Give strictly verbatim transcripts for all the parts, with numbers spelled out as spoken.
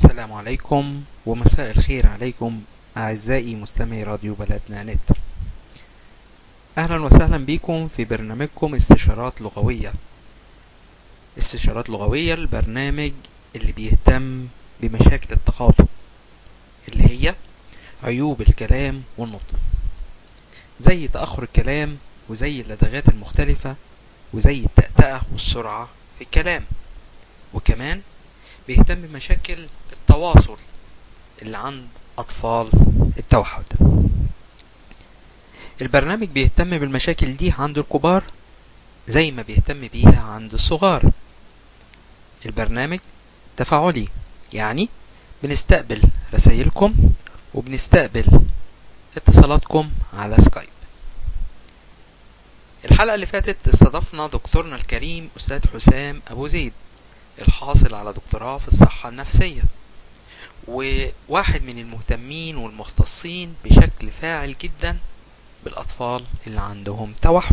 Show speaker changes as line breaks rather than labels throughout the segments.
السلام عليكم ومساء الخير عليكم أعزائي مستمعي راديو بلدنا نت. أهلا وسهلا بكم في برنامجكم استشارات لغوية. استشارات لغوية البرنامج اللي بيهتم بمشاكل التخاطب اللي هي عيوب الكلام والنطق، زي تأخر الكلام وزي اللدغات المختلفة وزي التأتأة والسرعة في الكلام، وكمان بيهتم بمشاكل التواصل اللي عند أطفال التوحد. البرنامج بيهتم بالمشاكل دي عند الكبار زي ما بيهتم بيها عند الصغار. البرنامج تفاعلي، يعني بنستقبل رسائلكم وبنستقبل اتصالاتكم على سكايب. الحلقة اللي فاتت استضفنا دكتورنا الكريم أستاذ حسام أبو زيد، الحاصل على دكتوراه في الصحة النفسية، وواحد من المهتمين والمختصين بشكل فاعل جدا بالأطفال اللي عندهم توحد.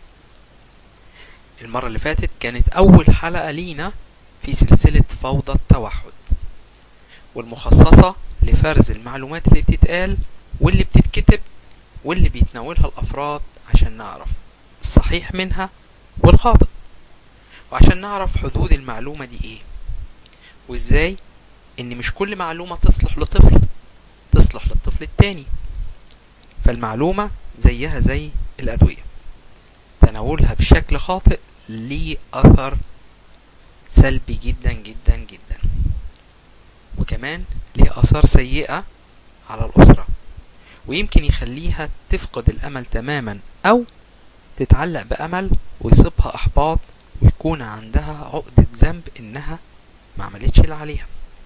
المرة اللي فاتت كانت أول حلقة لينا في سلسلة فوضى التوحد، والمخصصة لفرز المعلومات اللي بتتقال واللي بتتكتب واللي بيتناولها الأفراد عشان نعرف الصحيح منها والخاطئ، وعشان نعرف حدود المعلومة دي ايه، وازاي ان مش كل معلومة تصلح لطفل تصلح للطفل التاني. فالمعلومة زيها زي الأدوية، تناولها بشكل خاطئ ليه أثر سلبي جدا جدا جدا، وكمان ليه آثار سيئة على الأسرة، ويمكن يخليها تفقد الأمل تماما أو تتعلق بأمل ويصيبها إحباط ويكون عندها عقدة ذنب إنها ما عملتش اللي عليها.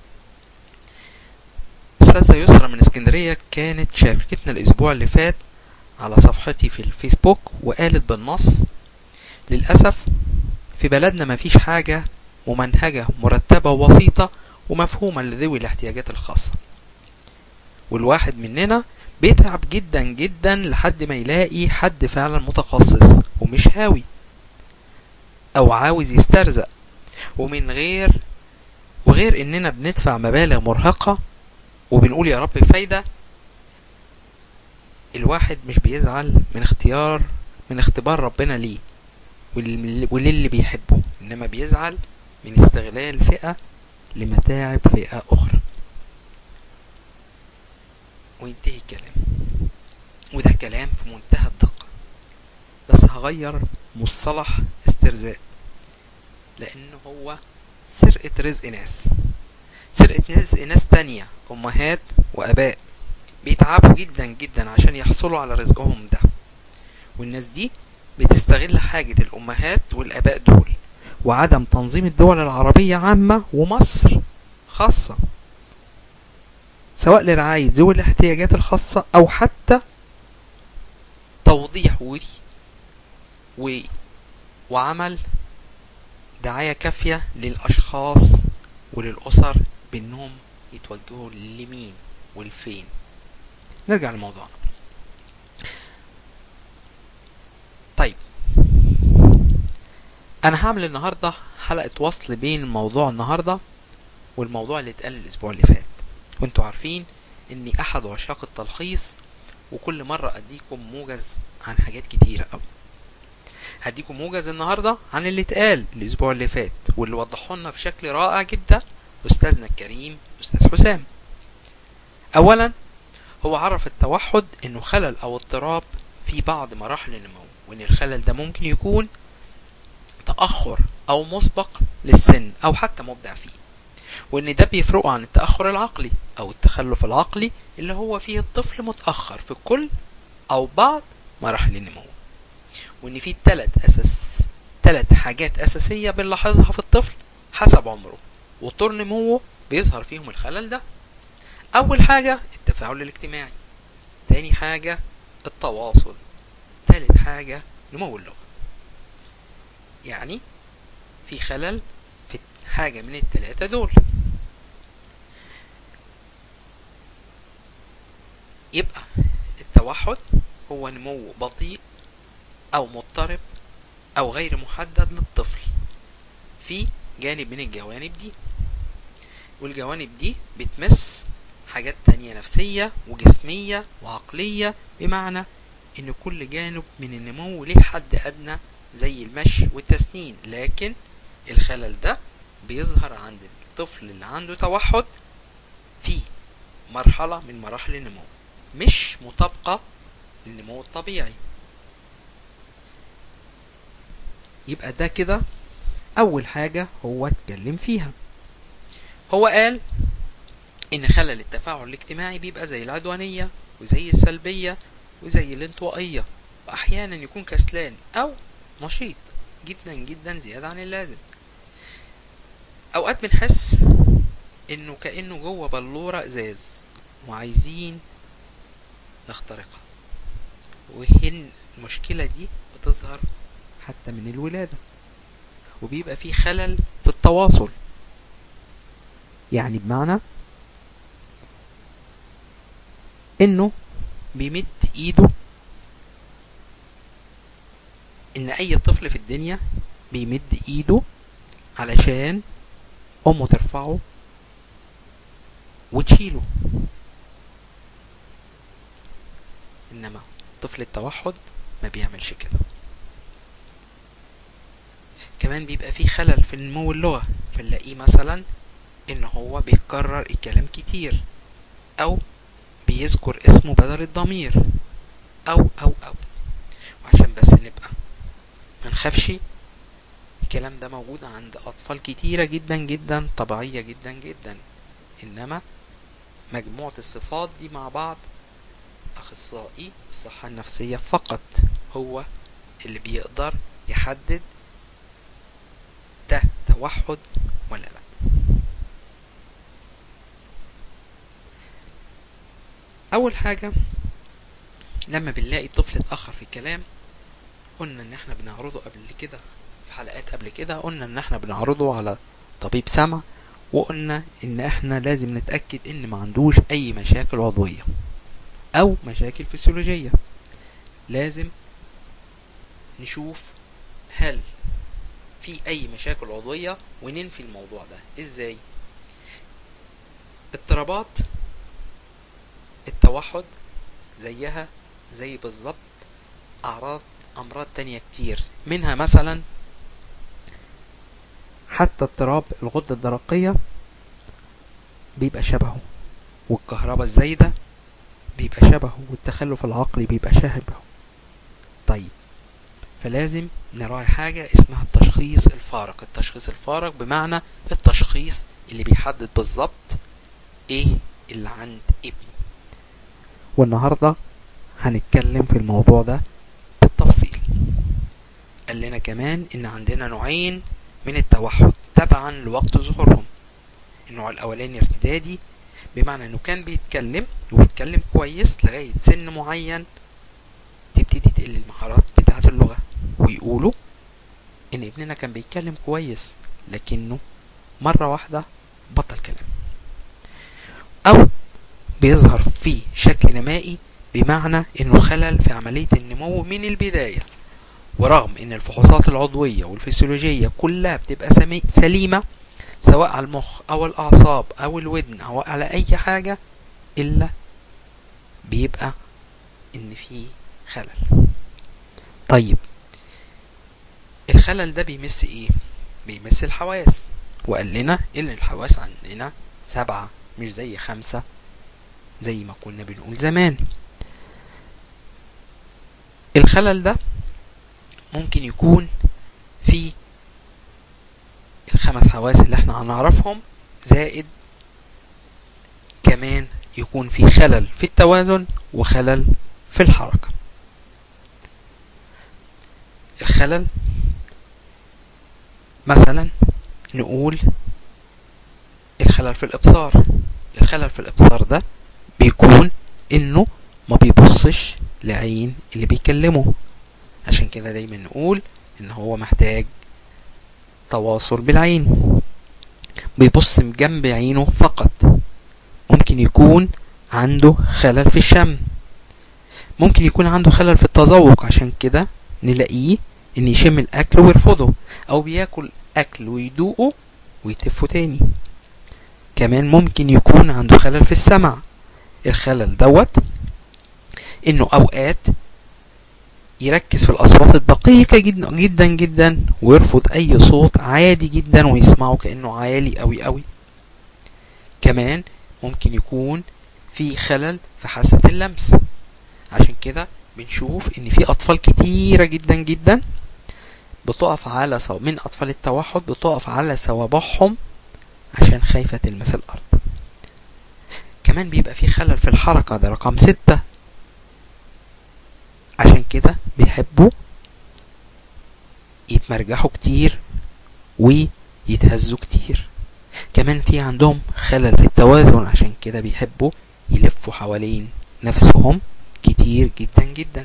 أستاذة يسرى من اسكندرية كانت شاركتنا الأسبوع اللي فات على صفحتي في الفيسبوك وقالت بالنص: للأسف في بلدنا مفيش حاجة ممنهجة مرتبة وبسيطة ومفهومة لذوي الاحتياجات الخاصة، والواحد مننا بيتعب جدا جدا لحد ما يلاقي حد فعلا متخصص ومش هاوي أو عاوز يسترزق، ومن غير وغير إننا بندفع مبالغ مرهقة وبنقول يا رب فايدة. الواحد مش بيزعل من اختيار من اختبار ربنا ليه وللي بيحبه، إنما بيزعل من استغلال فئة لمتاعب فئة أخرى. وينتهي الكلام، وده كلام في منتهى الدقة، بس هغير مصطلح استرزاق لأنه هو سرقة رزق ناس، سرقة رزق ناس تانية، أمهات وأباء بيتعبوا جدا جدا عشان يحصلوا على رزقهم ده، والناس دي بتستغل حاجة الأمهات والأباء دول وعدم تنظيم الدول العربية عامة ومصر خاصة، سواء لرعاية ذوي الاحتياجات الخاصة أو حتى توضيح ودي و... وعمل دعاية كافية للأشخاص وللأسر بأنهم يتوجهوا لمين والفين. نرجع لموضوعنا. طيب، أنا هعمل النهاردة حلقة وصل بين الموضوع النهاردة والموضوع اللي اتقال الأسبوع اللي فات، وانتوا عارفين اني احد عشاق التلخيص، وكل مرة اديكم موجز عن حاجات كتيرة اوي. هديكم موجز النهاردة عن اللي اتقال الاسبوع اللي فات واللي وضحوا لنا في شكل رائع جدا استاذنا الكريم استاذ حسام. اولا، هو عرف التوحد انه خلل او اضطراب في بعض مراحل النمو، وان الخلل ده ممكن يكون تأخر او مسبق للسن او حتى مبدع فيه، وان ده بيفرقه عن التأخر العقلي او التخلف العقلي اللي هو فيه الطفل متأخر في كل او بعض مراحل النمو، وان فيه ثلاث اساس ثلاث حاجات اساسية بنلاحظها في الطفل حسب عمره وطور نموه بيظهر فيهم الخلل ده. اول حاجة التفاعل الاجتماعي، تاني حاجة التواصل، ثالث حاجة نمو اللغة. يعني في خلل في حاجة من الثلاثة دول. يبقى التوحد هو نمو بطيء او مضطرب او غير محدد للطفل في جانب من الجوانب دي. والجوانب دي بتمس حاجات تانية نفسية وجسمية وعقلية، بمعنى ان كل جانب من النمو ليه حد ادنى زي المشي والتسنين، لكن الخلل ده بيظهر عند الطفل اللي عنده توحد في مرحلة من مراحل النمو مش مطابقة للنمو الطبيعي. يبقى ده كده اول حاجة هو اتكلم فيها. هو قال ان خلل التفاعل الاجتماعي بيبقى زي العدوانية وزي السلبية وزي الانطوائية، واحيانا يكون كسلان او نشيط جدا جدا زيادة عن اللازم. اوقات بنحس انه كأنه جوه بلورة ازاز وعايزين نخترقها، وهن المشكلة دي بتظهر حتى من الولادة. وبيبقى فيه خلل في التواصل، يعني بمعنى انه بيمد ايده، ان اي طفل في الدنيا بيمد ايده علشان امه ترفعه وتشيله، انما طفل التوحد ما بيعملش كده. كمان بيبقى فيه خلل في نمو اللغة، فنلاقيه مثلا ان هو بيكرر الكلام كتير، او بيذكر اسمه بدل الضمير، او او او وعشان بس نبقى منخافش، الكلام ده موجود عند اطفال كتيرة جدا جدا، طبيعية جدا جدا، انما مجموعة الصفات دي مع بعض اخصائي الصحة النفسية فقط هو اللي بيقدر يحدد ده توحد ولا لا. اول حاجة لما بنلاقي طفل اتأخر في الكلام، قلنا ان احنا بنعرضه قبل كده في حلقات قبل كده، قلنا ان احنا بنعرضه على طبيب سمع، وقلنا ان احنا لازم نتأكد ان ما عندوش اي مشاكل عضوية او مشاكل فسيولوجية. لازم نشوف هل في اي مشاكل عضوية وننفي الموضوع ده ازاي. اضطرابات التوحد زيها زي بالظبط اعراض امراض تانية كتير، منها مثلا حتى اضطراب الغدة الدرقية بيبقى شبهه، والكهرباء الزايدة بيبقى شبهه، والتخلف العقلي بيبقى شبهه. طيب، فلازم نراعي حاجة اسمها التشخيص الفارق. التشخيص الفارق بمعنى التشخيص اللي بيحدد بالظبط ايه اللي عند ابني، والنهاردة هنتكلم في الموضوع ده بالتفصيل. قال لنا كمان ان عندنا نوعين من التوحد تبعا لوقت ظهورهم. النوع الاولاني ارتدادي، بمعنى انه كان بيتكلم وبيتكلم كويس لغاية سن معين تبتدي تقل المهارات بتاعة اللغة، ويقولوا ان ابننا كان بيتكلم كويس لكنه مرة واحدة بطل كلام. او بيظهر في شكل نمائي، بمعنى انه خلل في عملية النمو من البداية، ورغم ان الفحوصات العضوية والفسيولوجية كلها بتبقى سليمة سواء على المخ او الاعصاب او الودن او على اي حاجة، الا بيبقى ان في خلل. طيب، الخلل ده بيمس ايه؟ بيمس الحواس، وقال لنا ان الحواس عندنا سبعة مش زي خمسة زي ما كنا بنقول زمان. الخلل ده ممكن يكون في الخمس حواس اللي احنا هنعرفهم، زائد كمان يكون في خلل في التوازن وخلل في الحركة. الخلل مثلا نقول الخلل في الابصار. الخلل في الابصار ده بيكون انه ما بيبصش لعين اللي بيكلمه، عشان كده دايما نقول ان هو محتاج تواصل بالعين، بيبص جنب عينه فقط. ممكن يكون عنده خلل في الشم، ممكن يكون عنده خلل في التذوق، عشان كده نلاقيه ان يشم الاكل ويرفضه، او بياكل اكل ويدوقه ويتفه تاني. كمان ممكن يكون عنده خلل في السمع. الخلل دوت انه اوقات يركز في الاصوات الدقيقة جدا جدا جدا ويرفض اي صوت عادي جدا ويسمعه كأنه عالي قوي قوي. كمان ممكن يكون في خلل في حاسة اللمس. عشان كده بنشوف ان في اطفال كتيرة جدا جدا بتقف على صو... من اطفال التوحد بتقف على صوابعهم عشان خايفة تلمس الارض. كمان بيبقى في خلل في الحركة، ده رقم ستة. عشان كده بيحبوا يتمرجحوا كتير ويتهزوا كتير. كمان في عندهم خلل في التوازن، عشان كده بيحبوا يلفوا حوالين نفسهم كتير جدا جدا.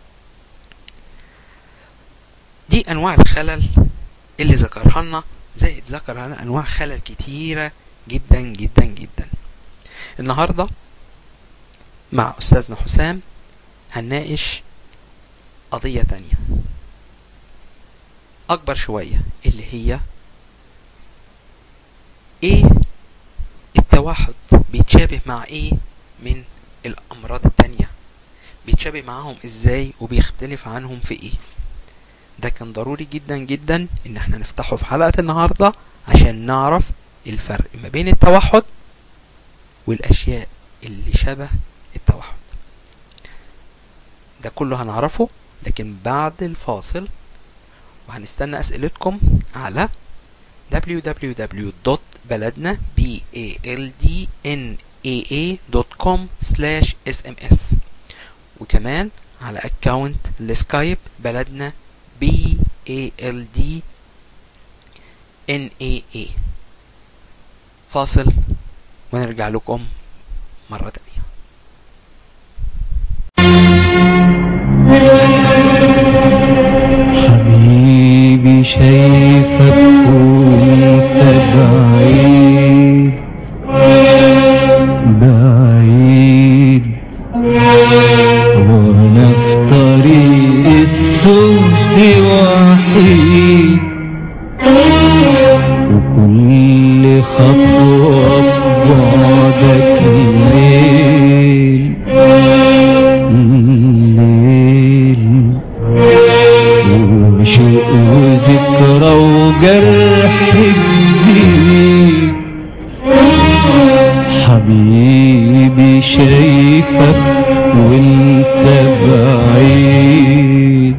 دي انواع الخلل اللي ذكرها لنا، زائد ذكر لنا انواع خلل كتيرة جدا جدا جدا. النهاردة مع استاذنا حسام هنناقش قضية تانية اكبر شوية، اللي هي ايه التوحد بيتشابه مع ايه من الامراض التانية، بيتشابه معاهم ازاي وبيختلف عنهم في ايه. ده كان ضروري جدا جدا ان احنا نفتحه في حلقة النهاردة عشان نعرف الفرق ما بين التوحد والاشياء اللي شبه التوحد. ده كله هنعرفه لكن بعد الفاصل، وهنستنى اسئلتكم على دبليو دبليو دبليو دوت بلدنا دوت كوم سلاش اس ام اس، وكمان على اكاونت السكايب بلدنا بي اي ال دي ان اي اي. فاصل ونرجع لكم مرة تانية.
حبيبي شايفك وانت بعيد بعيد، وانا في طريق السود وحيد، وكل خطوة في بعدك الليل الليل، وشوق وذكرى وجرح جديد. حبيبي شايفك وانت بعيد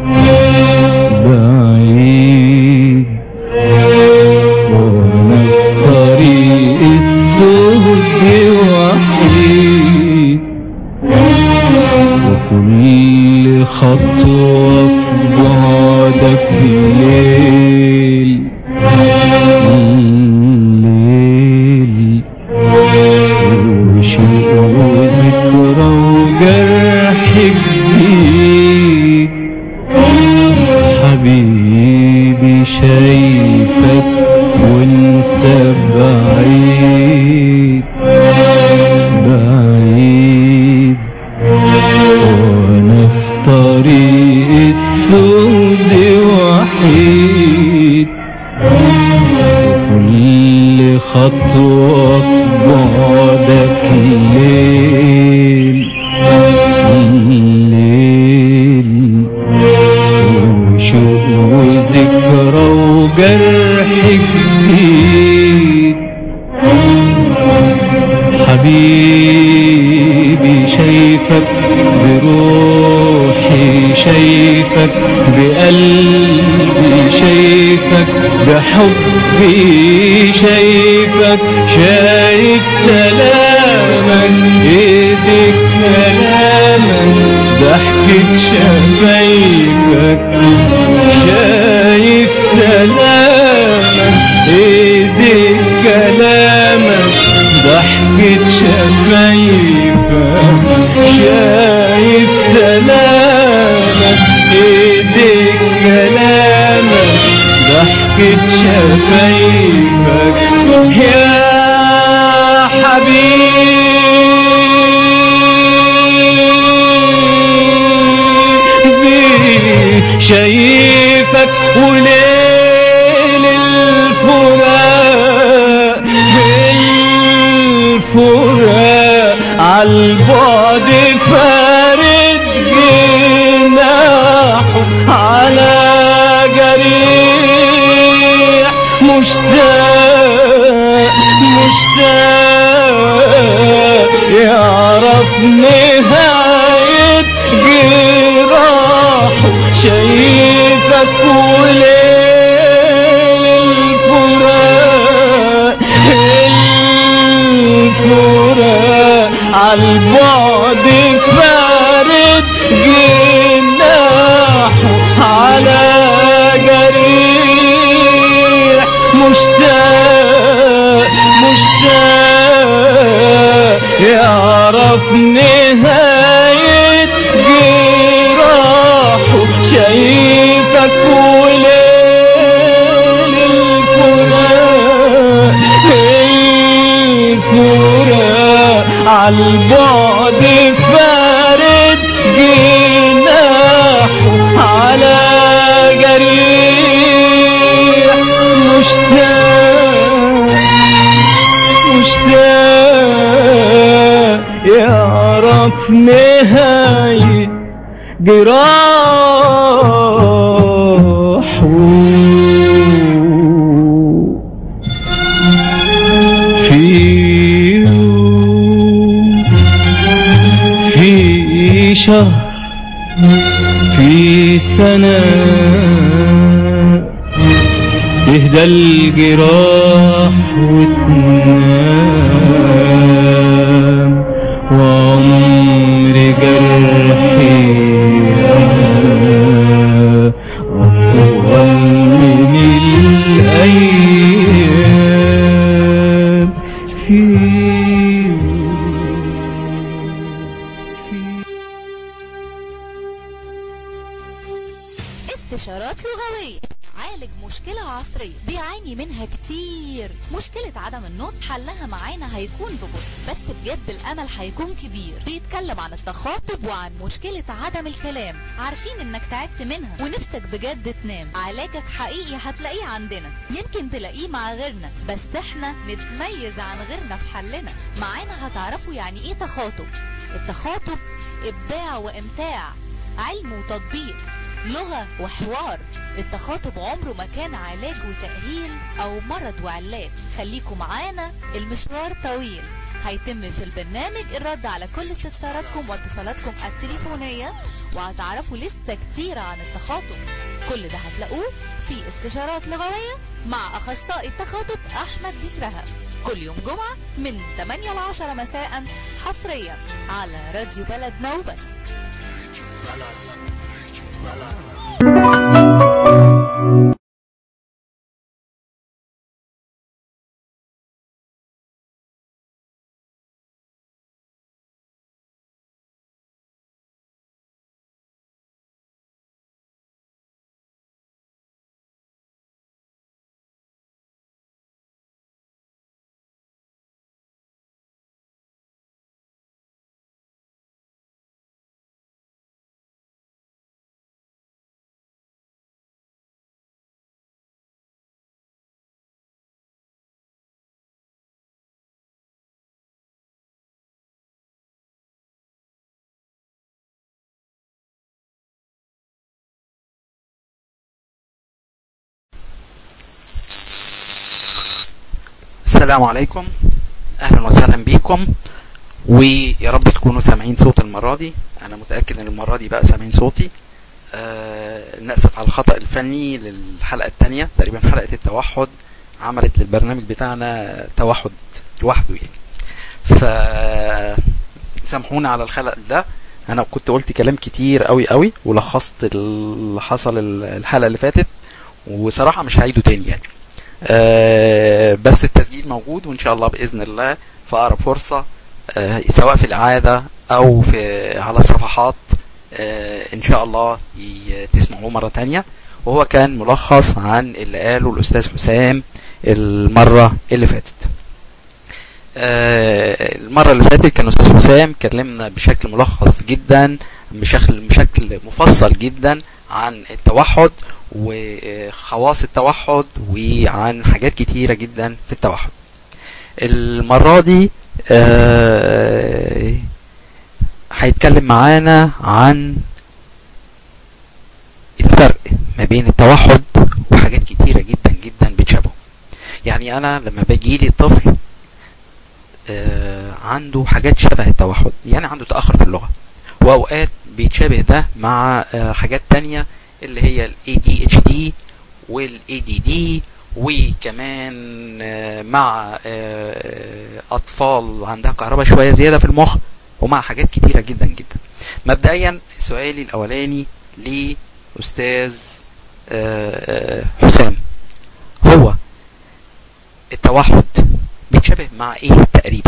بعيد، وانا في طريق السود وحيد، وكل خطوة في بعدك الليل الليل، وشوق وذكرى وجرح جديد. حبيبي شايفك وانت بعيد بعيد، وانا في طريق السود وحيد، وكل خطوة في بعدك الليل الليل، وشوق وذكرى وجرح جديد. حبيبي شايفك بروحي، شايفك بقلبي، شايفك بحبي، شايفك شايف كلامك، ايدك كلامك، ضحكة شفايفك، شايف كلامك، ايدك كلامك، ضحكة شفايفك، شايف كلامك، ايدك كلامك، ضحكة شفايفك يا حبيبي. شايفك وليل الفراق الفراق عالبعد فارد جناحه على جريح مشتاق مشتاق يعرف نهاية جراحه شايفك وليل الفراق الفراق عالبعد فارد جناحه على جريح مشتاق مشتاق يعرف نهاية جراحه شايفك وليل الفراق الفراق عالبعد فارد جناحه على جريح مشتاق مشتاق يعرف نهاية جراحه في يوم في شهر في سنة تهدى الجراح وتنام وعمر جرحي أطول من الأيام في
استشارات لغوية. عالج مشكلة عصرية بيعاني منها كتير، مشكلة عدم النطق، حلها معانا هيكون ببطء بس بجد الأمل هيكون كبير. بيتكلم عن التخاطب وعن مشكلة عدم الكلام، عارفين انك تعبت منها ونفسك بجد تنام. علاجك حقيقي هتلاقيه عندنا، يمكن تلاقيه مع غيرنا بس احنا نتميز عن غيرنا في حلنا. معانا هتعرفوا يعني ايه تخاطب. التخاطب إبداع وإمتاع، علم وتطبيق، لغة وحوار. التخاطب عمره ما كان علاج وتأهيل أو مرض وعلاج. خليكم معانا، المشوار طويل. هيتم في البرنامج الرد على كل استفساراتكم واتصالاتكم التليفونية، وهتعرفوا لسه كتير عن التخاطب. كل ده هتلاقوه في استشارات لغوية مع أخصائي التخاطب أحمد جسرها، كل يوم جمعة من ثمانية ل عشرة مساء، حصريا على راديو بلدنا وبس.
السلام عليكم، اهلا وسهلا بيكم، ويا رب تكونوا سامعين صوت المرة دي. انا متأكد ان المرة دي بقى سامعين صوتي. آه نأسف على الخطأ الفني للحلقة التانية، تقريبا حلقة التوحد عملت للبرنامج بتاعنا توحد لوحده يعني، ف سامحونا على الخلق ده. انا كنت قلت كلام كتير قوي قوي ولخصت اللي حصل الحلقة اللي فاتت، وصراحة مش هعيده تاني يعني. أه بس التسجيل موجود، وان شاء الله باذن الله في اقرب فرصه، أه سواء في الاعاده او في على الصفحات، أه ان شاء الله تسمعوه مره تانية. وهو كان ملخص عن اللي قاله الاستاذ حسام المره اللي فاتت. أه المره اللي فاتت كان الاستاذ حسام كلمنا بشكل ملخص جدا، بشكل بشكل مفصل جدا عن التوحد وخواص التوحد وعن حاجات كتيرة جدا في التوحد. المرة دي آه هيتكلم معانا عن الفرق ما بين التوحد وحاجات كتيرة جدا جدا بتشابهه. يعني انا لما بيجيلي طفل آه عنده حاجات شبه التوحد، يعني عنده تأخر في اللغة، واوقات بيتشابه ده مع آه حاجات تانية اللي هي ال إيه دي إتش دي وال إيه دي دي، وكمان آه مع آه اطفال عندها كهرباء شوية زيادة في المخ، ومع حاجات كتيرة جدا جدا. مبدئيا سؤالي الاولاني لأستاذ آه حسام، هو التوحد بيتشابه مع ايه تقريبا؟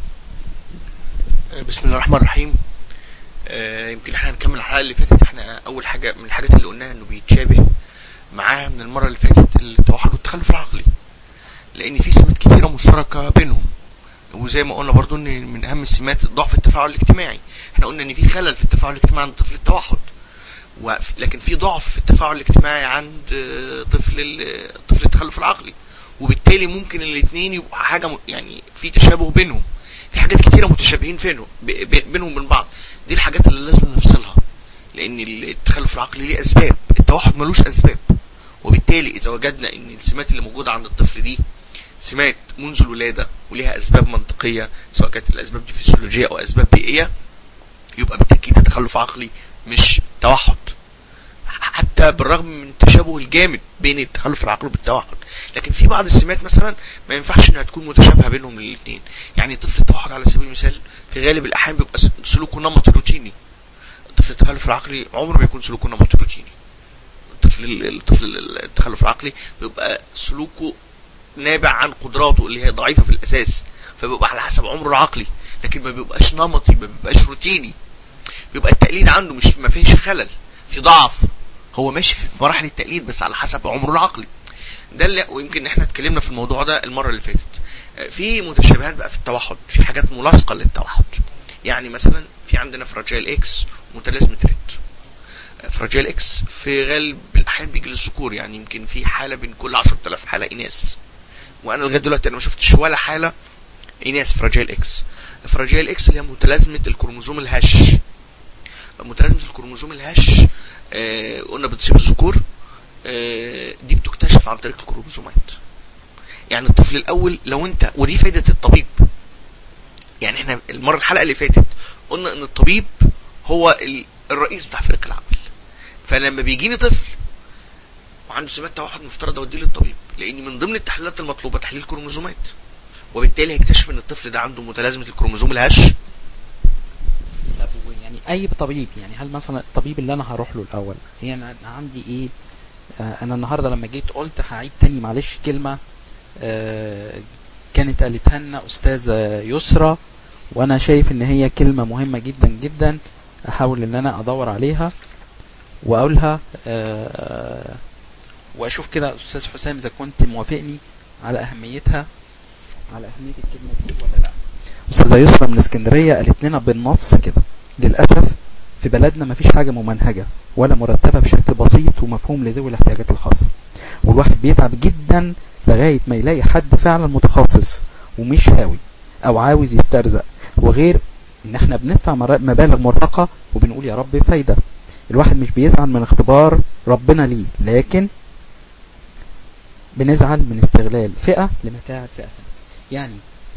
بسم الله الرحمن الرحيم. آه يمكن احنا هنكمل الحلقه اللي فاتت. احنا اول حاجه من الحاجات اللي قلناها انه بيتشابه معاها من المره اللي فاتت التوحد والتخلف العقلي، لان في سمات كتيره مشتركه بينهم. وزي ما قلنا برضو ان من اهم السمات ضعف التفاعل الاجتماعي. احنا قلنا ان في خلل في التفاعل الاجتماعي عند طفل التوحد، لكن في ضعف في التفاعل الاجتماعي عند طفل طفل التخلف العقلي، وبالتالي ممكن الاثنين يبقوا حاجه يعني في تشابه بينهم. في حاجات كتيره متشابهين فينهم بينهم من بعض. دي الحاجات اللي لازم نفصلها، لان التخلف العقلي ليه اسباب، التوحد ملوش اسباب. وبالتالي اذا وجدنا ان السمات اللي موجوده عند الطفل دي سمات منذ الولاده وليها اسباب منطقيه، سواء كانت الاسباب دي فسيولوجيه او اسباب بيئيه، يبقى بالتاكيد ده تخلف عقلي مش توحد، حتى بالرغم من التشابه الجامد بين التخلف العقلي بالتوحد. لكن في بعض السمات مثلا ما ينفعش انها تكون متشابهه بينهم الاثنين. يعني طفل التوحد على سبيل المثال في غالب الاحيان بيبقى سلوكه نمطي روتيني، الطفل التخلف العقلي عمره ما يكون سلوكه نمطي روتيني. الطفل الطفل التخلف العقلي بيبقى سلوكه نابع عن قدراته اللي هي ضعيفه في الاساس، فبيبقى على حسب عمره العقلي، لكن ما بيبقاش نمطي، ما بيبقاش روتيني. بيبقى التقليد عنده مش ما فيش خلل، في ضعف، هو ماشي في مراحل التقليد بس على حسب عمره العقلي. ده اللي ويمكن احنا اتكلمنا في الموضوع ده المره اللي فاتت. في متشابهات بقى في التوحد، في حاجات ملاصقه للتوحد. يعني مثلا في عندنا فراجيل اكس ومتلازمه ريت. فراجيل اكس في غالب الاحيان بيجي للذكور، يعني يمكن في حاله بين كل عشرة آلاف حاله اناث، وانا لغايه دلوقتي انا ما شفتش ولا حاله اناث فراجيل اكس. فراجيل اكس اللي هي متلازمه الكروموزوم الهش. متلازمه الكروموزوم الهش آه قلنا بتصيب الذكور، آه دي بتكتشف عن طريق الكروموزومات. يعني الطفل الاول لو انت، ودي فايده الطبيب، يعني احنا المره الحلقه اللي فاتت قلنا ان الطبيب هو الرئيس بتاع فريق العمل. فلما بيجيني طفل وعنده سمات توحد مفترض اوديه للطبيب، لان من ضمن التحليلات المطلوبه تحليل كروموزومات، وبالتالي هيكتشف ان الطفل ده عنده متلازمه الكروموزوم الهش.
طب يعني اي طبيب، يعني هل مثلا الطبيب اللي انا هروح له الاول، هي انا عندي ايه؟ آه انا النهارده لما جيت قلت هعيد تاني معلش كلمه آه كانت قالتها لنا استاذه يسرى، وانا شايف ان هي كلمه مهمه جدا جدا، احاول ان انا ادور عليها واقولها آه واشوف كده استاذ حسام اذا كنت موافقني على اهميتها، على اهميه الكلمه دي ولا لا. استاذه يسرى من اسكندريه قالت لنا بالنص كده: للاسف في بلدنا مفيش حاجه ممنهجه ولا مرتبه بشكل بسيط ومفهوم لذوي الاحتياجات الخاصه، والواحد بيتعب جدا لغايه ما يلاقي حد فعلا متخصص ومش هاوي او عاوز يسترزق، وغير ان احنا بندفع مبالغ مرهقه وبنقول يا رب فايده. الواحد مش بيزعل من اختبار ربنا ليه، لكن بنزعل من استغلال فئه لمتاعب فئه. يعني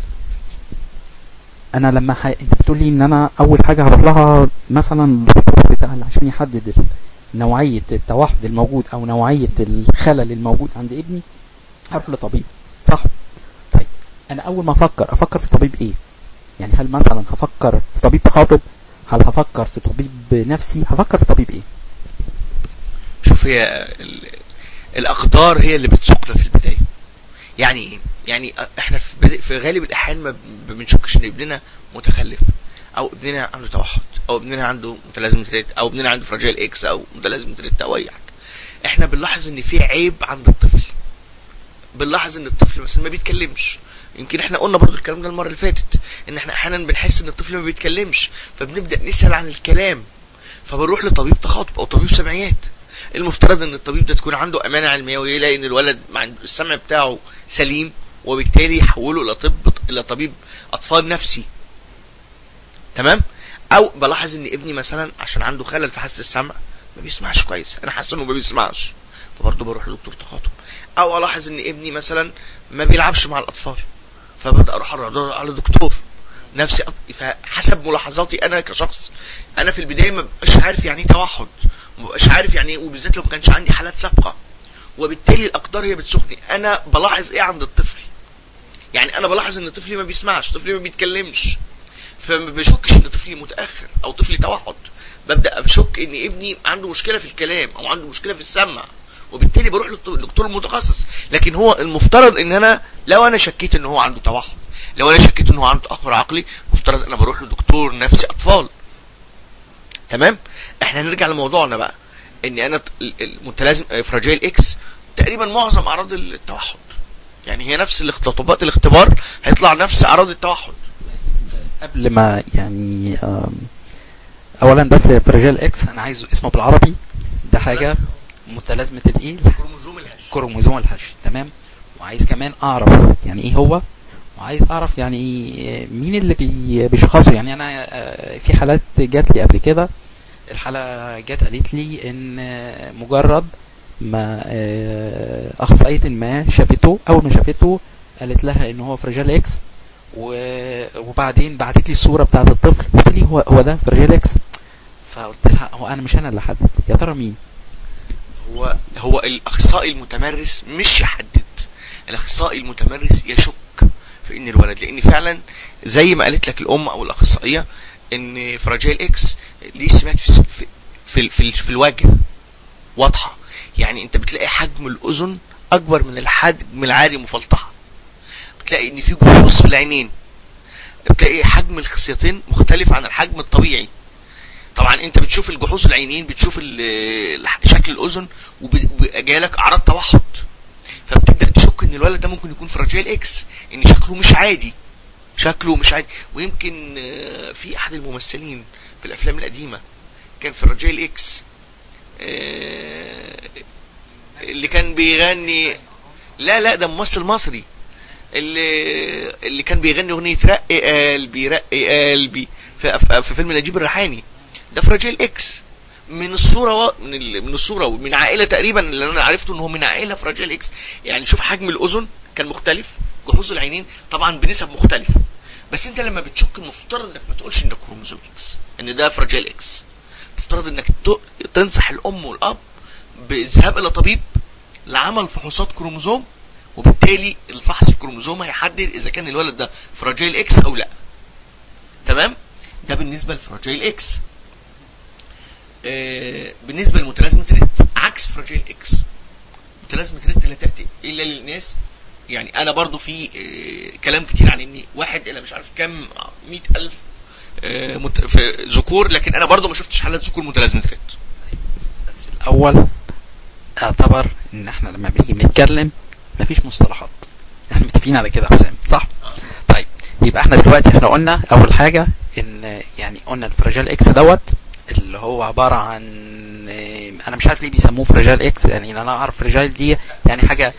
انا لما ح... انت بتقول لي ان انا اول حاجه هروح لها مثلا الدكتور بتاع عشان يحدد نوعيه التوحد الموجود او نوعيه الخلل الموجود عند ابني، هروح لطبيب، صح؟ طيب انا اول ما افكر افكر في طبيب ايه؟ يعني هل مثلا هفكر في طبيب تخاطب؟ هل هفكر في طبيب نفسي؟ هفكر في طبيب ايه؟
شوف، هي الاقدار هي اللي بتسوقنا في البدايه. يعني ايه؟ يعني احنا في, في غالب الاحيان ما بنشكش ان ابننا متخلف، او ابننا عنده توحد، او ابننا عنده متلازمه ريت، او ابننا عنده فراجيل اكس او متلازمه ريت او اي حاجه. احنا بنلاحظ ان في عيب عند الطفل، بنلاحظ ان الطفل مثلا ما بيتكلمش. يمكن احنا قلنا برضو الكلام ده المره اللي فاتت، ان احنا احيانا بنحس ان الطفل ما بيتكلمش، فبنبدا نسال عن الكلام، فبنروح لطبيب تخاطب او طبيب سمعيات. المفترض ان الطبيب ده تكون عنده امانه علميه، ويلاقي ان الولد السمع بتاعه سليم، وبالتالي يحوله الى طب الى طبيب اطفال نفسي. تمام. او بلاحظ ان ابني مثلا عشان عنده خلل في حاسه السمع ما بيسمعش كويس، انا حاسس انه ما بيسمعش، فبرضه بروح لدكتور تخاطب. او الاحظ ان ابني مثلا ما بيلعبش مع الاطفال، فببدا اروح على دكتور نفسي. فحسب ملاحظاتي انا كشخص، انا في البدايه ما ببقاش عارف يعني ايه توحد، ما ببقاش عارف يعني ايه، وبالذات لو ما كانش عندي حالات سابقه، وبالتالي الاقدار هي بتسوقني. انا بلاحظ ايه عند الطفل؟ يعني انا بلاحظ ان طفلي ما بيسمعش، طفلي ما بيتكلمش، فما بشكش ان طفلي متاخر او طفلي توحد، ببدا بشك ان ابني عنده مشكله في الكلام او عنده مشكله في السمع، وبالتالي بروح للدكتور المتخصص. لكن هو المفترض ان انا لو انا شكيت ان هو عنده توحد، لو انا شكيت ان هو عنده تاخر عقلي، مفترض انا بروح لدكتور نفسي اطفال. تمام. احنا نرجع لموضوعنا بقى، ان انا المتلازم فراجيل اكس تقريبا معظم اعراض التوحد، يعني هي نفس الاختطافات الاختبار هيطلع نفس اعراض التوحد.
قبل ما يعني اولا بس فراجيل اكس انا عايزه اسمه بالعربي، ده حاجه متلازمه الايه؟
كروموزوم الهش.
كروموزوم الهش. تمام. وعايز كمان اعرف يعني ايه هو، وعايز اعرف يعني مين اللي بي بيشخصه. يعني انا في حالات جات لي قبل كده، الحاله جات قالت لي ان مجرد ما اخصائيه ما شافته، اول ما شافته قالت لها ان هو فراجيل اكس، وبعدين بعتت لي الصوره بتاعه الطفل، قلت لي هو هو ده فراجيل اكس. فقلت لها هو انا مش انا اللي احدد، يا ترى مين؟
هو هو الاخصائي المتمرس مش يحدد، الاخصائي المتمرس يشك في ان الولد، لان فعلا زي ما قالت لك الام او الاخصائيه ان فراجيل اكس ليه سمات في في في, في الوجه واضحه. يعني انت بتلاقي حجم الاذن اكبر من الحجم العادي مفلطحه، بتلاقي ان في جحوظ في العينين، بتلاقي حجم الخصيتين مختلف عن الحجم الطبيعي. طبعا انت بتشوف الجحوظ العينين، بتشوف شكل الاذن، وجالك اعراض توحد، فبتبدا تشك ان الولد ده ممكن يكون فراجيل اكس، ان شكله مش عادي، شكله مش عادي. ويمكن في احد الممثلين في الافلام القديمه كان فراجيل اكس، اللي كان بيغني، لا لا ده ممثل مصري، اللي اللي كان بيغني اغنيه رقي قلبي رقي قلبي في, في فيلم نجيب الريحاني، ده فراجيل اكس من الصوره و... من من الصوره ومن عائله تقريبا، اللي انا عرفته ان هو من عائله فراجيل اكس. يعني شوف حجم الاذن كان مختلف، جحوظ العينين طبعا بنسب مختلفه. بس انت لما بتشك المفترض انك ما تقولش ان ده كروموزوم اكس، ان ده فراجيل اكس. المفترض انك تنصح الام والاب بالذهاب الى طبيب لعمل فحوصات كروموزوم، وبالتالي الفحص الكروموزوم هيحدد اذا كان الولد ده فراجيل اكس او لا. تمام. ده بالنسبه لفراجيل اكس. آه بالنسبه لمتلازمه ريت عكس فراجيل اكس، متلازمه ريت لا تاتي الا للناس، يعني انا برضو في آه كلام كتير عن اني واحد الى مش عارف كام مئة الف آه مت... في ذكور، لكن انا برضو ما شفتش حالات ذكور متلازمه ريت.
بس الاول اعتبر ان احنا لما بنيجي بنتكلم مفيش مصطلحات، احنا متفقين على كده يا حسام صح؟ طيب يبقى احنا دلوقتي احنا قلنا اول حاجه ان يعني قلنا الفراجيل اكس دوت اللي هو عباره عن، انا مش عارف ليه بيسموه فراجيل اكس، يعني انا اعرف فراجيل دي يعني حاجه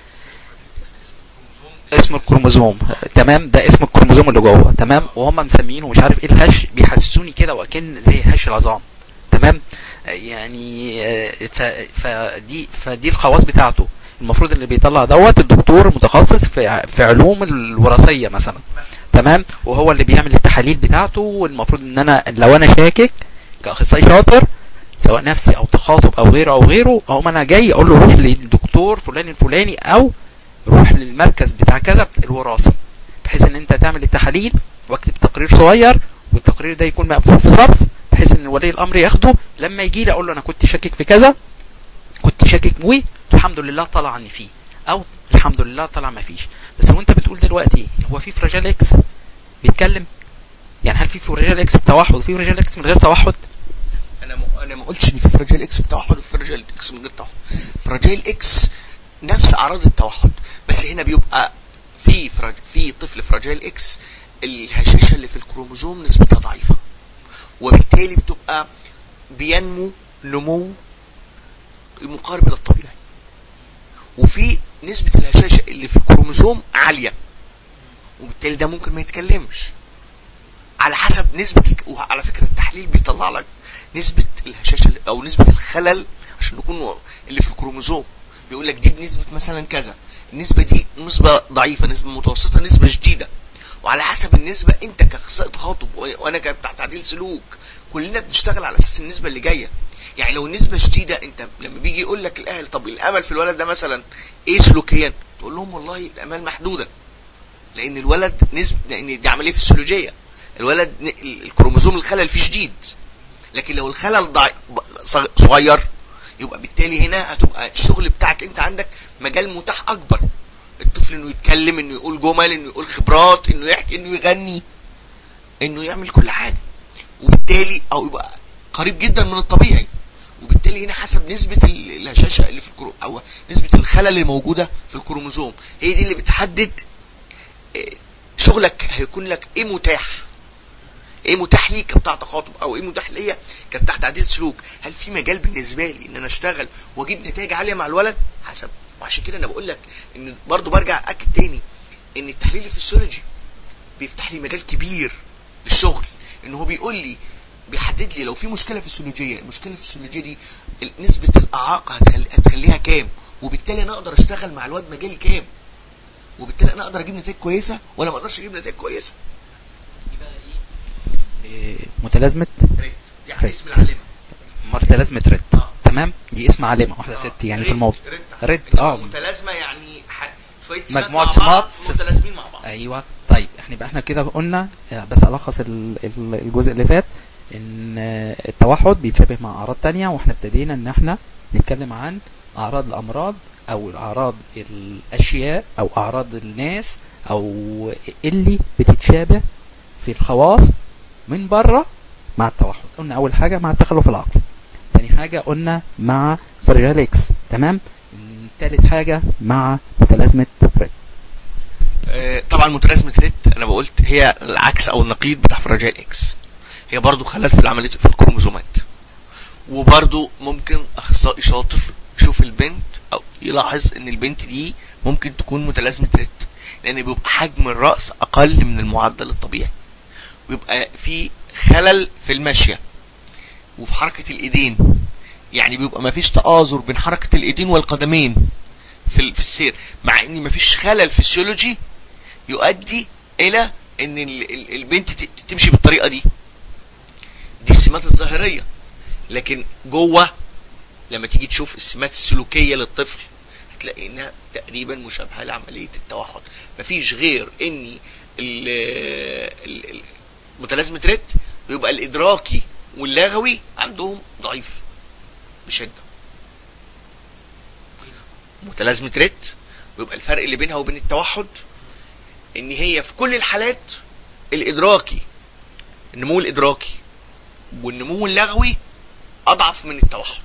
اسم الكروموزوم. تمام. ده اسم الكروموزوم اللي جوه. تمام. وهم مسمينه مش عارف ايه الهش، بيحسسوني كده وكأن زي هش العظام. تمام. يعني ف... فدي فدي الخواص بتاعته. المفروض اللي بيطلع دوت الدكتور متخصص في في علوم الوراثيه مثلا. تمام. وهو اللي بيعمل التحاليل بتاعته، والمفروض ان انا لو انا شاكك كاخصائي شاطر سواء نفسي او تخاطب او غيره او غيره، او انا جاي اقول له روح للدكتور فلان الفلاني او روح للمركز بتاع كذا الوراثي، بحيث ان انت تعمل التحاليل واكتب تقرير صغير، والتقرير ده يكون مقفول في ظرف بحيث ان ولي الامر ياخده لما يجي لي اقول له انا كنت شاكك في كذا، كنت شاكك والحمد لله طلع عني فيه، او الحمد لله طلع ما فيش. بس وانت بتقول دلوقتي هو في فراجيل اكس بيتكلم، يعني هل في فراجيل اكس بتوحد وفي فراجيل اكس من غير توحد؟
انا م... انا ما قلتش ان في فراجيل اكس بتوحد وفي فراجيل اكس من غير توحد. فراجيل اكس نفس اعراض التوحد، بس هنا بيبقى في فراج... في طفل فراجيل اكس الهشاشه اللي في الكروموزوم نسبتها ضعيفه، وبالتالي بتبقى بينمو نمو المقارب الى الطبيعي، وفي نسبه الهشاشه اللي في الكروموزوم عاليه، وبالتالي ده ممكن ما يتكلمش على حسب نسبة الك... وعلى فكرة التحليل بيطلع لك نسبة الهشاشة او نسبة الخلل عشان نكون اللي في الكروموزوم، بيقول لك دي بنسبة مثلا كذا، النسبة دي نسبة ضعيفة، نسبة متوسطة، نسبة شديدة. وعلى حسب النسبة انت كاخصائي تخاطب وانا كبتاع تعديل سلوك كلنا بنشتغل على اساس النسبة اللي جاية. يعني لو النسبة شديدة، انت لما بيجي يقول لك الاهل طب الامل في الولد ده مثلا ايه سلوكيا، تقول لهم والله الامال محدودة، لان الولد نسبة، لان دي عملية فسيولوجية، الولد الكروموزوم الخلل فيه شديد، لكن لو الخلل ضع... صغير يبقى بالتالي هنا هتبقى الشغل بتاعك انت عندك مجال متاح اكبر، الطفل انه يتكلم، انه يقول جمل، انه يقول خبرات، انه يحكي، انه يغني، انه يعمل كل حاجة، وبالتالي او يبقى قريب جدا من الطبيعي. وبالتالي هنا حسب نسبة الهشاشة اللي في الكرو او نسبة الخلل اللي موجودة في الكروموزوم، هي دي اللي بتحدد شغلك هيكون لك ايه متاح، ايه متاح ليك كبتاع تخاطب، او ايه متاح ليا كبتاع تعديل سلوك. هل في مجال بالنسبة لي ان انا اشتغل واجيب نتائج عالية مع الولد؟ حسب. وعشان كده انا بقول لك ان برضو برجع اكد تاني ان التحليل الفسيولوجي بيفتح لي مجال كبير للشغل، ان هو بيقول لي، بيحدد لي لو في مشكلة فسيولوجية، المشكلة الفسيولوجية دي نسبة الاعاقة هتخلي هتخليها كام، وبالتالي انا اقدر اشتغل مع الواد مجالي كام، وبالتالي انا اقدر اجيب نتائج كويسة ولا ما اقدرش اجيب نتائج كويسة.
دي بقى ايه؟ متلازمة
ريت، يعني اسم العلامة
متلازمة ريت.
آه.
تمام، دي اسم علامة واحدة
آه.
ست يعني
ريت.
في الموضوع.
ريت,
ريت اه
متلازمة يعني ح... شوية
مجموعة
سمات مع بعض
سمات
متلازمين مع بعض.
ايوه. طيب احنا بقى احنا كده قلنا، بس الخص ال- ال- الجزء اللي فات، ان التوحد بيتشابه مع اعراض تانية، واحنا ابتدينا ان احنا نتكلم عن اعراض الامراض او اعراض الاشياء او اعراض الناس او اللي بتتشابه في الخواص من بره مع التوحد. قلنا اول حاجة مع التخلف العقلي، تاني حاجة قلنا مع فرجال اكس، تمام، تالت حاجة مع متلازمة ريت.
آه طبعا متلازمة ريت انا بقولت هي العكس او النقيض بتاع فراجايل اكس، هي برضو خلل في العملية في الكروموزومات. وبرضو ممكن اخصائي شاطر يشوف البنت او يلاحظ ان البنت دي ممكن تكون متلازمة ريت، لان بيبقى حجم الرأس اقل من المعدل الطبيعي، ويبقى في خلل في المشية وفي حركة الايدين، يعني بيبقى ما فيش تآزر بين حركة الايدين والقدمين في في السير، مع ان ما فيش خلل فسيولوجي يؤدي الى ان البنت تمشي بالطريقة دي. دي السمات الظاهرية، لكن جوه لما تيجي تشوف السمات السلوكية للطفل هتلاقي انها تقريبا مشابهة لعملية التوحد. مفيش غير ان متلازمة ريت بيبقى الادراكي واللغوي عندهم ضعيف بشدة. متلازمة ريت بيبقى الفرق اللي بينها وبين التوحد ان هي في كل الحالات الادراكي، النمو الادراكي والنمو اللغوي اضعف من التوحد.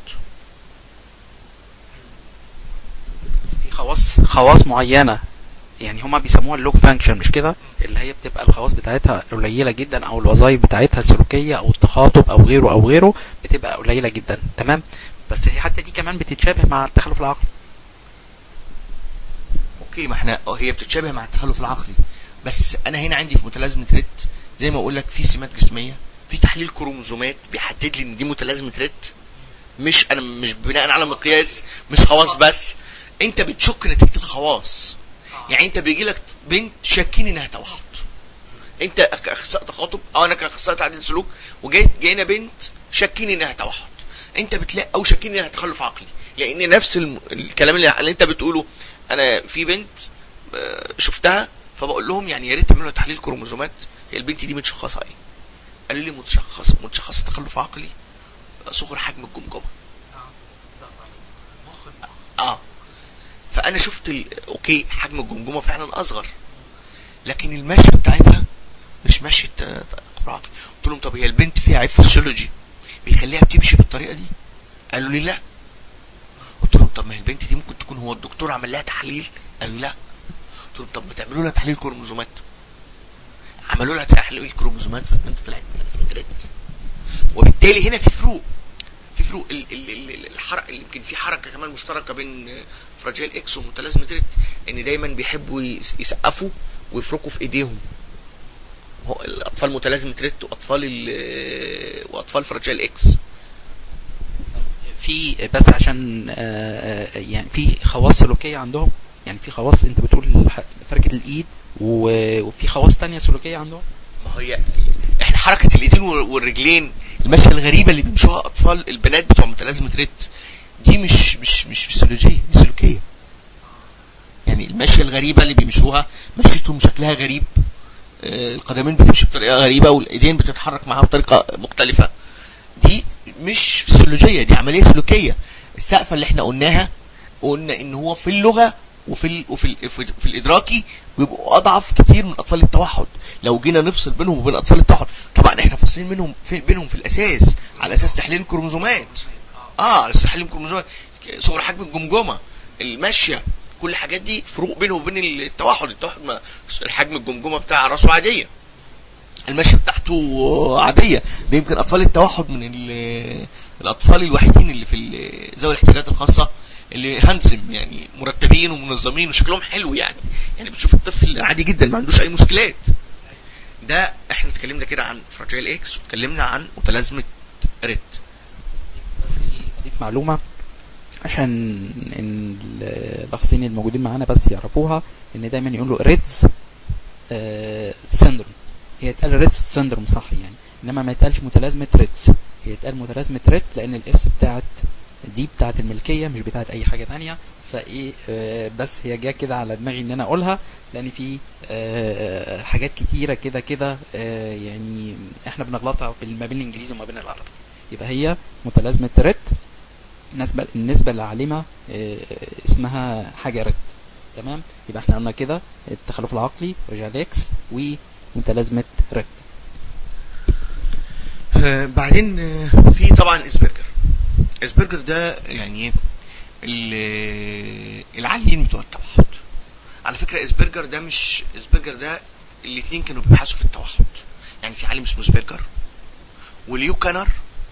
في خواص خواص معينة يعني هما بيسموها اللوك فانكشن، مش كده، اللي هي بتبقى الخواص بتاعتها قليلة جدا، او الوظائف بتاعتها السلوكية او التخاطب او غيره او غيره بتبقى قليلة جدا، تمام، بس حتى دي كمان بتتشابه مع التخلف العقلي.
اوكي، ما احنا هي بتتشابه مع التخلف العقلي، بس انا هنا عندي في متلازمة ريت زي ما اقول لك في سمات جسمية، في تحليل كروموزومات بيحدد لي ان دي متلازمة ريت، مش انا مش بناء على مقياس، مش خواص بس، انت بتشك نتيجة الخواص. يعني انت بيجي لك بنت شاكين انها توحد، انت كاخصائي تخاطب او انا كاخصائي تعديل سلوك وجايت جاينا بنت شاكين انها توحد، انت بتلاقي او شاكين انها تخلف عقلي، لان نفس الم... الكلام اللي... اللي انت بتقوله. انا في بنت شفتها فبقول لهم يعني يا ريت تعملوا تحليل كروموزومات، هي البنت دي متشخصه ايه؟ قالوا لي متشخصه متشخصه تخلف عقلي صغر حجم الجمجمه. اه فانا شفت ال... اوكي حجم الجمجمه فعلا اصغر، لكن المشيه بتاعتها مش مشيه تاخر عقلي. قلت لهم طب هي البنت فيها عيب فسيولوجي بيخليها بتمشي بالطريقه دي؟ قالوا لي لا. قلت لهم طب ما هي البنت دي ممكن تكون هو الدكتور عمل لها تحليل؟ قالوا لا. قلت لهم طب ما تعملوا لها تحليل كروموزومات. عملوا لها تحليل كروموزومات فالبنت طلعت متلازمة ريت. وبالتالي هنا في فروق في فروق ال ال ال الحركه اللي يمكن في حركه كمان مشتركه بين فراجيل اكس ومتلازمة ريت، ان دايما بيحبوا يسقفوا ويفركوا في ايديهم. هو الاطفال متلازمه ريت واطفال ال واطفال فراجيل اكس.
في بس عشان آه، آه، يعني في خواص سلوكيه عندهم، يعني في خواص انت بتقول ح- فركه الايد و- وفي خواص تانية سلوكيه عندهم.
ما هي احنا حركه الايدين والرجلين المشيه الغريبه اللي بيمشوها اطفال البنات بتوع متلازمه ريت دي مش مش مش فسيولوجيه، دي سلوكيه. يعني المشيه الغريبه اللي بيمشوها مشيتهم شكلها غريب، آه، القدمين بتمشي بطريقه غريبه والايدين بتتحرك معاها بطريقه مختلفه، دي مش فسيولوجيه، دي عمليه سلوكيه. السقفه اللي احنا قلناها قلنا ان هو في اللغه وفي ال وفي ال في, في الادراكي بيبقوا اضعف كتير من اطفال التوحد. لو جينا نفصل بينهم وبين اطفال التوحد، طبعا احنا فاصلين منهم في بينهم في الاساس على اساس تحليل الكروموزومات. اه على اساس تحليل الكروموزومات، صغر حجم الجمجمه، الماشيه، كل الحاجات دي فروق بينه وبين التوحد. التوحد ما الحجم الجمجمه بتاع راسه عاديه، المشي بتاعته عاديه. ده يمكن اطفال التوحد من الاطفال الوحيدين اللي في ذوي الاحتياجات الخاصه اللي هانسم، يعني مرتبين ومنظمين وشكلهم حلو. يعني يعني بتشوف الطفل عادي جدا ما عندوش اي مشكلات. ده احنا اتكلمنا كده عن فراجيل اكس واتكلمنا عن متلازمه ريت.
بس ايه اضيف معلومه عشان ان الاخصين الموجودين معانا بس يعرفوها، ان دايما يقولوا ريتز آه سيندروم. هي اتقال ريتز سيندروم صح يعني، انما ما يتقالش متلازمه ريتز، هي اتقال متلازمه ريت لان الاس بتاعت دي بتاعت الملكيه مش بتاعت اي حاجه تانية. فايه آه بس هي جا كده على دماغي ان انا اقولها، لان في آه حاجات كتيره كده كده آه يعني احنا بنغلطها ما بين الانجليزي وما بين العربي. يبقى هي متلازمه ريت بالنسبه النسبه للعالمه آه اسمها حاجه ريت. تمام، يبقى احنا قلنا كده التخلف العقلي فراجيل اكس ومتلازمه ريت.
آه بعدين آه في طبعا اسبرجر. اسبرجر ده يعني العاليين بتوع التوحد. على فكره اسبرجر ده مش اسبرجر ده الاثنين كانوا بيبحثوا في التوحد. يعني في عالم اسمه اسبرجر وليو كانر،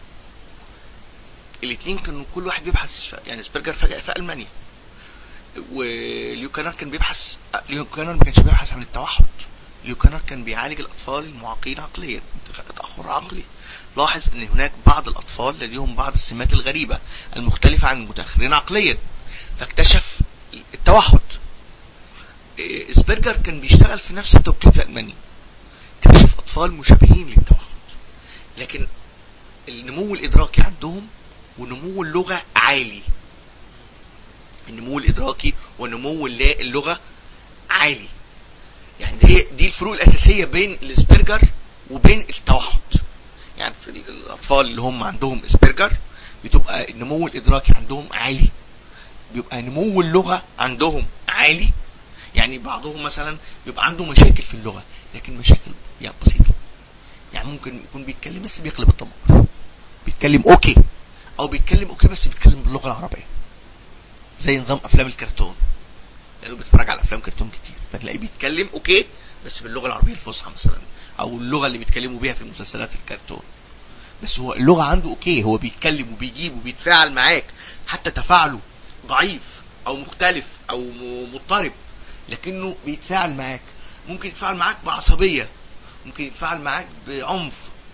الاثنين كانوا كل واحد بيبحث. يعني اسبرجر في المانيا وليو كانر كان بيبحث. ليو كانر ما كانش بيبحث عن التوحد، ليو كانر كان بيعالج الاطفال المعاقين عقليا، تاخر عقلي. لاحظ ان هناك بعض الاطفال لديهم بعض السمات الغريبه المختلفه عن المتاخرين عقليا، فاكتشف التوحد. اسبرجر كان بيشتغل في نفس التوقيت في المانيا، اكتشف اطفال مشابهين للتوحد، لكن النمو الادراكي عندهم ونمو اللغه عالي. النمو الادراكي ونمو اللغه عالي. يعني دي دي الفروق الاساسيه بين الاسبرجر وبين التوحد. يعني في الاطفال اللي هم عندهم اسبرجر بتبقى النمو الادراكي عندهم عالي، بيبقى نمو اللغه عندهم عالي. يعني بعضهم مثلا بيبقى عنده مشاكل في اللغه، لكن مشاكل يعني بسيطه. يعني ممكن يكون بيتكلم بس بيقلب الضمير، بيتكلم اوكي او بيتكلم اوكي بس بيتكلم باللغه العربيه، زي نظام افلام الكرتون، لانه بيتفرج على افلام كرتون كتير، فتلاقيه بيتكلم اوكي بس باللغه العربيه الفصحى مثلا، او اللغه اللي بيتكلموا بيها في مسلسلات الكرتون. بس هو اللغه عنده اوكي، هو بيتكلم وبيجيب وبيتفاعل معاك، حتى تفاعله ضعيف او مختلف او مضطرب، لكنه بيتفاعل معاك. ممكن يتفاعل معاك بعصبيه، ممكن يتفاعل معاك بعنف،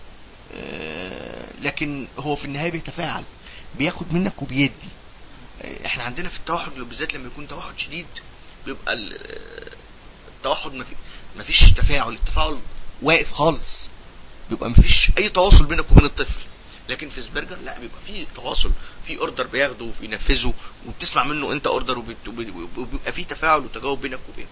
لكن هو في النهايه بيتفاعل، بياخد منك وبيدي. احنا عندنا في التوحد بالذات لما يكون توحد شديد بيبقى التوحد ما فيش تفاعل، التفاعل واقف خالص، بيبقى ما فيش اي تواصل بينك وبين الطفل. لكن في اسبرجر لا، بيبقى في تواصل، في اوردر بياخده وبينفذه وبتسمع منه انت اوردر، وبيبقى في تفاعل وتجاوب بينك وبينه.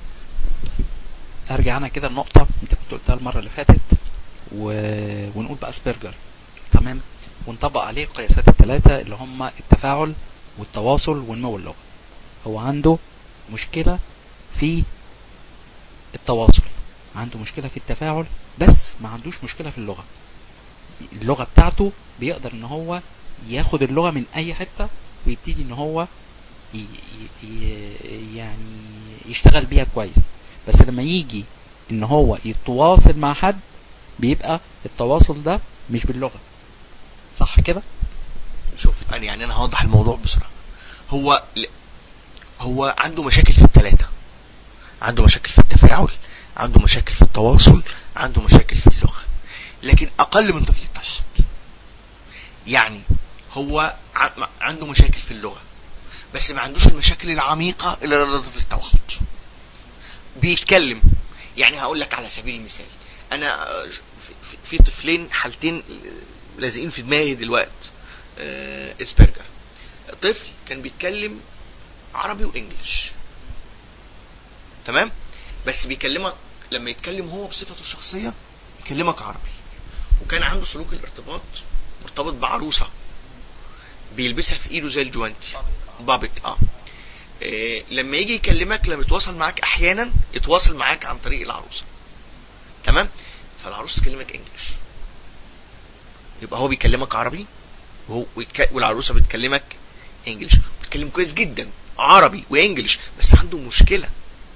ارجع انا كده النقطه انت كنت قلتها المره اللي فاتت و... ونقول بقى اسبرجر تمام، ونطبق عليه القياسات الثلاثه اللي هم التفاعل والتواصل ونمو اللغه. هو عنده مشكله في التواصل، عنده مشكله في التفاعل، بس ما عندوش مشكله في اللغه. اللغه بتاعته بيقدر ان هو ياخد اللغه من اي حته ويبتدي ان هو ي... ي... يعني يشتغل بيها كويس. بس لما يجي ان هو يتواصل مع حد بيبقى التواصل ده مش باللغه، صح كده؟
شوف انا يعني انا هوضح الموضوع بسرعه. هو هو عنده مشاكل في الثلاثه، عنده مشاكل في التفاعل، عنده مشاكل في التواصل، عنده مشاكل في اللغة، لكن اقل من طفل التوحد. يعني هو عنده مشاكل في اللغة بس ما عندوش المشاكل العميقة اللي لدى طفل التوحد. بيتكلم، يعني هقول لك على سبيل المثال، انا في طفلين حالتين لازقين في دماغي دلوقتي. اسبرجر، طفل كان بيتكلم عربي وانجليش، تمام، بس بيكلمك لما يتكلم هو بصفته الشخصية يكلمك عربي، وكان عنده سلوك الارتباط مرتبط بعروسة بيلبسها في ايده زي الجوانتي بابت. اه إيه لما يجي يكلمك، لما يتواصل معاك احيانا يتواصل معاك عن طريق العروسة، تمام، فالعروسة تكلمك انجليش، يبقى هو بيكلمك عربي وهو والعروسة بتكلمك انجليش، بتكلم كويس جدا عربي وانجليش بس عنده مشكلة.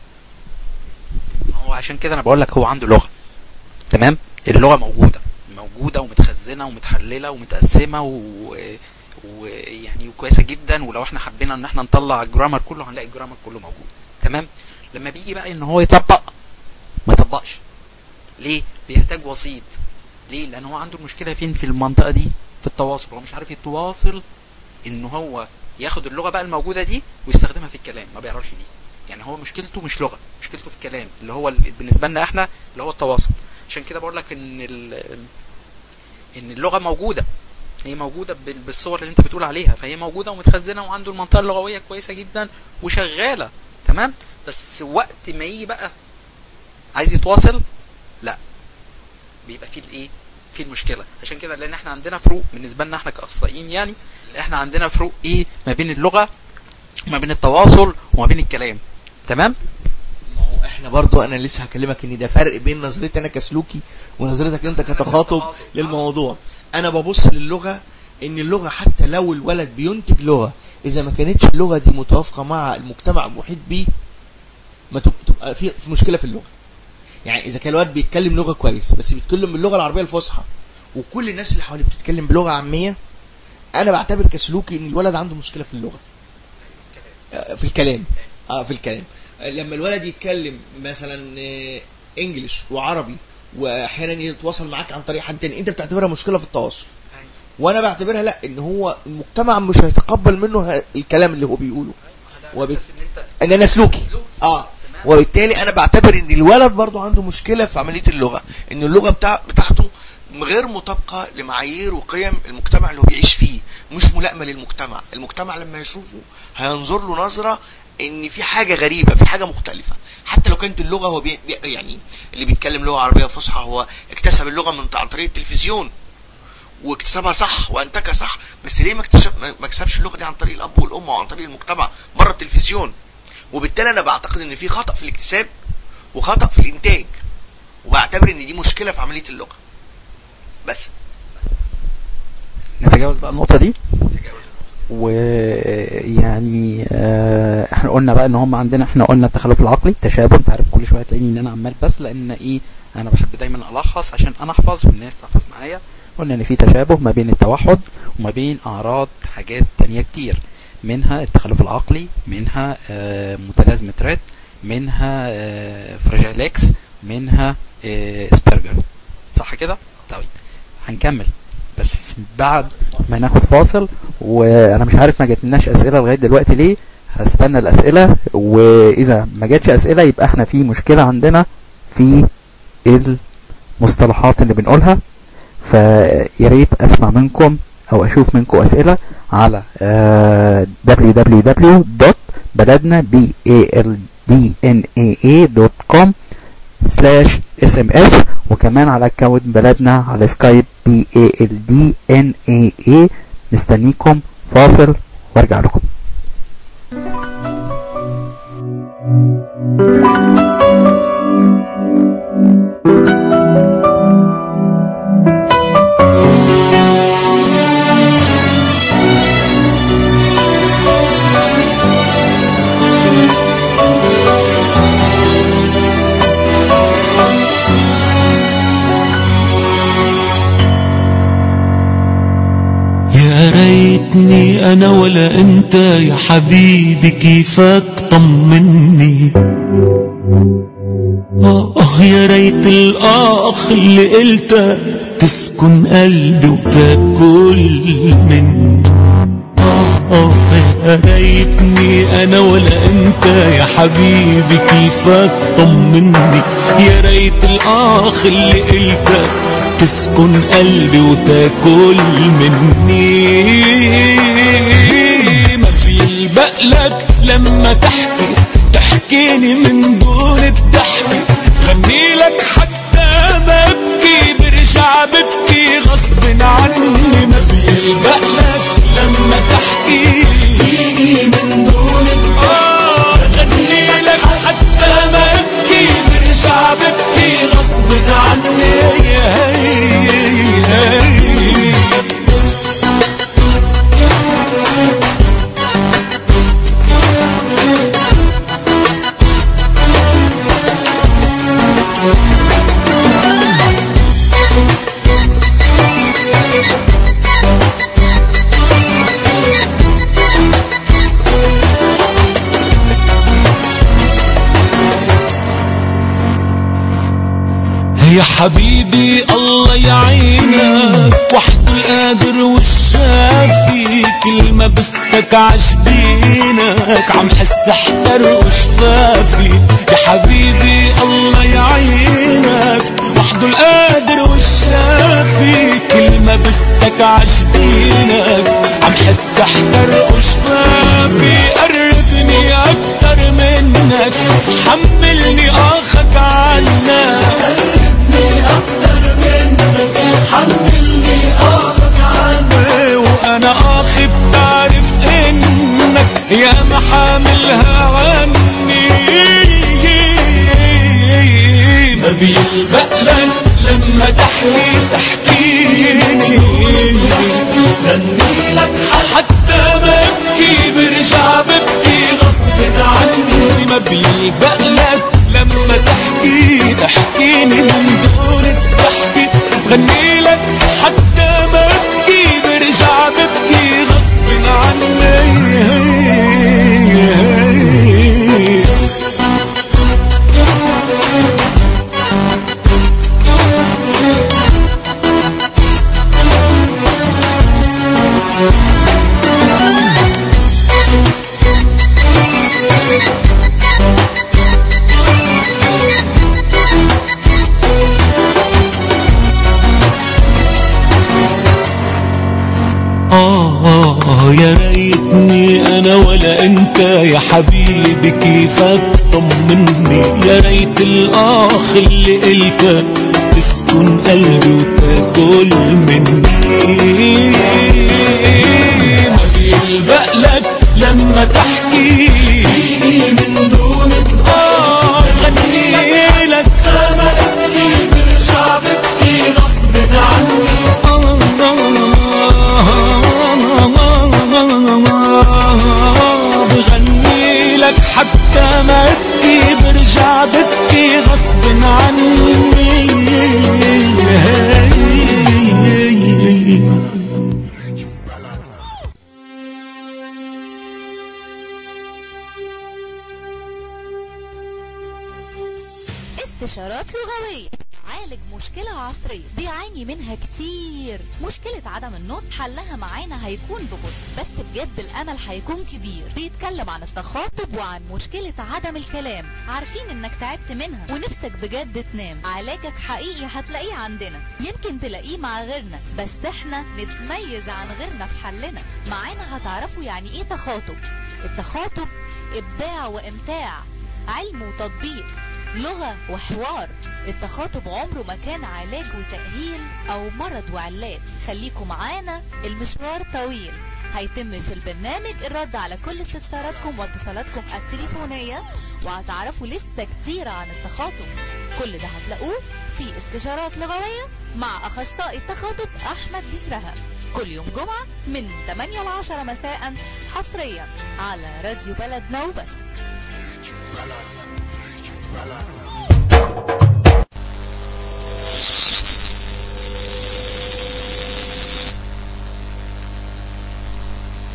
هو عشان كده انا بقول لك هو عنده لغة، تمام، اللغة موجودة موجودة ومتخزنة ومتحللة ومتقسمة ويعني و... وكويسة جدا، ولو احنا حبينا ان احنا نطلع الجرامر كله هنلاقي الجرامر كله موجود، تمام. لما بيجي بقى ان هو يطبق ما يطبقش. ليه؟ بيحتاج وسيط. ليه؟ لان هو عنده المشكلة فين؟ في المنطقة دي، في التواصل. هو مش عارف يتواصل ان هو ياخد اللغة بقى الموجودة دي ويستخدمها في الكلام، ما بيعرفش دي. يعني هو مشكلته مش لغة، مشكلته في الكلام اللي هو بالنسبة لنا احنا اللي هو التواصل. عشان كده بقول لك ان ان اللغة موجودة، هي موجودة بالصور اللي انت بتقول عليها، فهي موجودة ومتخزنة وعنده المنطقة اللغوية كويسة جدا وشغالة، تمام. بس وقت ما يجي بقى عايز يتواصل، لا، بيبقى فيه الايه، في المشكلة. عشان كده لان احنا عندنا فروق بالنسبة لنا احنا كأخصائيين، يعني احنا عندنا فروق ايه ما بين اللغة وما بين التواصل وما بين الكلام، تمام.
ما هو احنا برضو انا لسه هكلمك ان ده فرق بين نظرتي انا كسلوكي ونظرتك انت كتخاطب للموضوع. انا ببص للغة ان اللغة حتى لو الولد بينتج لغة، اذا ما كانتش اللغة دي متوافقة مع المجتمع المحيط بيه ما تبقى في مشكلة في اللغة. يعني اذا كان الولد بيتكلم لغة كويس بس بيتكلم باللغة العربية الفصحى وكل الناس اللي حواليه بتتكلم بلغة عامية، انا بعتبر كسلوكي ان الولد عنده مشكلة في اللغة، في الكلام. اه في الكلام لما الولد يتكلم مثلا انجليش وعربي واحيانا يتواصل معاك عن طريق حد تاني، انت بتعتبرها مشكلة في التواصل، وانا بعتبرها لا، ان هو المجتمع مش هيتقبل منه الكلام اللي هو بيقوله، وبت... ان انا سلوكي. اه وبالتالي انا بعتبر ان الولد برضو عنده مشكلة في عملية اللغة، ان اللغة بتاع... بتاعته غير مطابقة لمعايير وقيم المجتمع اللي هو بيعيش فيه، مش ملائمة للمجتمع. المجتمع لما يشوفه هينظر له نظرة ان في حاجة غريبة، في حاجة مختلفة، حتى لو كانت اللغة هو بي... يعني اللي بيتكلم لغة عربية فصحى هو اكتسب اللغة من عن طريق التلفزيون واكتسبها صح وانتجها صح، بس ليه ما اكتسب ما اكتسبش اللغة دي عن طريق الاب والام وعن طريق المجتمع بره التلفزيون؟ وبالتالي انا بعتقد ان في خطأ في الاكتساب وخطأ في الانتاج، وبعتبر ان دي مشكلة في عملية اللغة. بس
نتجاوز بقى النقطة دي، ويعني آه احنا قلنا بقى ان هم عندنا، احنا قلنا التخلف العقلي، التشابه. انت عارف كل شوية تلاقيني ان انا عمال بس لان ايه، انا بحب دايما الخص عشان انا احفظ والناس تحفظ معايا. قلنا ان في تشابه ما بين التوحد وما بين اعراض حاجات تانية كتير، منها التخلف العقلي، منها آه متلازمة ريت، منها آه فراجيلكس، منها آه اسبرجر، صح كده؟ طيب هنكمل بس بعد ما ناخد فاصل. وانا مش عارف ما جاتلناش اسئله لغايه دلوقتي ليه، هستنى الاسئله، واذا ما جاتش اسئله يبقى احنا في مشكله عندنا في المصطلحات اللي بنقولها. فيا ريت اسمع منكم او اشوف منكم اسئله على دبليو دبليو دبليو دوت بلدنا دوت كوم سلاش اس ام اس، وكمان على اكونت بلدنا على سكايب بي اي ال دي ان اي اي. مستنيكم. فاصل وارجع لكم.
يا ريت ريتني انا ولا انت يا حبيبي، كيفك طمني. اه يا ريت الاخ اللي قلته تسكن قلبي وتاكل مني. اه يا ريتني انا ولا انت يا حبيبي، كيفك طمني. يا ريت الاخ اللي قلته تسكن قلبي وتاكل مني. ما بيلبقلك لما تحكي تحكيني من دون الضحك، غني لك حتى ما ابكي برجع ببكي غصب عني. ما بيلبقلك لما تحكي تحكيني من دون الضحك، غني لك حتى ما ابكي برجع ببكي غصب عني. يا حبيبي الله يعينك، وحده القادر والشافي، كلمة بستك عجبينك عم حس احتر وشفافي. يا حبيبي الله يعينك، وحده القادر والشافي، كلمة بستك عجبينك عم حس احتر وشفافي. قربني اكتر منك، حملني اخك عنك، أكتر منك حملني آخك عني. وأنا آخي بتعرف إنك يا ما حاملها عني. ما بيلبقلك لما تحكي تحكيني، غني لك حتى ما ابكي برجع ببكي غصب عني. ما بيلبقلك لما تحكي تحكيني من دون الضحك، غني لك حتى ما ابكي برجع ببكي غصب عني. يا ريتني انا ولا انت يا حبيبي، كيفك طمني. يا ريت الاخ اللي قلته تسكن قلبي وتاكل مني. ما بيلبقلك لما تحكي من دون اه غني لك ما ابكي برجع ببكي غصب عني. بغني لك حتى ما ابكي برجع ببكي غصب عني.
استشارات لغوية، عالج مشكلة عصرية بيعاني منها كتير. مشكلة عدم النطق حلها معانا هيكون ببطء، بس بجد الأمل هيكون كبير. بيتكلم عن التخاطب وعن مشكلة عدم الكلام. عارفين انك تعبت منها ونفسك بجد تنام. علاجك حقيقي هتلاقيه عندنا، يمكن تلاقيه مع غيرنا، بس احنا نتميز عن غيرنا في حلنا. معانا هتعرفوا يعني ايه تخاطب. التخاطب إبداع وإمتاع، علم وتطبيق، لغة وحوار. التخاطب عمره ما كان علاج وتأهيل أو مرض وعلاج. خليكم معانا، المشوار طويل. هيتم في البرنامج الرد على كل استفساراتكم واتصالاتكم التليفونية، وهتعرفوا لسه كتير عن التخاطب. كل ده هتلاقوه في استشارات لغوية مع أخصائي التخاطب أحمد دسرها، كل يوم جمعة من ثمانية ل عشرة مساء، حصريا على راديو بلدنا وبس.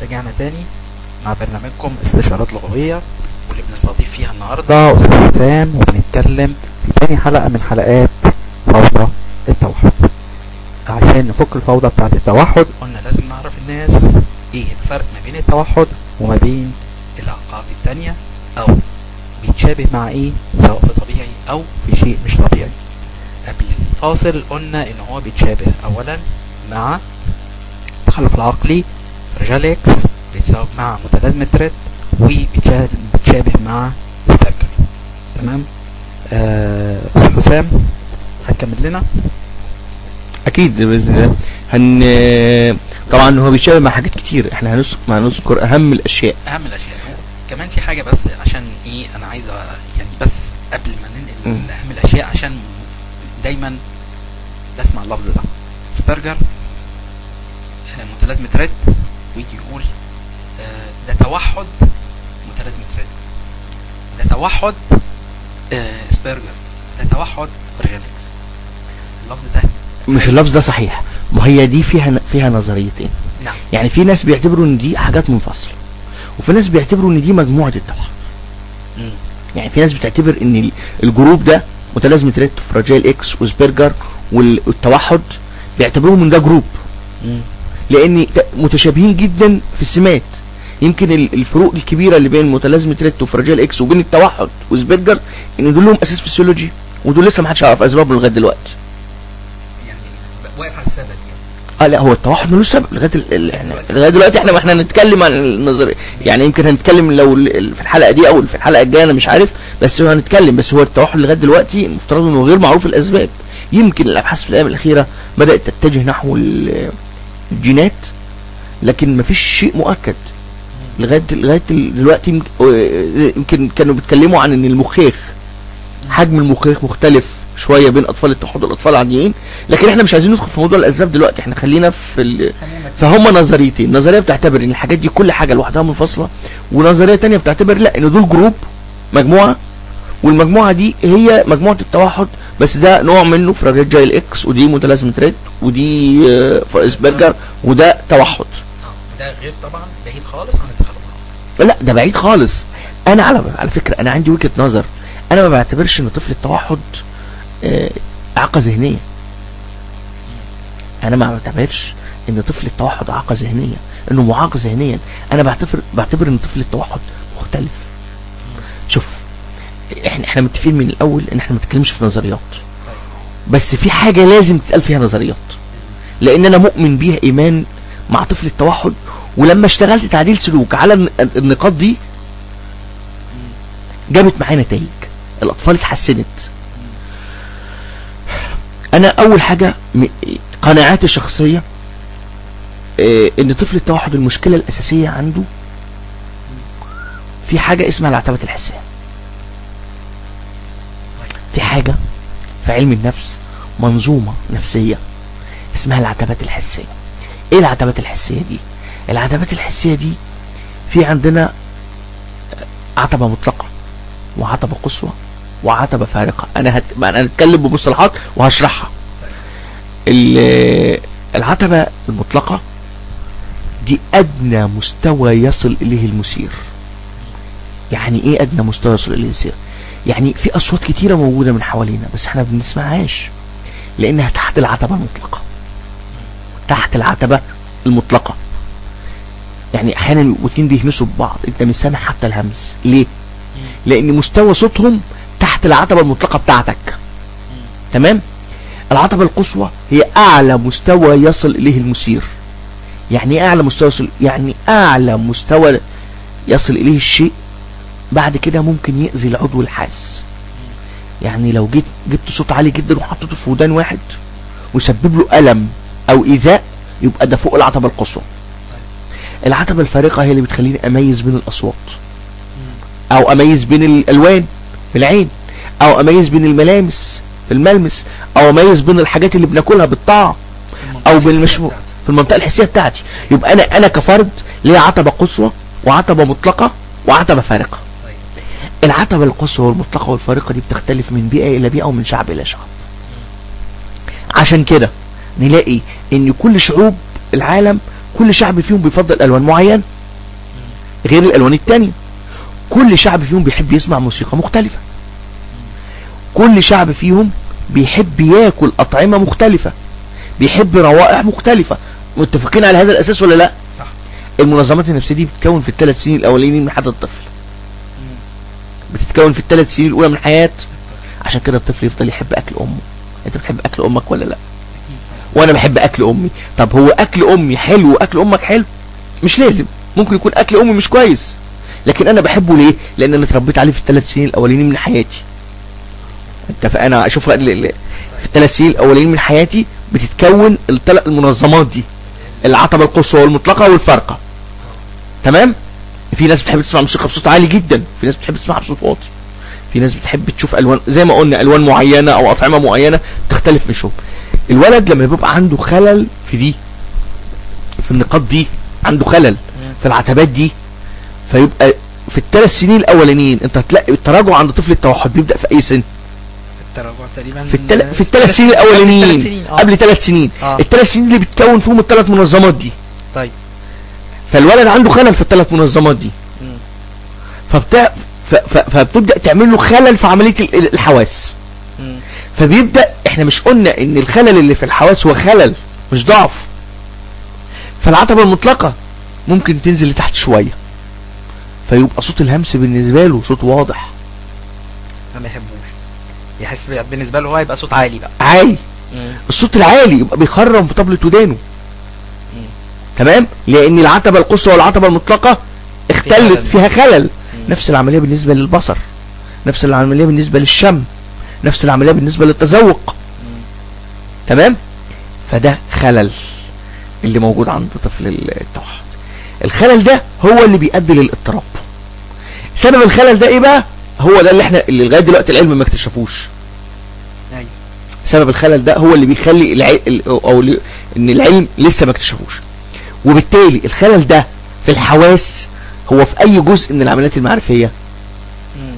ورجعنا تاني مع برنامجكم استشارات لغوية، واللي بنستضيف فيها النهاردة أستاذ حسام، وبنتكلم في تاني حلقة من حلقات فوضى التوحد. عشان نفك الفوضى بتاعة التوحد قلنا لازم نعرف الناس ايه الفرق ما بين التوحد وما بين العقاد التانية، او بيتشابه مع ايه سواء في طبيعي او في شيء مش طبيعي. قبل الفاصل قلنا ان هو بيتشابه اولا مع التخلف العقلي فرجال اكس، بيتشابه مع متلازمة ريد، وبيتشابه مع سبيرجر. تمام. آه حسام هتكمل لنا؟
اكيد باذن الله. هن طبعا هو بيشابه مع حاجات كتير، احنا هنذكر هنذكر اهم الاشياء.
اهم الاشياء كمان في حاجه، بس عشان ايه انا عايز يعني بس قبل ما ننقل اهم الاشياء، عشان دايما بسمع اللفظ ده سبيرجر متلازمه ريد، ويجي يقول ده توحد متلازمه ريد، ده توحد سبيرجر، ده توحد برجلكس. اللفظ ده
مش اللفظ ده صحيح، ما هي دي فيها فيها نظريتين.
نعم.
يعني في ناس بيعتبروا ان دي حاجات منفصله، وفي ناس بيعتبروا ان دي مجموعه التوحد.
مم.
يعني في ناس بتعتبر ان الجروب ده متلازمه ريت وفراجيل اكس وسبيرجر والتوحد بيعتبروهم ان ده جروب.
مم.
لان متشابهين جدا في السمات. يمكن الفروق الكبيره اللي بين متلازمه ريت وفراجيل اكس وبين التوحد وسبيرجر ان دول لهم اساس فسيولوجي، ودول لسه ما حدش يعرف اسبابه لغايه دلوقتي.
يعني واقف على السبب يعني.
اه لا، هو التوحد ملوش سبب لغايه احنا لغايه دلوقتي. احنا ما احنا هنتكلم عن النظريه، يعني يمكن هنتكلم لو في الحلقه دي او في الحلقه الجايه انا مش عارف، بس هو هنتكلم. بس هو التوحد لغايه دلوقتي المفترض انه غير معروف الاسباب. يمكن الابحاث في الايام الاخيره بدات تتجه نحو الجينات، لكن ما فيش شيء مؤكد لغايه لغايه دلوقتي. يمكن كانوا بيتكلموا عن ان المخيخ، حجم المخيخ مختلف شويه بين اطفال التوحد والاطفال العاديين، لكن احنا مش عايزين ندخل في موضوع الاسباب دلوقتي. احنا خلينا في ال... فهم نظريتين. نظريه بتعتبر ان الحاجات دي كل حاجه لوحدها منفصله، ونظريه تانية بتعتبر لا، ان دول جروب، مجموعه، والمجموعه دي هي مجموعه التوحد، بس ده نوع منه فراجيل اكس، ودي متلازمه ريد، ودي اسبرجر، وده توحد.
ده غير طبعا بعيد خالص عن التخلف.
لا ده بعيد خالص. انا على على فكره انا عندي وجهه نظر، انا ما بعتبرش ان طفل التوحد آه اعاقه ذهنيه. انا ما بعتبرش ان طفل التوحد اعاقه ذهنيه، انه معاق ذهنيا. انا بعتبر بعتبر ان طفل التوحد مختلف. شوف، احنا احنا متفقين من الاول ان احنا ما نتكلمش في نظريات، بس في حاجه لازم تتقال فيها نظريات، لان انا مؤمن بيها ايمان مع طفل التوحد. ولما اشتغلت تعديل سلوك على النقاط دي جابت معايا نتائج، الاطفال اتحسنت. انا اول حاجه قناعاتي الشخصيه اه ان طفل التوحد المشكله الاساسيه عنده في حاجه اسمها العتبات الحسيه. في حاجه في علم النفس، منظومه نفسيه اسمها العتبات الحسيه. ايه العتبات الحسيه دي؟ العتبات الحسيه دي في عندنا عتبه مطلقه، وعتبه قصوى، وعتبه فارقه. انا هت... انا هنتكلم بمصطلحات وهشرحها. العتبه المطلقه دي ادنى مستوى يصل اليه المثير. يعني ايه ادنى مستوى يصل اليه المثير؟ يعني في اصوات كتيره موجوده من حوالينا بس احنا ما بنسمعهاش لانها تحت العتبه المطلقه. تحت العتبه المطلقه يعني احيانا واتنين بيهمسوا ببعض، انت مش سامع حتى الهمس. ليه؟ لان مستوى صوتهم تحت العتبه المطلقه بتاعتك. تمام؟ العتبه القصوى هي اعلى مستوى يصل اليه المثير. يعني ايه اعلى مستوى يصل؟ يعني اعلى مستوى يصل اليه الشيء بعد كده ممكن يأذي العضو الحاس. يعني لو جيت جبت صوت عالي جدا وحطيته في ودان واحد وسبب له ألم او ايذاء، يبقى ده فوق العتبه القصوى. العتبه الفارقه هي اللي بتخليني اميز بين الاصوات، او اميز بين الالوان في العين، او اميز بين الملامس في الملمس، او اميز بين الحاجات اللي بناكلها بالطعم، او بالمشموم في المنطقه الحسيه بتاعتي. يبقى انا انا كفرد ليا عتبه قصوى وعتبه مطلقه وعتبه فارقه. العتبه القصوى والمطلقه والفارقه دي بتختلف من بيئه الى بيئه ومن شعب الى شعب. عشان كده نلاقي ان كل شعوب العالم كل شعب فيهم بيفضل الوان معين غير الالوان التانية. كل شعب فيهم بيحب يسمع موسيقى مختلفة، كل شعب فيهم بيحب ياكل اطعمة مختلفة، بيحب روائح مختلفة. متفقين على هذا الاساس ولا لا؟
صح.
المنظمات النفسية دي بتتكون في الثلاث سنين الاولانيين من حياة الطفل، بتتكون في الثلاث سنين الاولى من حياة. عشان كده الطفل يفضل يحب اكل امه. انت بتحب اكل امك ولا لا؟ وانا بحب اكل امي. طب هو اكل امي حلو واكل امك حلو؟ مش لازم، ممكن يكون اكل امي مش كويس، لكن انا بحبه ليه؟ لان انا اتربيت عليه في الثلاث سنين الاولانيين من حياتي. انت فانا اشوف في الثلاث سنين الاولانيين من حياتي بتتكون الثلاث المنظمات دي، العتبة القصوى والمطلقة والفارقة. تمام؟ في ناس بتحب تسمع موسيقى بصوت عالي جدا، في ناس بتحب تسمعها بصوت واطي، في ناس بتحب تشوف الوان زي ما قلنا الوان معينة او اطعمة معينة بتختلف من شوب. الولد لما بيبقى عنده خلل في دي، في النقاط دي، عنده خلل في العتبات دي، فيبقى في الثلاث سنين الاولانيين انت هتلاقي التراجع عند طفل التوحد بيبدا في اي سن؟
التراجع تقريبا
في التل... في الثلاث سنين الاولانيين قبل ثلاث سنين.
آه.
الثلاث سنين اللي بتكون فيهم الثلاث منظمات دي.
طيب
فالولد عنده خلل في الثلاث منظمات دي، فبتاع ف... ف... فبتبدا تعمل له خلل في عمليه ال- الحواس.
مم.
فبيبدا، احنا مش قلنا ان الخلل اللي في الحواس هو خلل مش ضعف؟ فالعتبة المطلقة ممكن تنزل لتحت شوية، فيبقى صوت الهمس بالنسبة له صوت واضح،
ما يحبوش، يحس بالنسبة له هو يبقى صوت عالي بقى،
عالي.
مم.
الصوت العالي يبقى بيخرم في طبلة ودانه.
مم.
تمام؟ لان العتبة القصوى والعتبة المطلقة اختلت فيها خلل.
مم.
نفس العملية بالنسبة للبصر، نفس العملية بالنسبة للشم، نفس العملية بالنسبة للتذوق.
مم.
تمام؟ فده خلل اللي موجود عند طفل التوحد. الخلل ده هو اللي بيؤدي للاضطراب. سبب الخلل ده ايه بقى؟ هو ده اللي احنا اللي لغايه دلوقتي العلم ما اكتشفوش.
ايوه.
سبب الخلل ده هو اللي بيخلي العلم او اللي ان العلم لسه ما اكتشفوش. وبالتالي الخلل ده في الحواس هو في اي جزء من العمليات المعرفيه؟
مم.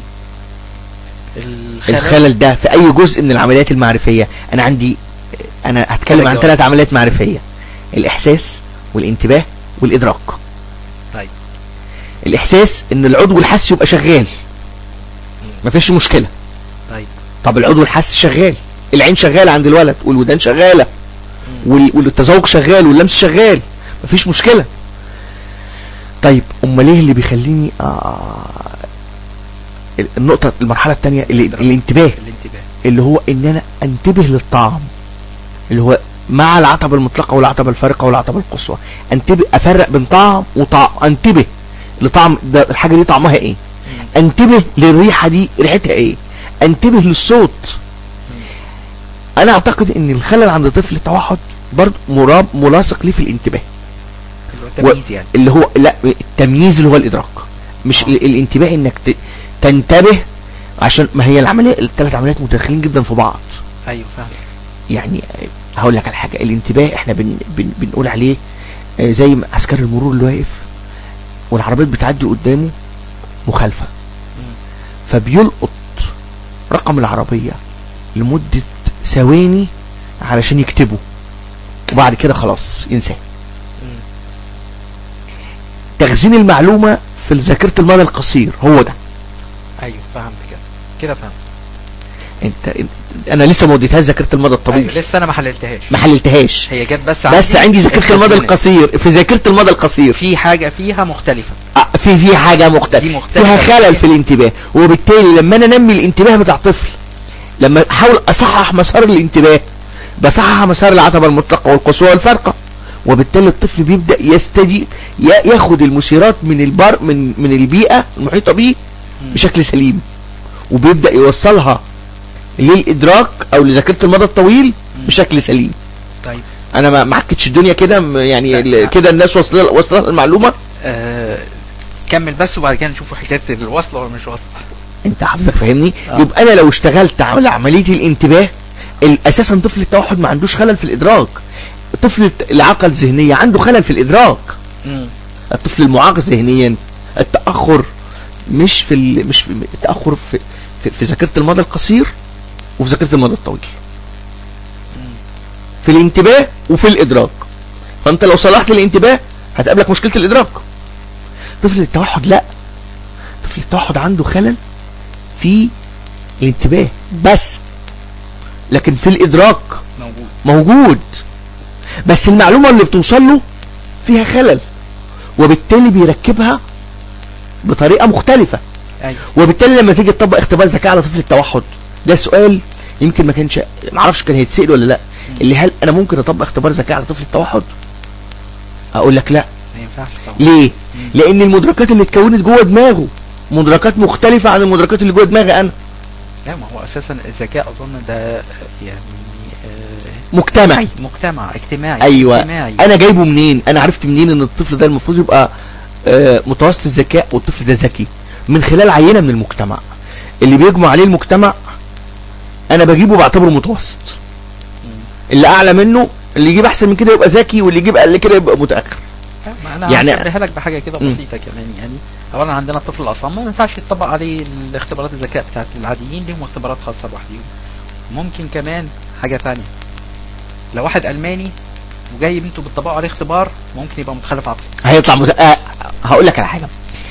الخلل ده في اي جزء من العمليات المعرفيه. انا عندي انا هتكلم عن ثلاث عمليات معرفيه: الاحساس والانتباه والادراك.
طيب.
الاحساس ان العضو الحسي يبقى شغال، مفيش مشكله.
طيب.
طب العضو الحسي شغال، العين شغاله عند الولد والودان شغاله وال... والتذوق شغال واللمس شغال، مفيش مشكله. طيب امال ايه اللي بيخليني آه... النقطه المرحله الثانيه اللي... الانتباه.
الانتباه
اللي هو ان انا انتبه للطعم، اللي هو مع العتبة المطلقة والعتبة الفارقة والعتبة القصوى. انتبه، افرق بين طعم وطعم، انتبه لطعم ده الحاجة دي طعمها ايه، انتبه للريحة دي ريحتها ايه، انتبه للصوت. انا اعتقد ان الخلل عند طفل التوحد برضه مراب ملاصق ليه في الانتباه،
اللي هو التمييز. يعني
اللي هو لا التمييز اللي هو الادراك، مش آه. الانتباه انك ت... تنتبه، عشان ما هي العملية الثلاث عمليات متداخلين جدا في بعض.
ايوه فاهم.
يعني هقول لك على حاجه، الانتباه احنا بن بن بنقول عليه زي ما عسكر المرور اللي واقف والعربيات بتعدي قدامه مخالفه، فبيلقط رقم العربيه لمده ثواني علشان يكتبه، وبعد كده خلاص ينساه. تخزين المعلومه في ذاكره المدى القصير هو ده.
ايوه فهمت كده كده فهمت.
انت انا لسه ما وديتهاش ذاكره المدى الطويل.
أيوة لسه انا ما حللتهاش
ما حللتهاش
هي جت بس
بس عندي ذاكره المدى القصير. في ذاكره المدى القصير
في حاجه فيها مختلفه،
اه في في حاجه مختلفه، فيها خلل في الانتباه. وبالتالي لما انا انمي الانتباه بتاع طفل، لما احاول اصحح مسار الانتباه بصحح مسار العتبه المطلقه والقصوى والفارقه، وبالتالي الطفل بيبدا يستجيب، ياخد المثيرات من البر من من البيئه المحيطه بيه بشكل سليم، وبيبدا يوصلها للادراك او لذاكره المدى الطويل بشكل سليم.
طيب
انا ما معكتش الدنيا كده يعني كده الناس وصل وصلت المعلومه.
آه كمل بس وبعد كده نشوف حكايه الوصله ولا مش وصله.
انت حضرتك فاهمني؟ آه. يبقى انا لو اشتغلت على عمليه الانتباه، اساسا طفل التوحد ما عندوش خلل في الادراك. طفل العقل ذهنيه عنده خلل في الادراك.
مم.
الطفل المعاق ذهنيا التاخر مش في مش في التاخر في في, في ذاكره المدى القصير وفي ذاكره المدى الطويل، في الانتباه وفي الادراك. فانت لو صلحت الانتباه هتقابلك مشكله الادراك. طفل التوحد لا، طفل التوحد عنده خلل في الانتباه بس، لكن في الادراك
موجود
موجود، بس المعلومة اللي بتوصل له فيها خلل، وبالتالي بيركبها بطريقة مختلفة.
ايوه
وبالتالي لما تيجي تطبق اختبار ذكاء على طفل التوحد، ده سؤال يمكن ما كانش معرفش كان هيتسأل ولا لا، اللي هل انا ممكن اطبق اختبار ذكاء على طفل التوحد؟ اقول لك لا.
ما ينفعش طبعا.
ليه؟ لان المدركات اللي اتكونت جوه دماغه مدركات مختلفة عن المدركات اللي جوه دماغي انا.
لا ما هو اساسا الذكاء اظن ده يعني آه
مجتمعي
مجتمع اجتماعي.
ايوه
اجتماعي.
انا جايبه منين؟ انا عرفت منين ان الطفل ده المفروض يبقى آه متوسط الذكاء والطفل ده ذكي؟ من خلال عينة من المجتمع اللي بيجمع عليه المجتمع، انا بجيبه بعتبره متوسط. اللي اعلى منه اللي يجيب احسن من كده يبقى ذكي، واللي يجيب اقل كده يبقى متاخر.
انا
يعني
هشبهها لك بحاجه كده بسيطه كمان. يعني اولا عندنا الطفل الاصم ما ينفعش يطبق عليه الاختبارات الذكاء بتاعت العاديين، ليهم اختبارات خاصه لوحدهم. ممكن كمان حاجه ثانيه، لو واحد الماني وجاي انتوا بتطبقوا عليه اختبار ممكن يبقى متخلف عقلي،
هيطلع مت... آه هقول لك على حاجه.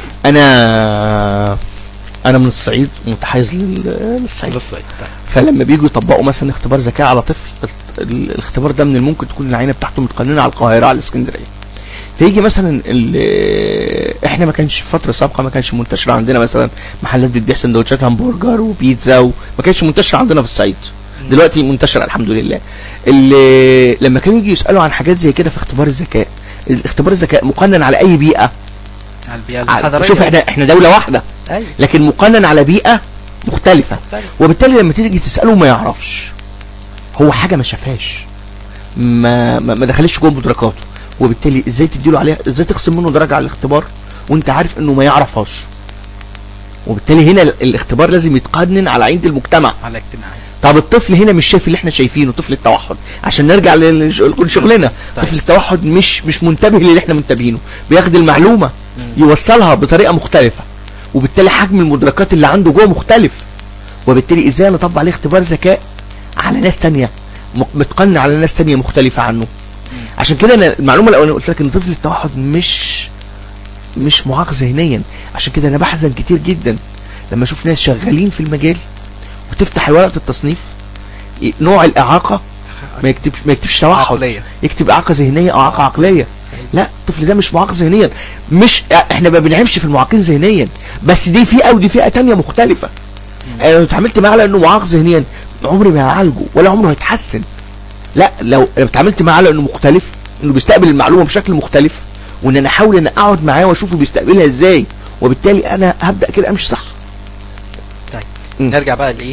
انا انا من الصعيد، متحيز لل- للصعيد.
للصعيد.
فلما بيجوا يطبقوا مثلا اختبار ذكاء على طفل، ال- الاختبار ده من الممكن تكون العينه بتاعته متقننه على القاهره على الاسكندريه. فيجي مثلا ال- احنا ما كانش في فتره سابقه ما كانش منتشر عندنا مثلا محلات بتبيع سندوتشات همبرجر وبيتزا، وما كانش منتشر عندنا في الصعيد. دلوقتي منتشر الحمد لله. اللي لما كانوا يجي يسالوا عن حاجات زي كده في اختبار الذكاء، الاختبار الذكاء مقنن على اي بيئه؟
على البيئه الحضاريه.
شوف احنا احنا دوله واحده،
ايوه
لكن مقنن على بيئه مختلفه.
مختلف.
وبالتالي لما تيجي تساله ما يعرفش، هو حاجه ما شافهاش، ما ما, ما دخلش جوه مدركاته، وبالتالي ازاي تديله عليها، ازاي تخصم منه درجه على الاختبار وانت عارف انه ما يعرفهاش؟ وبالتالي هنا ال- الاختبار لازم يتقنن على عين المجتمع.
على اجتماعي.
طب الطفل هنا مش شايف اللي احنا شايفينه، طفل التوحد، عشان نرجع لشغلنا.
طيب.
طفل التوحد مش مش منتبه للي احنا منتبهينه، بياخد المعلومه يوصلها بطريقه مختلفه، وبالتالي حجم المدركات اللي عنده جوه مختلف. وبالتالي ازاي نطبق عليه اختبار ذكاء على ناس تانية م- متقنن على ناس تانية مختلفه عنه؟ عشان كده انا المعلومه الاولانيه قلت لك ان طفل التوحد مش مش معاق ذهنيا. عشان كده انا بحزن كتير جدا لما اشوف ناس شغالين في المجال وتفتح ورقه التصنيف ي- نوع الاعاقه ما يكتبش ما يكتبش توحد،
عقلية.
يكتب اعاقه ذهنيه او اعاقه عقليه. لا، الطفل ده مش معاق ذهنيا. مش احنا ما بنعيبش في المعاقين ذهنيا، بس دي فئه ودي فئه تانية مختلفه. انا لو اتعاملت معاه على انه معاق ذهنيا عمري ما هعالجه ولا عمره هيتحسن. لا، لو اتعاملت معاه على انه مختلف، انه بيستقبل المعلومه بشكل مختلف، وان انا احاول ان اقعد معاه واشوفه بيستقبلها ازاي، وبالتالي انا هبدا كده امشي صح.
طيب
م.
نرجع بقى لايه،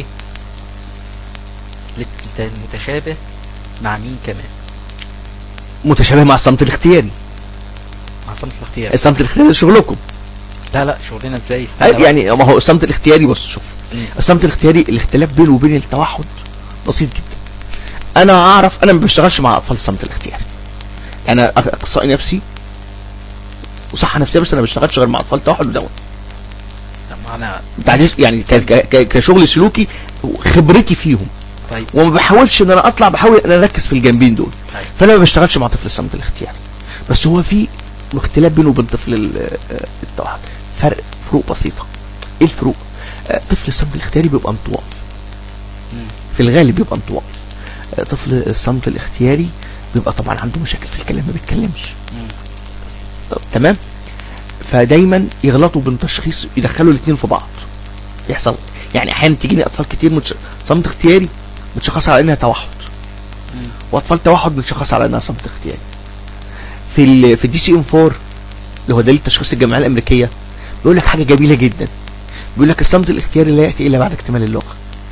للمتشابه مع مين كمان؟
متشابه مع الصمت الاختياري.
مع صمت الاختيار.
الصمت الاختياري ده شغلكم.
لا لا شغلنا ازاي؟
أي-
استنى بقى.
يعني ما هو الصمت الاختياري، بص شوف،
مم.
الصمت الاختياري الاختلاف بينه وبين التوحد بسيط جدا. انا اعرف انا ما بشتغلش مع اطفال الصمت الاختياري، انا اخصائي نفسي وصحه نفسيه، بس انا ما بشتغلش غير مع اطفال التوحد ودون.
طب ما انا
بعدين يعني ك- ك- ك- كشغل سلوكي خبرتي فيهم،
طيب
وما بحاولش ان انا اطلع، بحاول ان انا اركز في الجنبين دول.
طيب.
فانا ما بشتغلش مع طفل الصمت الاختياري، بس هو في اختلاف بينه وبين طفل ال- آه، التوحد، فرق فروق بسيطه. ايه الفروق؟ آه، طفل الصمت الاختياري بيبقى انطوائي،
مم.
في الغالب بيبقى انطوائي. آه، طفل الصمت الاختياري بيبقى طبعا عنده مشاكل في الكلام، ما بيتكلمش.
مم.
طب تمام. فدايما يغلطوا بين تشخيص، يدخلوا الاثنين في بعض، يحصل يعني احيانا تجيني اطفال كتير متش... صمت اختياري متشخصه على انها توحد،
مم.
واطفال توحد متشخصه على انها صمت اختياري. في ال... في الدي سي ام أربعة اللي هو دليل تشخيص الجمعيه الامريكيه بيقول لك حاجه جميله جدا، بيقول لك الصمت الاختياري لا ياتي الا بعد اكتمال اللغه.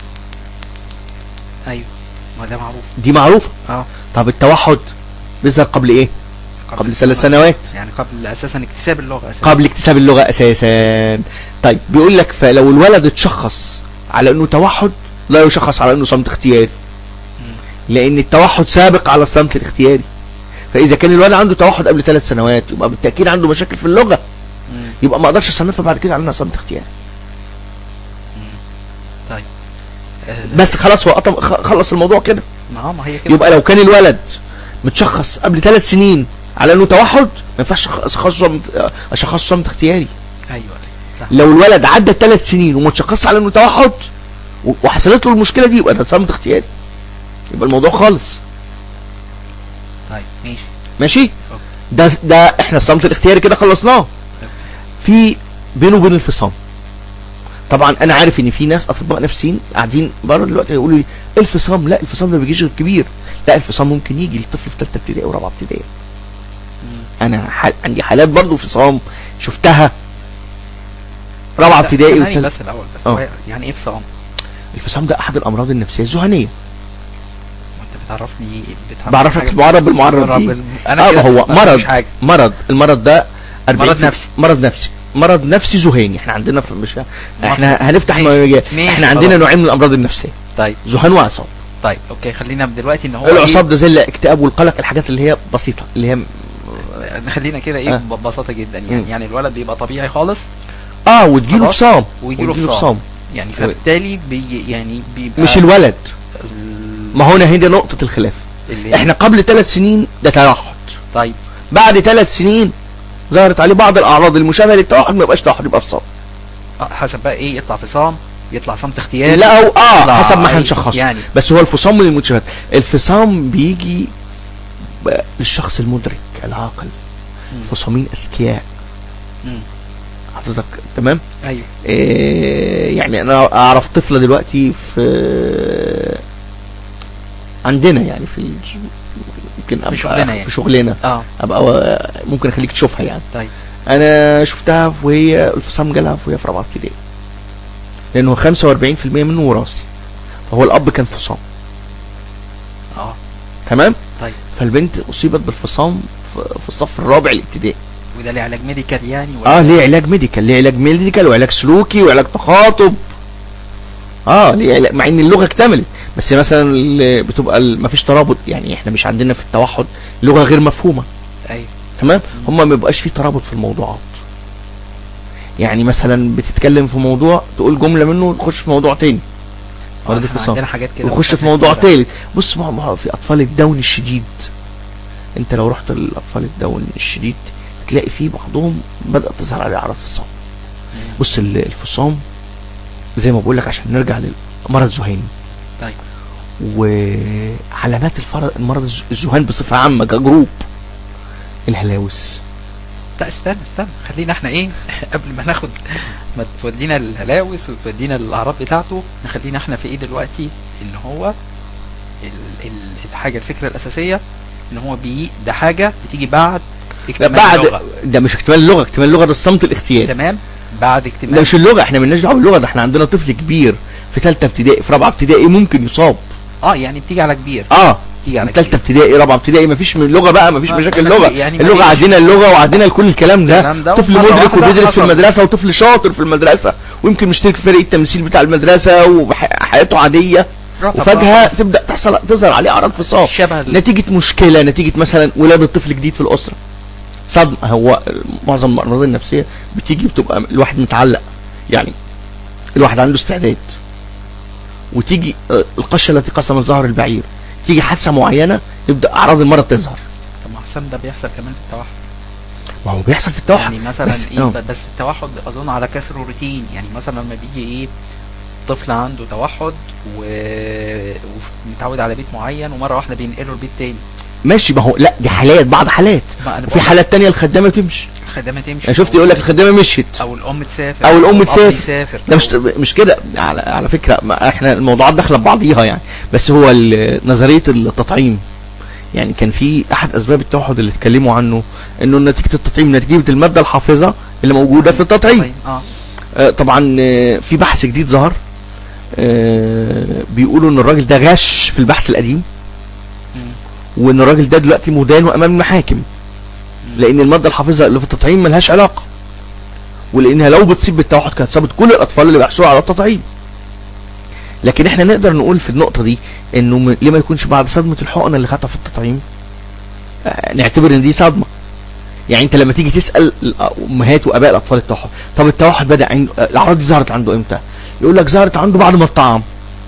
ايوه ما ده معروف.
دي معروفه.
اه
طب التوحد بيظهر قبل ايه؟ قبل ثلاث سنوات،
يعني قبل اساسا اكتساب اللغه اساسا.
قبل اكتساب اللغه اساسا. طيب بيقول لك فلو الولد اتشخص على انه توحد لا يشخص على انه صمت اختياري، لان التوحد سابق على الصمت الاختياري. فاذا كان الولد عنده توحد قبل ثلاث سنوات يبقى بالتاكيد عنده مشاكل في اللغه،
مم.
يبقى ما اقدرش اصنفها بعد كده على انها صمت اختياري.
طيب آه
بس خلاص هو قطم خ- خلص الموضوع كده.
ما ما هي كده.
يبقى لو كان الولد متشخص قبل ثلاث سنين على انه توحد ما ينفعش اشخصه صمت اشخصه صمت اختياري.
ايوه صح.
لو الولد عدى ثلاث سنين وما تشخصش على انه توحد وحصلت له المشكله دي يبقى ده صمت اختياري، يبقى الموضوع خالص.
طيب ماشي
ماشي. ده ده احنا الصمت الاختياري كده خلصناه. في بينه وبين الفصام. طبعا انا عارف ان في ناس اطباء نفسيين قاعدين بره دلوقتي يقولوا لي الفصام، لا الفصام ده ما بيجيش غير كبير. لا الفصام ممكن يجي للطفل في ثالثه ابتدائي ورابعه ابتدائي. انا حال عندي حالات برضو فصام شفتها رابعه ابتدائي
وثالثه. بس الاول بس
أوه.
يعني ايه فصام؟
الفصام ده احد الامراض النفسيه الذهنيه.
وانت بتعرفني
بعرفك المعرض بالمعرض دي.
انا
اه هو مرض مرض المرض ده
مرض نفسي
مرض نفسي مرض نفسي ذهاني. احنا عندنا في مش احنا هنفتح مجال. احنا عندنا نوعين من الامراض النفسيه.
طيب
ذهان وعصاب.
طيب اوكي خلينا دلوقتي ان هو
العصاب ده زي الاكتئاب والقلق، الحاجات اللي هي بسيطه اللي هي
خلينا كده ايه ببساطه جدا يعني م. يعني الولد بيبقى طبيعي خالص
اه وتجيله فصام
ويجيله فصام يعني فبالتالي بي يعني بيبقى
مش الولد. ما هنا هنا نقطه الخلاف. احنا قبل ثلاث سنين ده توحد.
طيب
بعد ثلاث سنين ظهرت عليه بعض الاعراض المشابهه للتوحد، ما يبقاش توحد يبقى فصام.
اه حسب بقى ايه يطلع فصام يطلع صمت اختياري.
لا او اه حسب ما هنشخصه يعني. بس هو الفصام من المتشابهات. الفصام بيجي للشخص المدرك العاقل. فصامين اذكياء حضرتك تمام.
ايوه
إيه يعني انا اعرف طفله دلوقتي في عندنا يعني في يمكن
في شغلنا يعني.
في شغلنا
اه
ابقى ممكن اخليك تشوفها يعني.
طيب
انا شفتها وهي الفصام جالها وهي في رابعه ابتدائي، لانه خمسة وأربعين بالمية منه وراثي، فهو الاب كان فصام.
اه
تمام.
طيب
فالبنت اصيبت بالفصام في الصف الرابع الابتدائي.
وده ليه علاج ميديكال يعني ولا
اه ليه علاج ميديكال، ليه علاج ميديكال وعلاج سلوكي وعلاج تخاطب. اه ليه علاج، مع ان اللغه اكتملت بس مثلا بتبقى ما فيش ترابط. يعني احنا مش عندنا في التوحد لغه غير مفهومه.
ايوه
تمام. هم ما بيبقاش في ترابط في الموضوعات. يعني مثلا بتتكلم في موضوع تقول جمله منه تخش في موضوع تاني.
اه عندنا حاجات كده
وخش في موضوع تالت. بص ما في اطفال الدون الشديد، انت لو رحت للاطفال الدون الشديد تلاقي فيه بعضهم بدأت تظهر عليه اعراض فصام. بص الفصام زي ما بقول لك عشان نرجع للمرض الذهاني.
طيب
وعلامات المرض الذهان بصفه عامه كجروب الهلاوس.
لا استنى استنى خلينا احنا ايه قبل ما ناخد ما تودينا الهلاوس وتودينا الاعراض بتاعته، نخلينا احنا في ايه دلوقتي ان هو ال ال الحاجه الفكره الاساسيه ان هو بي ده حاجه بتيجي بعد اكتمال
بعد
اللغه.
ده مش اكتمال اللغه، اكتمال اللغه ده الصمت الاختياري.
تمام. بعد اكتمال
ده مش اللغه، احنا مالناش دعوه باللغه. ده احنا عندنا طفل كبير في ثالثه ابتدائي في رابعه ابتدائي ممكن يصاب.
اه يعني بتيجي على كبير.
اه
بتيجي على
ثالثه ابتدائي رابعه ابتدائي مفيش من اللغه بقى، مفيش
آه
مشاكل اللغه.
يعني
اللغه عندنا اللغه وعندنا كل الكلام ده,
ده
طفل مدرك وبيدرس في المدرسه وطفل شاطر في المدرسه ويمكن مشترك في فريق التمثيل بتاع المدرسه وحياته عاديه، وفجاه تبدا تحصل تظهر عليه اعراض فصام نتيجه مشكله، نتيجه مثلا ولاده طفل جديد في الاسره، صدمه. هو معظم الامراض النفسيه بتيجي بتبقى الواحد متعلق، يعني الواحد عنده استعداد وتيجي القشه التي قسمت ظهر البعير، تيجي حادثه معينه يبدا اعراض المرض تظهر.
طب ما حسام ده بيحصل كمان في التوحد.
ما هو بيحصل في التوحد
يعني مثلا بس, إيه بس التوحد اظن على كسر روتين. يعني مثلا لما بيجي ايه طفل عنده توحد ومتعود على بيت معين ومره واحده بينقله لبيت تاني،
ماشي. ما هو لا دي حالات، بعض حالات. وفي حالات تانية الخدامه تمشي
الخدامه تمشي
يعني شفت يقول لك الخدامه مشيت
او الام تسافر
او الام
تسافر.
ده مش مش كده على على فكره. احنا الموضوعات داخله ببعضيها يعني. بس هو نظريه التطعيم، يعني كان في احد اسباب التوحد اللي اتكلموا عنه انه نتيجه التطعيم، نتيجه الماده الحافظه اللي موجوده في التطعيم.
اه
آه طبعا آه في بحث جديد ظهر آه بيقولوا ان الراجل ده غش في البحث القديم، وان الراجل ده دلوقتي مدان وامام المحاكم لان الماده الحافظه اللي في التطعيم ملهاش علاقه، ولانها لو بتصيب بالتوحد كانت صابت كل الاطفال اللي بيحصلوا على التطعيم. لكن احنا نقدر نقول في النقطه دي انه ليه ما يكونش بعد صدمه الحقنه اللي خدتها في التطعيم آه نعتبر ان دي صدمه. يعني انت لما تيجي تسال امهات واباء الاطفال التوحد، طب التوحد بدا عند الاعراض دي ظهرت عنده امتى؟ يقول لك ظهرت عنده بعد ما اتطعم.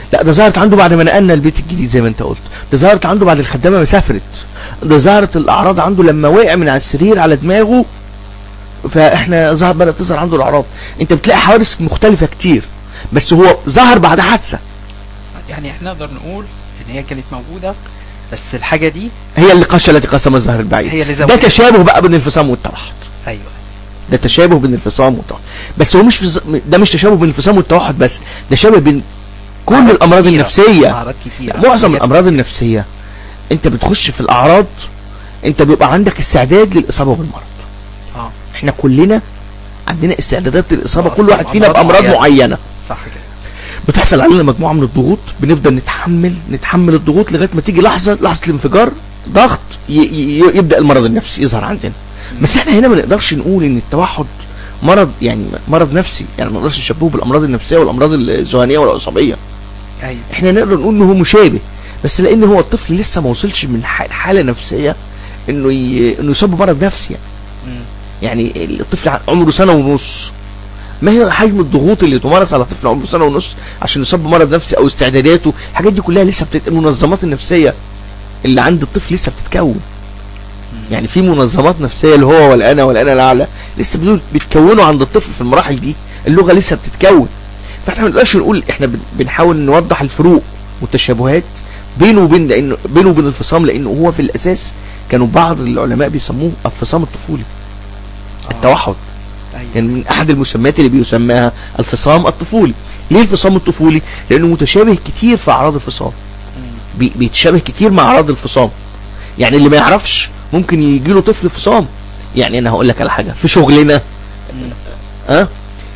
لا ده ظهرت عنده بعد ما نقلنا البيت الجديد زي ما انت قلت، ده ظهرت عنده بعد الخدامه ما سافرت، ده ظهرت الاعراض عنده لما وقع من على السرير على دماغه، فاحنا ظهر بدات تظهر عنده الاعراض. انت بتلاقي حوادث مختلفه كتير، بس هو ظهر بعد حادثه.
يعني احنا نقدر نقول ان هي كانت موجوده، بس الحاجه دي
هي اللي قشه التي قسم الظهر البعيد.
هي اللي
ده
زودت.
تشابه بقى بين الانفصام والتوحد.
ايوه
ده تشابه بين الانفصام والتوحد، بس هو مش في ده مش تشابه بين الانفصام والتوحد بس، ده شابه بين كل الامراض
كتيرة.
النفسيه.
اعراض كتيره،
معظم
حاجات-
الامراض النفسيه انت بتخش في الاعراض انت بيبقى عندك استعداد للاصابه بالمرض.
اه
احنا كلنا عندنا استعدادات للاصابه،
آه،
كل
صح،
واحد فينا
أمراض
بامراض
معينة.
معينه.
صح كده.
بتحصل علينا مجموعه من الضغوط، بنفضل نتحمل نتحمل الضغوط لغايه ما تيجي لحظه لحظه الانفجار، ضغط ي ي يبدا المرض النفسي يظهر عندنا. بس احنا هنا ما نقدرش نقول ان التوحد مرض، يعني مرض نفسي، يعني ما نقدرش نشبهه بالامراض النفسيه والامراض الذهنيه والعصبيه.
ايوه
احنا نقدر نقول ان هو مشابه، بس لان هو الطفل لسه ما وصلش من ح- حاله نفسيه انه ي... انه يصاب بمرض نفسي يعني.
مم.
يعني الطفل عمره سنه ونص، ما هي حجم الضغوط اللي تمارس على طفل عمره سنه ونص عشان يصاب بمرض نفسي او استعداداته، الحاجات دي كلها لسه بتت... المنظمات النفسيه اللي عند الطفل لسه بتتكون. يعني في منظمات نفسيه اللي هو والانا والانا الاعلى لسه بدون بتكونوا عند الطفل في المراحل دي، اللغه لسه بتتكون. فاحنا ما نقدرش نقول، احنا بن- بنحاول نوضح الفروق والتشابهات بينه وبين لانه بينه وبين الانفصام، لانه هو في الاساس كانوا بعض العلماء بيسموه الانفصام الطفولي.
آه.
التوحد
ايوه
يعني من احد المسميات اللي بيسماها الفصام الطفولي. ليه الفصام الطفولي؟ لانه متشابه كتير في اعراض الفصام،
مم.
بي بيتشابه كتير مع اعراض الفصام. يعني اللي ما يعرفش ممكن يجي له طفل فصام. يعني انا هقول لك على حاجه في شغلنا،
مم.
ها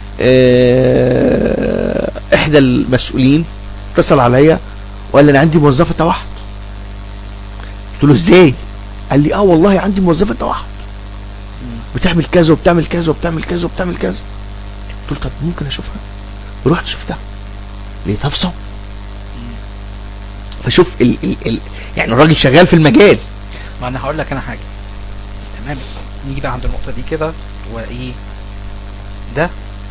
اه احدى المسؤولين اتصل عليا وقال لي انا عندي موظفه توحد. قلت له ازاي؟ قال لي اه والله عندي موظفه توحد بتعمل كذا وبتعمل كذا وبتعمل كذا وبتعمل كذا. قلت له طب ممكن اشوفها؟ ورحت شفتها لقيتها فصام. فشوف ال ال ال يعني الراجل شغال في المجال.
ما انا هقول لك انا حاجه. تمام، نيجي بقى عند النقطه دي كده، وايه ده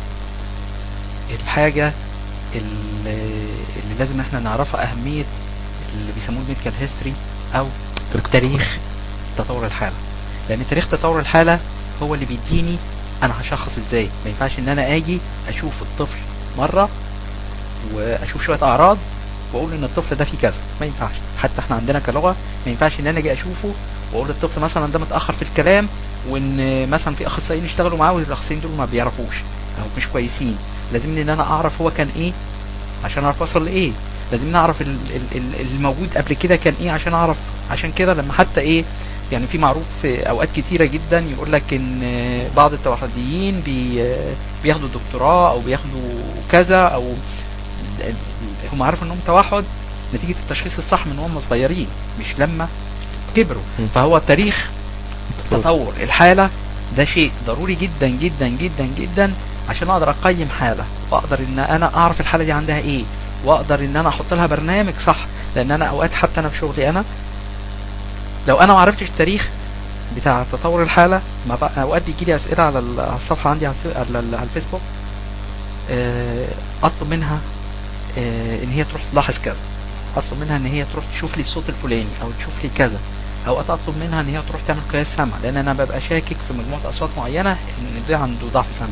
الحاجه اللي, اللي لازم احنا نعرفها، اهميه اللي بيسموه الميديكال هيستوري او تاريخ تطور الحاله. لان تاريخ تطور الحاله هو اللي بيديني انا هشخص ازاي. ما ينفعش ان انا اجي اشوف الطفل مره واشوف شويه اعراض واقول ان الطفل ده فيه كذا، ما ينفعش. حتى احنا عندنا كلغه ما ينفعش ان انا اجي اشوفه واقول الطفل مثلا ده متاخر في الكلام، وان مثلا في اخصائيين يشتغلوا معاه والاخصائيين دول ما بيعرفوش او مش كويسين. لازم ان انا اعرف هو كان ايه عشان اعرف اوصل لايه. لازم نعرف ال- ال- ال- الموجود قبل كده كان ايه عشان اعرف. عشان كده لما حتى ايه يعني في معروف في اوقات كتيره جدا يقول لك ان بعض التوحديين بي بياخدوا دكتوراه او بياخدوا كذا، او هم عارفوا انهم توحد نتيجه التشخيص الصح من هم صغيرين مش لما كبروا.
م.
فهو تاريخ تطور الحاله ده شيء ضروري جدا جدا جدا جدا عشان اقدر اقيم حاله، واقدر ان انا اعرف الحاله دي عندها ايه، واقدر ان انا احط لها برنامج صح. لان انا اوقات حتى انا في شغلي انا لو انا ما عرفتش التاريخ بتاع تطور الحاله، ما بقى اوقات بيجي لي اسئله على ال- على الصفحه عندي على الس- على ال- على الفيسبوك، آه، اطلب منها آه، ان هي تروح تلاحظ كذا، اطلب منها ان هي تروح تشوف لي الصوت الفلاني او تشوف لي كذا، او اطلب منها ان هي تروح تعمل قياس سمع، لان انا ببقى شاكك في مجموعه اصوات معينه ان ده عنده ضعف سمع.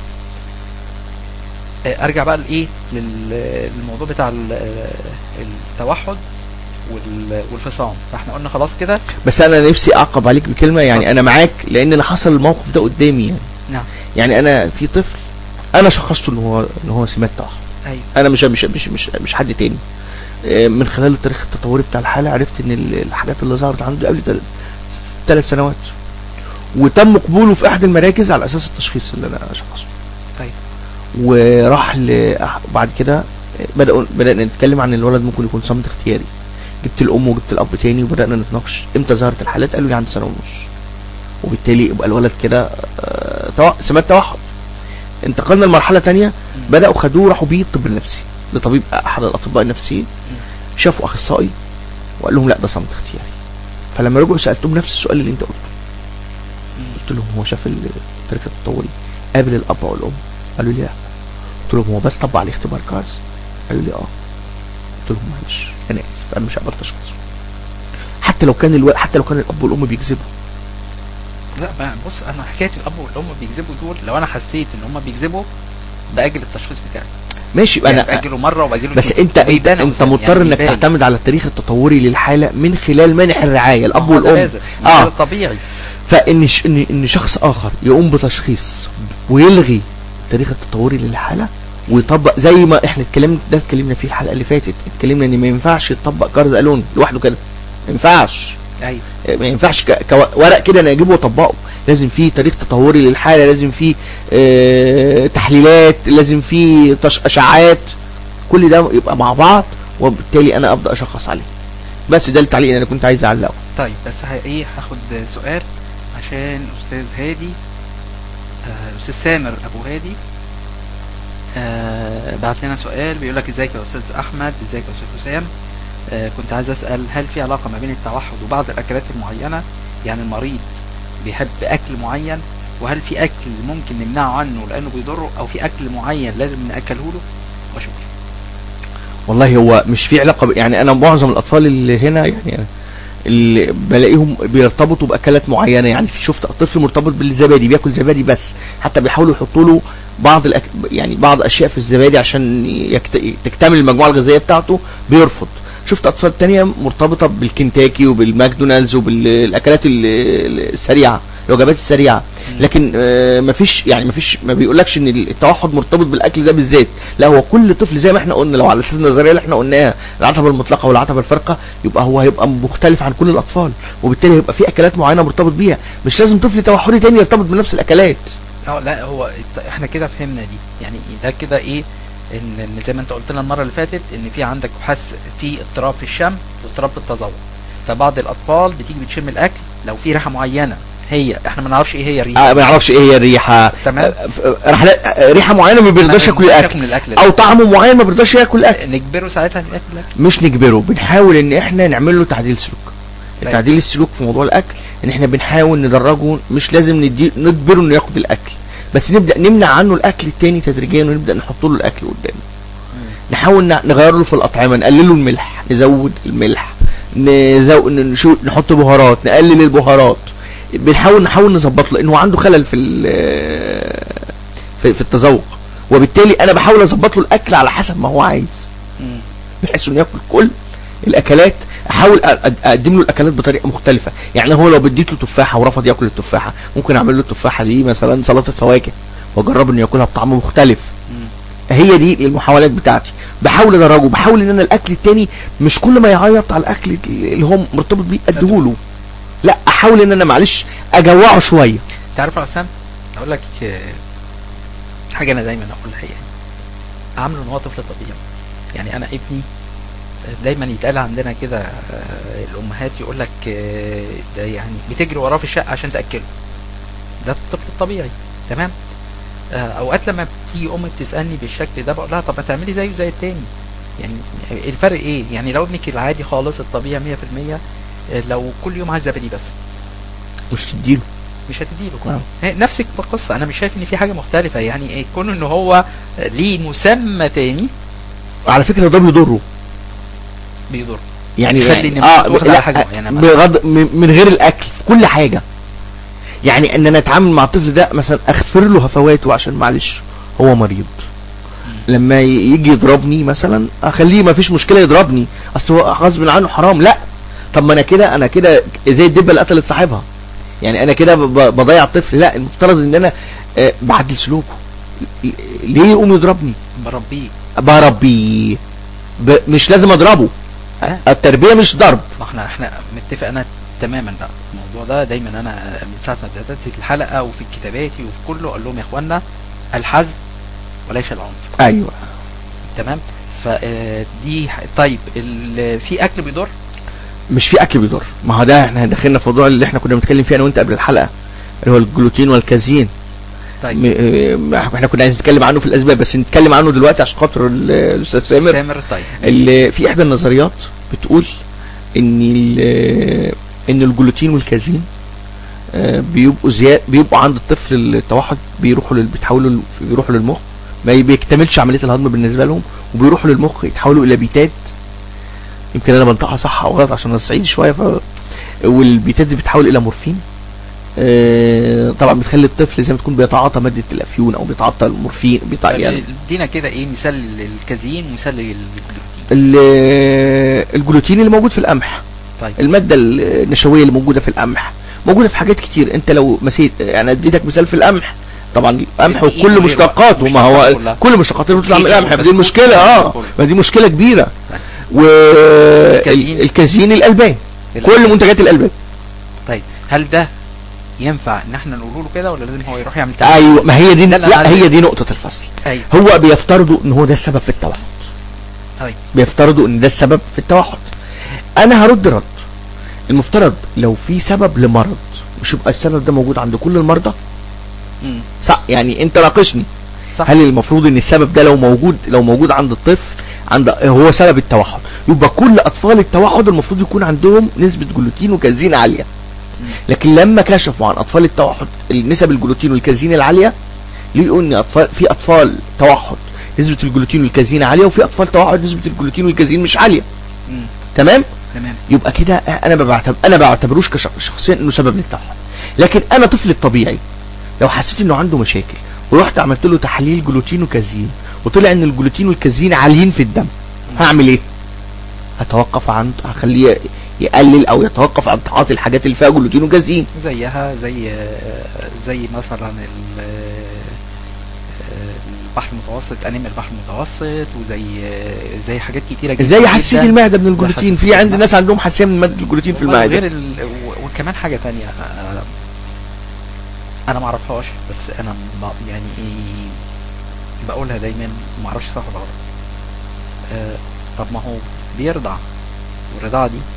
آه، ارجع بقى لايه لل- للموضوع بتاع ال- التوحد وال- والفصام. فاحنا قلنا خلاص كده.
بس انا نفسي اعقب عليك بكلمه، يعني انا معاك لان انا حصل الموقف ده قدامي. يعني
نعم.
يعني انا في طفل انا شخصته ان هو ان هو سمات توحد.
ايوه
انا مش مش مش مش, مش حد تاني. آه، من خلال التاريخ التطوري بتاع الحاله عرفت ان ال- الحاجات اللي ظهرت عنده قبل ثلاث سنوات، وتم قبوله في احد المراكز على اساس التشخيص اللي انا شخصته.
طيب.
وراح ل بعد كده بدأ بدأنا نتكلم عن الولد ممكن يكون صمت اختياري. جبت الام وجبت الاب تاني وبدأنا نتناقش امتى ظهرت الحالات. قالوا لي عند سنه ونص، وبالتالي يبقى الولد كده آه، تو- سمات توحد. انتقلنا لمرحله تانية، بدأوا خدوه راحوا بيه الطب النفسي لطبيب احد الاطباء النفسيين، شافوا اخصائي وقال لهم لا ده صمت اختياري. فلما رجعوا سالتهم نفس السؤال اللي انت قلته، قلت لهم هو شاف التاريخ التطوري قابل الاب والام؟ قالوا لي لا. قلت لهم هو بس طبق عليه اختبار كارز؟ قالوا لي اه. قلت لهم معلش انا اسف انا مش هقبل تشخيصه، حتى لو كان الو... حتى لو كان الاب والام بيكذبوا.
لا بقى بص، انا حكايه الاب والام بيكذبوا دول لو انا حسيت ان هم بيكذبوا باجل التشخيص بتاعي.
ماشي
يعني
انا
باجله مره وباجله
بس انت انت, انت مضطر انك يعني تعتمد على التاريخ التطوري للحاله من خلال منح الرعايه الاب والام.
اه طبيعي.
فان ش... ان ان شخص اخر يقوم بتشخيص ويلغي التاريخ التطوري للحاله ويطبق زي ما احنا اتكلمنا ده اتكلمنا فيه الحلقه اللي فاتت، اتكلمنا ان ما ينفعش يطبق كارز الون لوحده كده، ما ينفعش.
ايوه
ما ينفعش ك... كورق كده انا اجيبه واطبقه، لازم فيه تاريخ تطوري للحاله، لازم فيه اه... تحليلات، لازم فيه تش... اشعاعات، كل ده يبقى مع بعض وبالتالي انا ابدا اشخص عليه. بس ده التعليق اللي انا كنت عايز اعلقه.
طيب بس ايه هاخد سؤال عشان استاذ هادي آه استاذ سامر ابو هادي آه بعت لنا سؤال بيقول لك ازيك يا استاذ احمد، ازيك يا استاذ حسام، آه كنت عايز اسال هل في علاقه ما بين التوحد وبعض الاكلات المعينه؟ يعني المريض بيحب اكل معين، وهل في اكل ممكن نمنعه عنه لانه بيضره، او في اكل معين لازم ناكله له؟ وشكرا.
والله هو مش في علاقه ب... يعني انا معظم الاطفال اللي هنا يعني اللي بلاقيهم بيرتبطوا باكلات معينه، يعني في شفت طفل مرتبط بالزبادي بياكل زبادي بس، حتى بيحاولوا يحطوا له بعض الأك... يعني بعض اشياء في الزبادي عشان يكت... تكتمل المجموعه الغذائيه بتاعته بيرفض. شفت اطفال تانية مرتبطه بالكنتاكي وبالماكدونالدز وبالاكلات السريعه، الوجبات السريعه، لكن آه مفيش يعني مفيش ما بيقولكش ان التوحد مرتبط بالاكل ده بالذات، لا هو كل طفل زي ما احنا قلنا لو على اساس النظريه اللي احنا قلناها العتبه المطلقه والعتبه الفارقه يبقى هو هيبقى مختلف عن كل الاطفال، وبالتالي هيبقى في اكلات معينه مرتبط بيها، مش لازم طفل توحدي تاني يرتبط بنفس الاكلات.
اه لا هو احنا كده فهمنا دي، يعني ده كده ايه ان زي ما انت قلت لنا المره اللي فاتت ان في عندك حس في اضطراب في الشم واضطراب في التذوق، فبعض الاطفال بتيجي بتشم الاكل لو في ريحه معينه هي احنا ما نعرفش ايه هي الريحه،
آه ما نعرفش ايه هي الريحه،
تمام،
ريحه معينه ما بيرضاش ياكل الاكل او طعمه معين ما بيرضاش ياكل الاكل،
نجبره ساعتها ياكل الاكل؟
مش نجبره، بنحاول ان احنا نعمل له تعديل سلوك. تعديل السلوك في موضوع الاكل ان احنا بنحاول ندرجه، مش لازم ندي نجبره انه ياخد الاكل، بس نبدا نمنع عنه الاكل التاني تدريجيا ونبدا نحط له الاكل قدامه. نحاول نغير له في الاطعمه، نقلل له الملح، نزود الملح، نزود نشو نحط بهارات، نقلل البهارات، بنحاول نحاول نظبط له لانه عنده خلل في في, في التذوق، وبالتالي انا بحاول اظبط له الاكل على حسب ما هو عايز بحيث انه ياكل كل الاكلات، احاول اقدم له الاكلات بطريقه مختلفه. يعني هو لو بديت له تفاحه ورفض ياكل التفاحه ممكن اعمل له التفاحه دي مثلا سلطه فواكه واجرب انه ياكلها بطعم مختلف. هي دي المحاولات بتاعتي، بحاول ادرجه، بحاول ان انا الاكل التاني مش كل ما يعيط على الاكل اللي هو مرتبط بيه اديهوله، لا احاول ان انا معلش اجوعه شويه.
تعرف يا حسام اقول لك حاجه انا دايما اقولها، يعني عامله ان هو طفل طبيعي. يعني انا ابني دايما يتقال عندنا كده الامهات يقول لك ده يعني بتجري وراه في الشقه عشان تاكله، ده الطفل الطبيعي تمام. اوقات لما بتيجي ام بتسالني بالشكل ده بقول لها طب ما تعملي زيه زي التاني، يعني الفرق ايه؟ يعني لو ابنك العادي خالص الطبيعي مية في المية لو كل يوم عايز زبادي بس
مش تديله،
مش هتديله كله نفس القصه. انا مش شايف ان في حاجه مختلفه، يعني يكون ان هو ليه مسمى تاني.
على فكره ده بيضره
بيضر
يعني,
يعني
اه لا يعني بغض من غير الاكل في كل حاجه، يعني ان انا اتعامل مع الطفل ده مثلا اغفر له هفواته عشان معلش هو مريض، لما يجي يضربني مثلا اخليه ما فيش مشكله يضربني اصل هو غصب عنه حرام، لا طب ما انا كده انا كده زي الدبه اللي قتلت صاحبها، يعني انا كده بضيع الطفل، لا المفترض ان انا آه بعدل سلوكه. ليه يقوم يضربني؟
بربيه
بربيه ب... مش لازم اضربه، أه؟ التربيه مش ضرب.
ما احنا احنا متفق انا تماما بقى الموضوع ده، دايما انا من ساعه ما بدات الحلقه وفي كتاباتي وفي كله اقول لهم يا اخوانا الحزم وليس العنف.
ايوه
تمام. فدي طيب في اكل بيضر؟ مش
في اكل بيضر، ما هو ده احنا دخلنا في موضوع اللي احنا كنا بنتكلم فيه انا وانت قبل الحلقه اللي هو الجلوتين والكازين.
طيب
م... احنا كنا عايزين نتكلم عنه في الاسباب بس نتكلم عنه دلوقتي عشان خاطر الاستاذ سامر.
سامر طيب
اللي في احدى النظريات بتقول ان ان الجلوتين والكازين بيبقوا زياد بيبقوا عند الطفل التوحد بيروحوا لل... بيتحولوا بيروحوا للمخ، ما بيكتملش عمليه الهضم بالنسبه لهم وبيروحوا للمخ يتحولوا الى بيتات يمكن انا بنطقها صح او غلط عشان انا صعيدي شويه. ف والبيتات دي بتتحول الى مورفين. آه طبعا بتخلي الطفل زي ما تكون بيتعاطى ماده الافيون او بيتعاطى المورفين بيتع... يعني
ادينا كده ايه مثال للكازيين ومثال للجلوتين.
الجلوتين اللي موجود في القمح.
طيب.
الماده النشويه اللي موجوده في القمح موجوده في حاجات كتير. انت لو مسيت يعني اديتك مثال في القمح، طبعا القمح وكل مشتقاته، ما هو كل مشتقاته اللي بتطلع من القمح دي المشكله. اه ما دي مشكله كبيره. والكازيين الالبان، كل منتجات الالبان.
طيب هل ده ينفع ان احنا نقول له كده ولا لازم هو يروح يعمل تحليل؟
ايوه ما هي دي، لا هي دي نقطه الفصل.
أيوة.
هو بيفترضوا ان هو ده السبب في التوحد.
طيب
بيفترضوا ان ده السبب في التوحد. انا هرد رد. المفترض لو في سبب لمرض مش يبقى السبب ده موجود عند كل المرضى؟
امم
صح. يعني انت ناقشني،
صح.
هل المفروض ان السبب ده لو موجود لو موجود عند الطفل عند هو سبب التوحد، يبقى كل اطفال التوحد المفروض يكون عندهم نسبه جلوتين وكازين عاليه. لكن لما كشفوا عن اطفال التوحد نسب الجلوتين والكازين العاليه، لقوا ان اطفال في اطفال توحد نسبه الجلوتين والكازين عاليه، وفي اطفال توحد نسبه الجلوتين والكازين مش عاليه.
مم.
تمام
تمام.
يبقى كده انا بعتبر انا بعتبروش كشخصيا انه سبب للتوحد. لكن انا طفل الطبيعي لو حسيت انه عنده مشاكل ورحت عملت له تحليل جلوتين وكازين وطلع ان الجلوتين والكازين عاليين في الدم، هعمل ايه؟ هتوقف عن هخليه يقلل او يتوقف عن تعاطي الحاجات اللي فيها جلوتين وكازين.
زيها زي زي مثلا البحر المتوسط، انيميا البحر المتوسط، وزي زي حاجات كتيره جدا.
زي حساسيه المعده من الجلوتين، في عند ناس عندهم حساسيه من ماده الجلوتين في المعده.
غير ال... وكمان حاجه تانية انا ما اعرفهاش، بس انا يعني ايه بقولها دايما، ما اعرفش صح ولا غلط. آه طب ما هو بيرضع، والرضاعه دي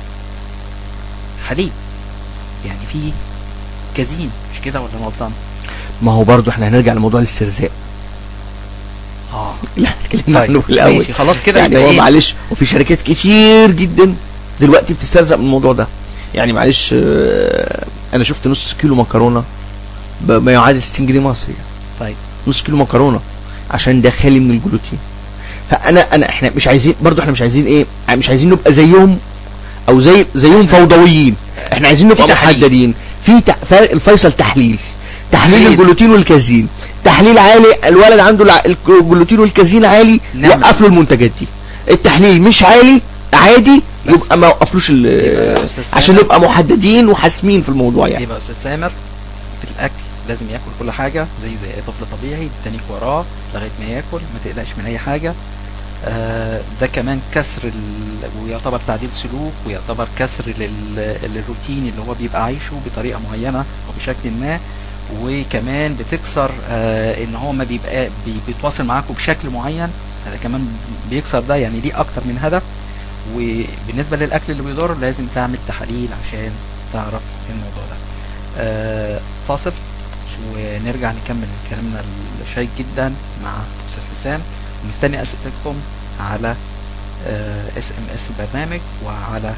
حليب، يعني في كازين، مش كده ولا غلطان؟
ما هو برضو احنا هنرجع لموضوع الاسترزاق
اه
اللي احنا اتكلمنا عنه في الاول.
ماشي خلاص كده.
يعني هو معلش، وفي شركات كتير جدا دلوقتي بتسترزق من الموضوع ده. يعني معلش اه انا شفت نص كيلو مكرونه ما يعادل ستين جنيه مصري.
طيب
نص كيلو مكرونه عشان ده خالي من الجلوتين. فانا انا احنا مش عايزين برضو، احنا مش عايزين ايه، مش عايزين نبقى زيهم او زي زيهم فوضويين. احنا عايزين نبقى محددين في فرق. الفيصل تحليل تحليل الجلوتين والكازين، تحليل عالي الولد عنده الجلوتين والكازين عالي وقف له المنتجات دي. التحليل مش عالي عادي يبقى ما وقفلوش عشان نبقى محددين وحاسمين في الموضوع. يعني
يبقى استاذ سامر في الاكل لازم ياكل كل حاجه زيه زي اي طفل طبيعي، تانيك وراه لغايه ما ياكل، ما تقلقش من اي حاجه. آه ده كمان كسر ال... ويعتبر تعديل سلوك، ويعتبر كسر لل... للروتين اللي هو بيبقى عايشه بطريقه معينه او بشكل ما. وكمان بتكسر آه ان هو ما بيبقى بي... بيتواصل معاكم بشكل معين، هذا كمان بيكسر ده. يعني دي اكتر من هدف. وبالنسبه للاكل اللي بيضر لازم تعمل تحاليل عشان تعرف الموضوع ده. آه فاصل ونرجع نكمل كلامنا الشيق جدا مع استاذ حسام. مستني اسئلتكم على اس ام اس البرنامج وعلى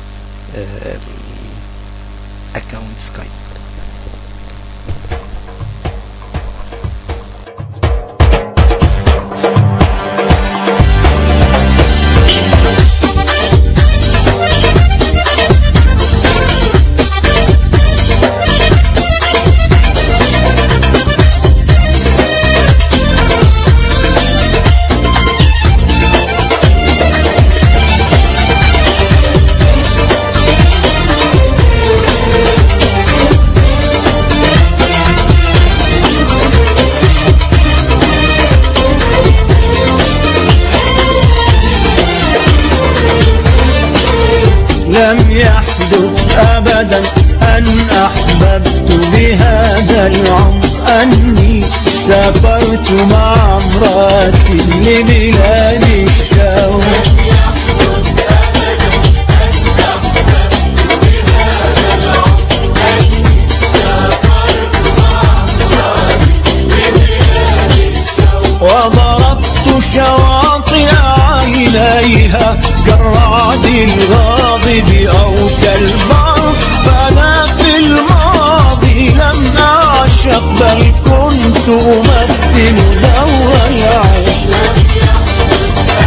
الاكونت سكايب.
لم يحدث أبدا أن أحببت بهذا العمر أني سافرت مع امرأتي لبلاد الشوق. وضربت شواطئ عينيها كالرعد الغاضب أو كالبرق. فأنا في الماضي لم أعشق بل كنت أمثل دور العشق.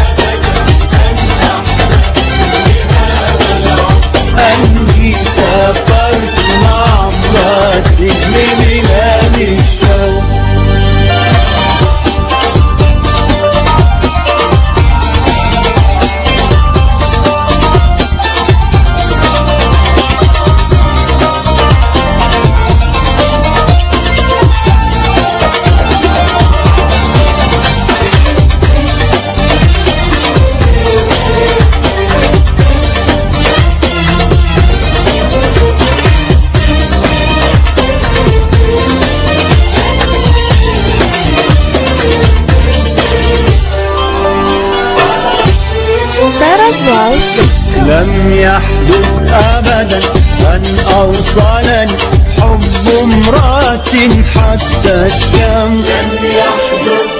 يحدث أبدا أن أوصلني حب امرأة حتى الشام. لم يحدث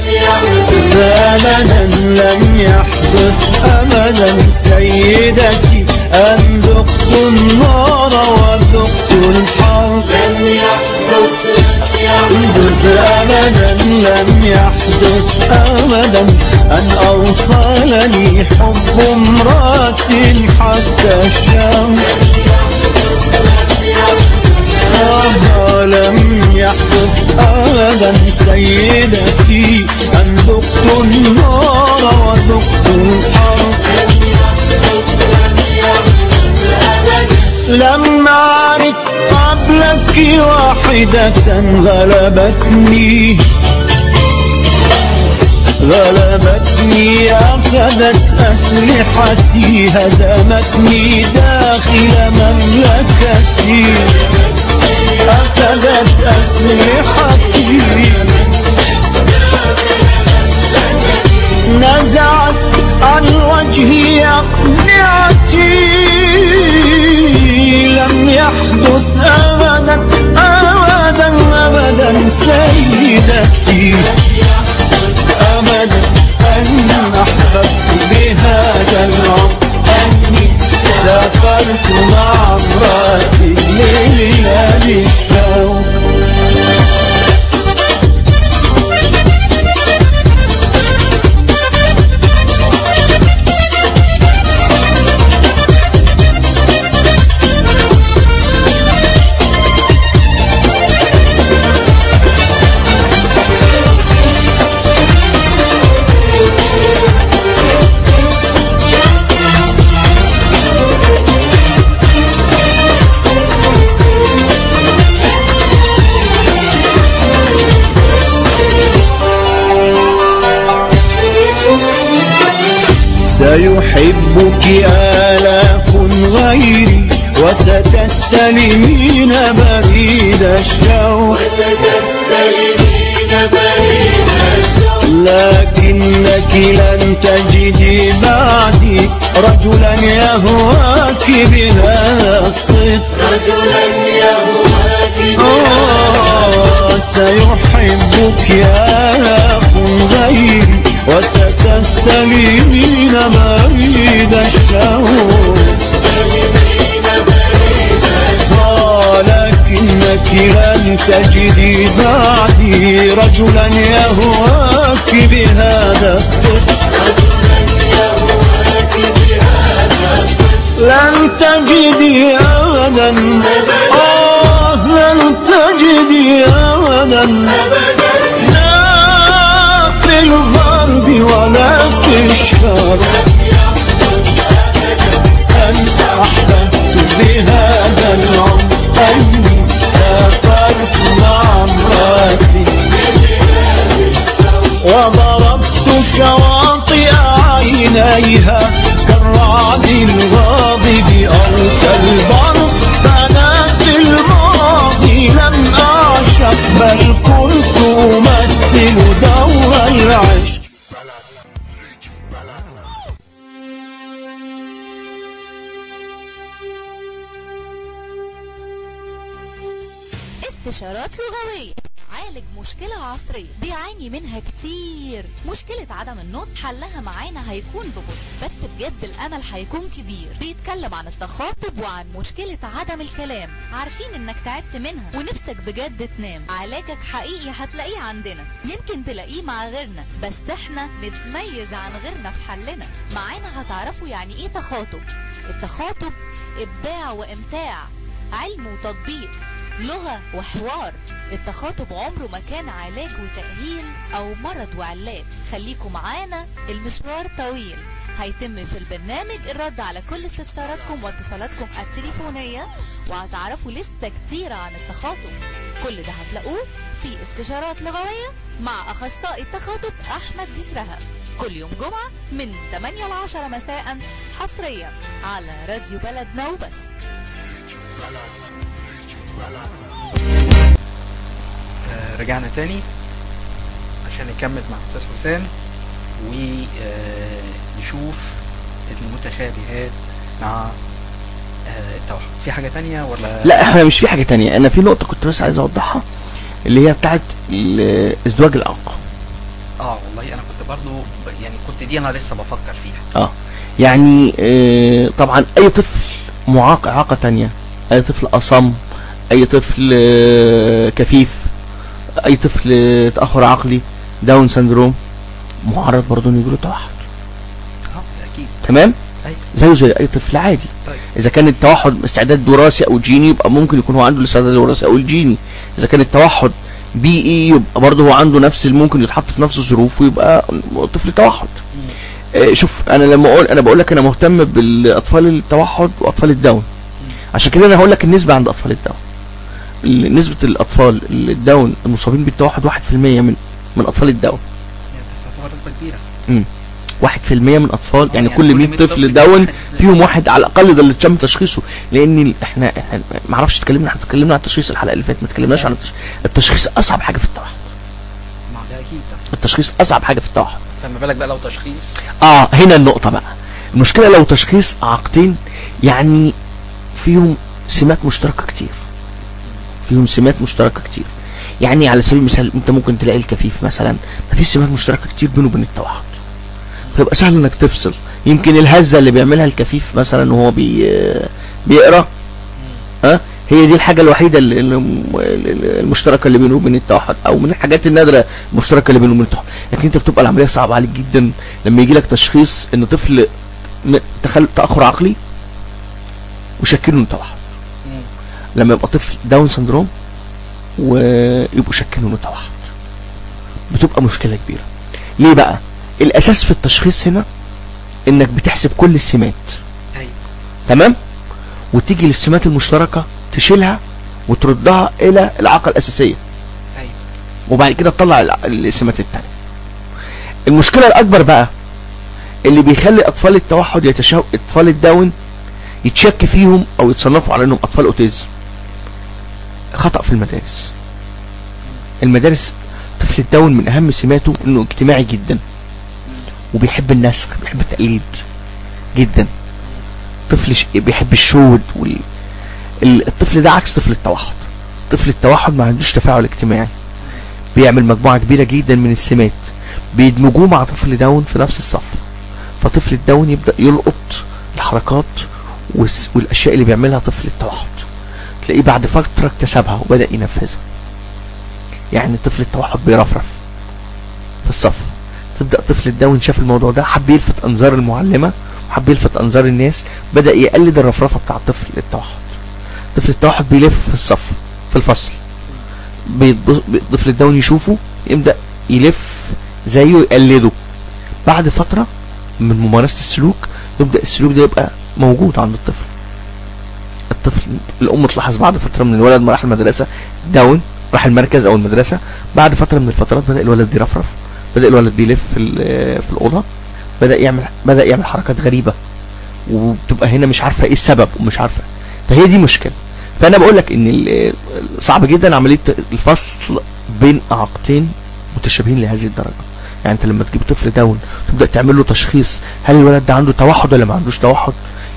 أبدا لم يحدث أبدا سيدتي أن ذقت النار وذقت الحر. لم يحدث أبدا لم يحدث أبدا أن أوصلني حب امرأة حتى الشام. لم يحدث أبدا سيدتي أن ذقت النار وذقت الحر. لم أعرف قبلك واحدة غلبتني غلبتني أخذت أسلحتي هزمتني داخل مملكتي أخذت أسلحتي نزعت عن وجهي أقنعتي. لم يحدث أبدا أبدا أبدا سيدتي أبدا أن أحببت بهذا العمر أني سافرت مع امرأتي لبلاد الشوق. سيحبك آلاف غيري وستستلمين بريد الشوق لكنك لن تجدي بعدي رجلا يهواك بهذا الصدق. رجلا يهواك بهذا سيحبك آلاف غيري وستستلمين بريد الشوق. لكنك لن تجدي بعدي رجلا يهواك بهذا الصدق. لن تجدي أبدا آه لن تجدي أبدا لا في الغرب ولا في الشرق أن أحببت بهذا العمر أني سافرت مع امرأتي وضربت شواطئ عينيها كالرعد الغاضب أو كالبرق. فأنا في الماضي لم أعشق بل كنت أمثل دور العشق.
استشارات لغوية عالج مشكلة عصرية بيعاني منها كتير. مشكلة عدم النطق حلها معانا هيكون ببطء بس بجد الأمل هيكون كبير. بيتكلم عن التخاطب وعن مشكلة عدم الكلام. عارفين انك تعبت منها ونفسك بجد تنام. علاجك حقيقي هتلاقيه عندنا. يمكن تلاقيه مع غيرنا بس احنا نتميز عن غيرنا في حلنا. معانا هتعرفوا يعني ايه تخاطب. التخاطب إبداع وإمتاع، علم وتطبيق، لغة وحوار. التخاطب عمره ما كان علاج وتأهيل أو مرض وعلاج. خليكم معانا، المشوار طويل. هيتم في البرنامج الرد على كل استفساراتكم واتصالاتكم التليفونية، وهتعرفوا لسه كتير عن التخاطب. كل ده هتلاقوه في استشارات لغوية مع أخصائي التخاطب أحمد ديسرها كل يوم جمعة من ثمانية ل عشرة مساء حصريا على راديو بلدنا وبس.
آه رجعنا تاني عشان نكمل مع أستاذ حسام ونشوف المتشابهات مع آه التوحد. في حاجه تانية ولا
لا احنا مش في حاجه تانية، انا في نقطه كنت بس عايز اوضحها اللي هي بتاعت ال- ازدواج الاعاقه.
اه والله انا كنت برضو ب- يعني كنت دي انا لسه بفكر فيها.
اه يعني اه طبعا اي طفل معاق اعاقه تانية، اي طفل اصم، اي طفل اه كفيف، اي طفل اه تاخر عقلي، داون سندروم، معرض برضه انه يجيله توحد.
اه اكيد.
تمام.
ايوه
زيه زي اي طفل عادي.
طيب
اذا كان التوحد استعداد وراثي او جيني يبقى ممكن يكون هو عنده الاستعداد الوراثي او الجيني. اذا كان التوحد بيئي يبقى برضه هو عنده نفس ممكن يتحط في نفس الظروف ويبقى طفل توحد. آه شوف انا لما اقول انا بقول لك انا مهتم بالاطفال التوحد واطفال الداون، عشان كده انا هقول لك النسبه عند اطفال الداون. نسبه الاطفال الداون المصابين بالتوحد واحد في المية من من اطفال الداون.
يعني تعتبر نسبه كبيره.
امم واحد في المية من اطفال، يعني
يعني
كل
كل
مية
مية
طفل
طفل
داون
واحد
فيهم واحد على الاقل ده اللي تم تشخيصه. لان ال- احنا احنا ما اعرفش اتكلمنا احنا اتكلمنا عن التشخيص الحلقه اللي فاتت، ما اتكلمناش عن التشخيص. التشخيص اصعب حاجه في التوحد.
ما ده اكيد.
التشخيص اصعب حاجه في التوحد.
فما بالك بقى لو تشخيص.
اه هنا النقطه بقى، المشكله لو تشخيص اعاقتين يعني فيهم سمات مشتركه كتير، فيهم سمات مشتركه كتير. يعني على سبيل المثال انت ممكن تلاقي الكفيف مثلا ما فيش سمات مشتركه كتير بينه وبين التوحد، فيبقى سهل انك تفصل. يمكن الهزه اللي بيعملها الكفيف مثلا وهو بي بيقرا ها أه؟ هي دي الحاجه الوحيده اللي اللي- المشتركه اللي بينه وبين التوحد، او من الحاجات النادره المشتركه اللي بينه وبين التوحد. لكن انت بتبقى العمليه صعبه عليك جدا لما يجي لك تشخيص ان طفل م- تخل... تاخر عقلي وشكله انه توحد،
مم.
لما يبقى طفل داون سندروم ويبقوا شكله انه توحد، بتبقى مشكله كبيره. ليه بقى؟ الاساس في التشخيص هنا انك بتحسب كل السمات،
ايوه
تمام، وتيجي للسمات المشتركه تشيلها وتردها الى العاقه الاساسيه،
ايوه
وبعد كده تطلع الع- السمات التانية. المشكله الاكبر بقى اللي بيخلي اطفال التوحد يتشو... اطفال الداون يتشك فيهم او يتصنفوا على انهم اطفال اوتيزم، خطأ في المدارس. المدارس طفل الداون من اهم سماته انه اجتماعي جدا وبيحب النسخ، بيحب التقليد جدا. طفل ش... بيحب الشود وال... ال- الطفل ده عكس طفل التوحد. طفل التوحد ما عندوش تفاعل اجتماعي، بيعمل مجموعة كبيرة جدا من السمات بيدمجوه مع طفل داون في نفس الصف، فطفل الداون يبدأ يلقط الحركات والس... والاشياء اللي بيعملها طفل التوحد، تلاقيه بعد فترة اكتسبها وبدأ ينفذها. يعني طفل التوحد بيرفرف في الصف، تبدأ طفل الداون شاف الموضوع ده، حب يلفت انظار المعلمة وحب يلفت انظار الناس، بدأ يقلد الرفرفة بتاع طفل التوحد. طفل التوحد بيلف في الصف في الفصل، بيض- طفل الداون يشوفه يبدأ يلف زيه يقلده. بعد فترة من ممارسة السلوك يبدأ السلوك ده يبقى موجود عند الطفل. الطفل الأم تلاحظ بعد فترة من الولد ما راح المدرسة داون، راح المركز أو المدرسة، بعد فترة من الفترات بدأ الولد يرفرف، بدأ الولد بيلف في ال- في الأوضة، بدأ يعمل بدأ يعمل حركات غريبة، وبتبقى هنا مش عارفة ايه السبب ومش عارفة. فهي دي مشكلة. فأنا بقول لك إن ال- صعب جدا عملية الفصل بين إعاقتين متشابهين لهذه الدرجة. يعني أنت لما تجيب طفل داون تبدأ تعمل له تشخيص هل الولد ده عنده توحد ولا ما عندوش توحد،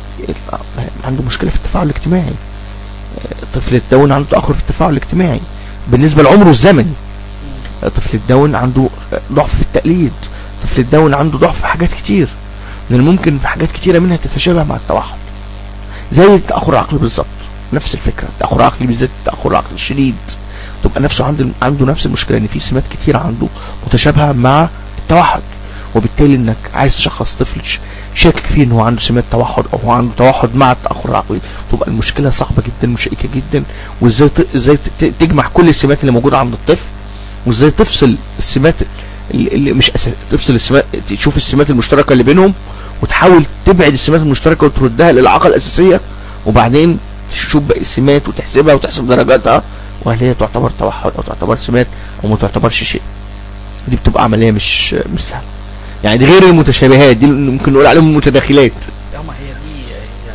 عنده مشكلة في التفاعل الاجتماعي. طفل الداون عنده تأخر في التفاعل الاجتماعي بالنسبة لعمره الزمني. طفل الداون عنده ضعف في التقليد. طفل الداون عنده ضعف في حاجات كتير، من الممكن في حاجات كتيرة منها تتشابه مع التوحد، زي التأخر العقلي بالظبط. نفس الفكرة، التأخر العقلي بالذات التأخر العقلي الشديد تبقى نفسه عنده عنده نفس المشكلة، ان في سمات كتير عنده متشابهة مع التوحد، وبالتالي انك عايز تشخص طفل شاكك فيه ان هو عنده سمات توحد او هو عنده توحد مع التأخر العقلي، تبقى المشكلة صعبة جدا وشائكة جدا. وازاي ت... ازاي ت... تجمع كل السمات اللي موجودة عند الطفل، وازاي تفصل السمات اللي مش أساس... تفصل السمات، تشوف السمات المشتركة اللي بينهم وتحاول تبعد السمات المشتركة وتردها للعلاقة الأساسية، وبعدين تشوف باقي السمات وتحسبها وتحسب درجاتها وهل هي تعتبر توحد او تعتبر سمات او ما تعتبرش شيء. دي بتبقى عملية مش مش سهلة. يعني دي غير المتشابهات، دي ممكن نقول عليهم متداخلات.
لا ما هي دي هي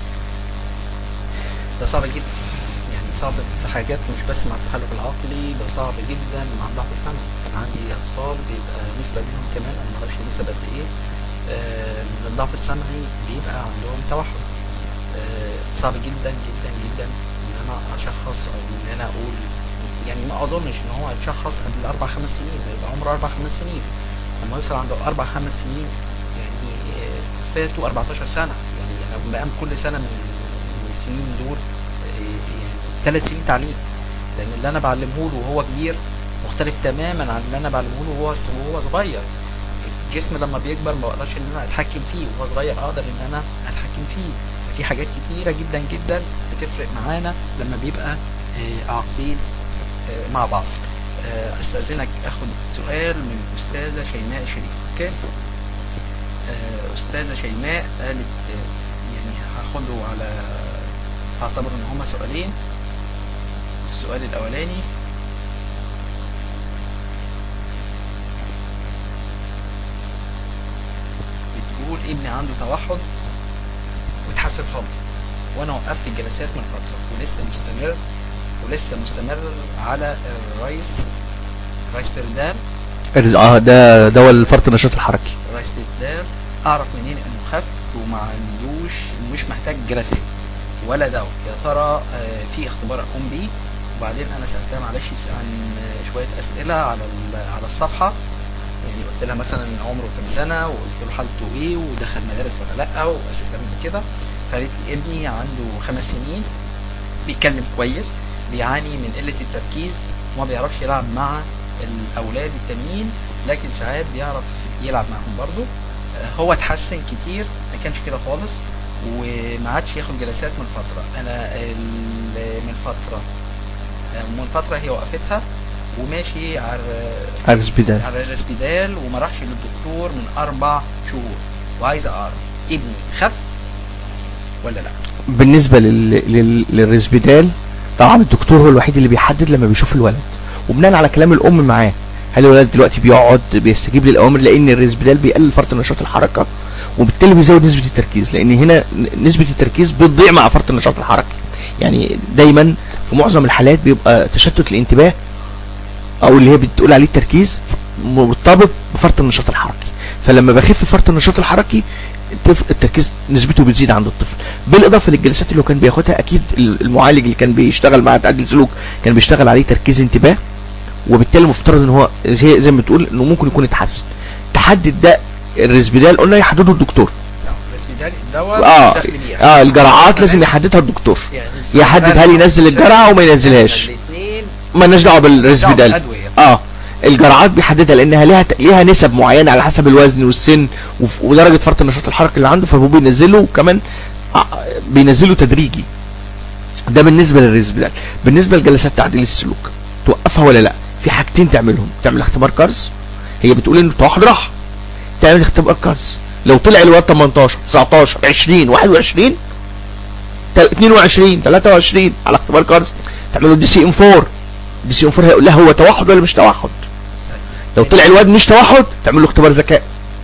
ده صعب جدا، يعني صعب في حاجات مش بس مع التخلف العقلي، ده صعب جدا مع الضعف السمعي. كان عندي اطفال بيبقى نسبة منهم كمان انا معرفش نسبة قد ايه آه من الضعف السمعي بيبقى عندهم توحد. آه صعب جدا جدا جدا ان انا اشخص او ان انا اقول، يعني ما اظنش ان هو يتشخص قبل اربع خمس سنين، يبقى عمره اربع خمس سنين. لما يوصل عنده اربع خمس سنين يعني فاتوا اربعتاشر سنه، يعني لو بقام كل سنه من من السنين دول يعني ثلاث سنين تعليم، لان اللي انا بعلمه له وهو كبير مختلف تماما عن اللي انا بعلمه له وهو وهو صغير. الجسم لما بيكبر ما بقدرش ان انا اتحكم فيه، وهو صغير اقدر ان انا اتحكم فيه. في حاجات كتيره جدا جدا بتفرق معانا لما بيبقى عاقلين مع بعض. استاذنك اخد سؤال من استاذه شيماء شريف. اوكي، استاذه شيماء قالت يعني هاخده على هعتبر ان هما سؤالين. السؤال الاولاني بتقول ابني عنده توحد وتحسن خالص، وانا وقفت الجلسات من فتره ولسه مستمر ولسه مستمر على الرايس رايس بيردال.
اه ده دواء الفرط النشاط الحركي.
رايس بيردال اعرف منين انه خف وما عندوش مش محتاج جلسات ولا دواء؟ يا ترى في اختبار اقوم بيه؟ وبعدين انا سالتها معلش عن شويه اسئله على على الصفحه، يعني قلت لها مثلا عمره كام سنه وقلت له حالته ايه ودخل مدارس ولا لا واسئله من كده. قالت لي ابني عنده خمس سنين، بيتكلم كويس، بيعاني من قله التركيز وما بيعرفش يلعب مع الاولاد التانيين، لكن ساعات بيعرف يلعب معهم برضه. هو اتحسن كتير، ما كانش كده خالص وما عادش ياخد جلسات من فتره. انا من فتره من فتره هي وقفتها وماشي على
الريسبيدال
على الريسبيدال وما راحش للدكتور من اربع شهور، وعايز اعرف ابني خف ولا لا؟
بالنسبه لل... لل... للريسبيدال طبعا الدكتور هو الوحيد اللي بيحدد لما بيشوف الولد، وبناء على كلام الام معاه هل الولد دلوقتي بيقعد بيستجيب للاوامر، لان الريسبيدال بيقلل فرط نشاط الحركه وبالتالي بيزود نسبه التركيز، لان هنا نسبه التركيز بتضيع مع فرط النشاط الحركي. يعني دايما في معظم الحالات بيبقى تشتت الانتباه او اللي هي بتقول عليه التركيز مرتبط بفرط النشاط الحركي، فلما بخف فرط النشاط الحركي التركيز نسبته بتزيد عند الطفل. بالاضافه للجلسات اللي هو كان بياخدها، اكيد المعالج اللي كان بيشتغل مع تعديل سلوك كان بيشتغل عليه تركيز انتباه، وبالتالي المفترض ان هو زي زي ما بتقول انه ممكن يكون اتحسن. تحدد ده الريسبيدال قلنا يحدده الدكتور. اه اه الجرعات لازم يحددها الدكتور، يحدد هل ينزل الجرعه او ما ينزلهاش، ما لناش دعوه بالريسبيدال. اه الجرعات بيحددها لانها ليها ليها نسب معينه على حسب الوزن والسن ودرجه فرط النشاط الحركي اللي عنده، فهو بينزله وكمان بينزله تدريجي. ده بالنسبه للريسبيدال. بالنسبه لجلسات تعديل السلوك توقفها ولا لا؟ في حاجتين تعملهم، تعمل اختبار كارز، هي بتقول ان التوحد راح، تعمل اختبار كارز لو طلع الواد تمنتاشر تسعتاشر عشرين واحد وعشرين اتنين وعشرين تلاتة وعشرين على اختبار كارز تعمله دي سي ام اربعة. دي سي ام اربعة هيقول لها هو توحد ولا مش توحد. لو طلع الواد مش توحد تعمل له اختبار ذكاء.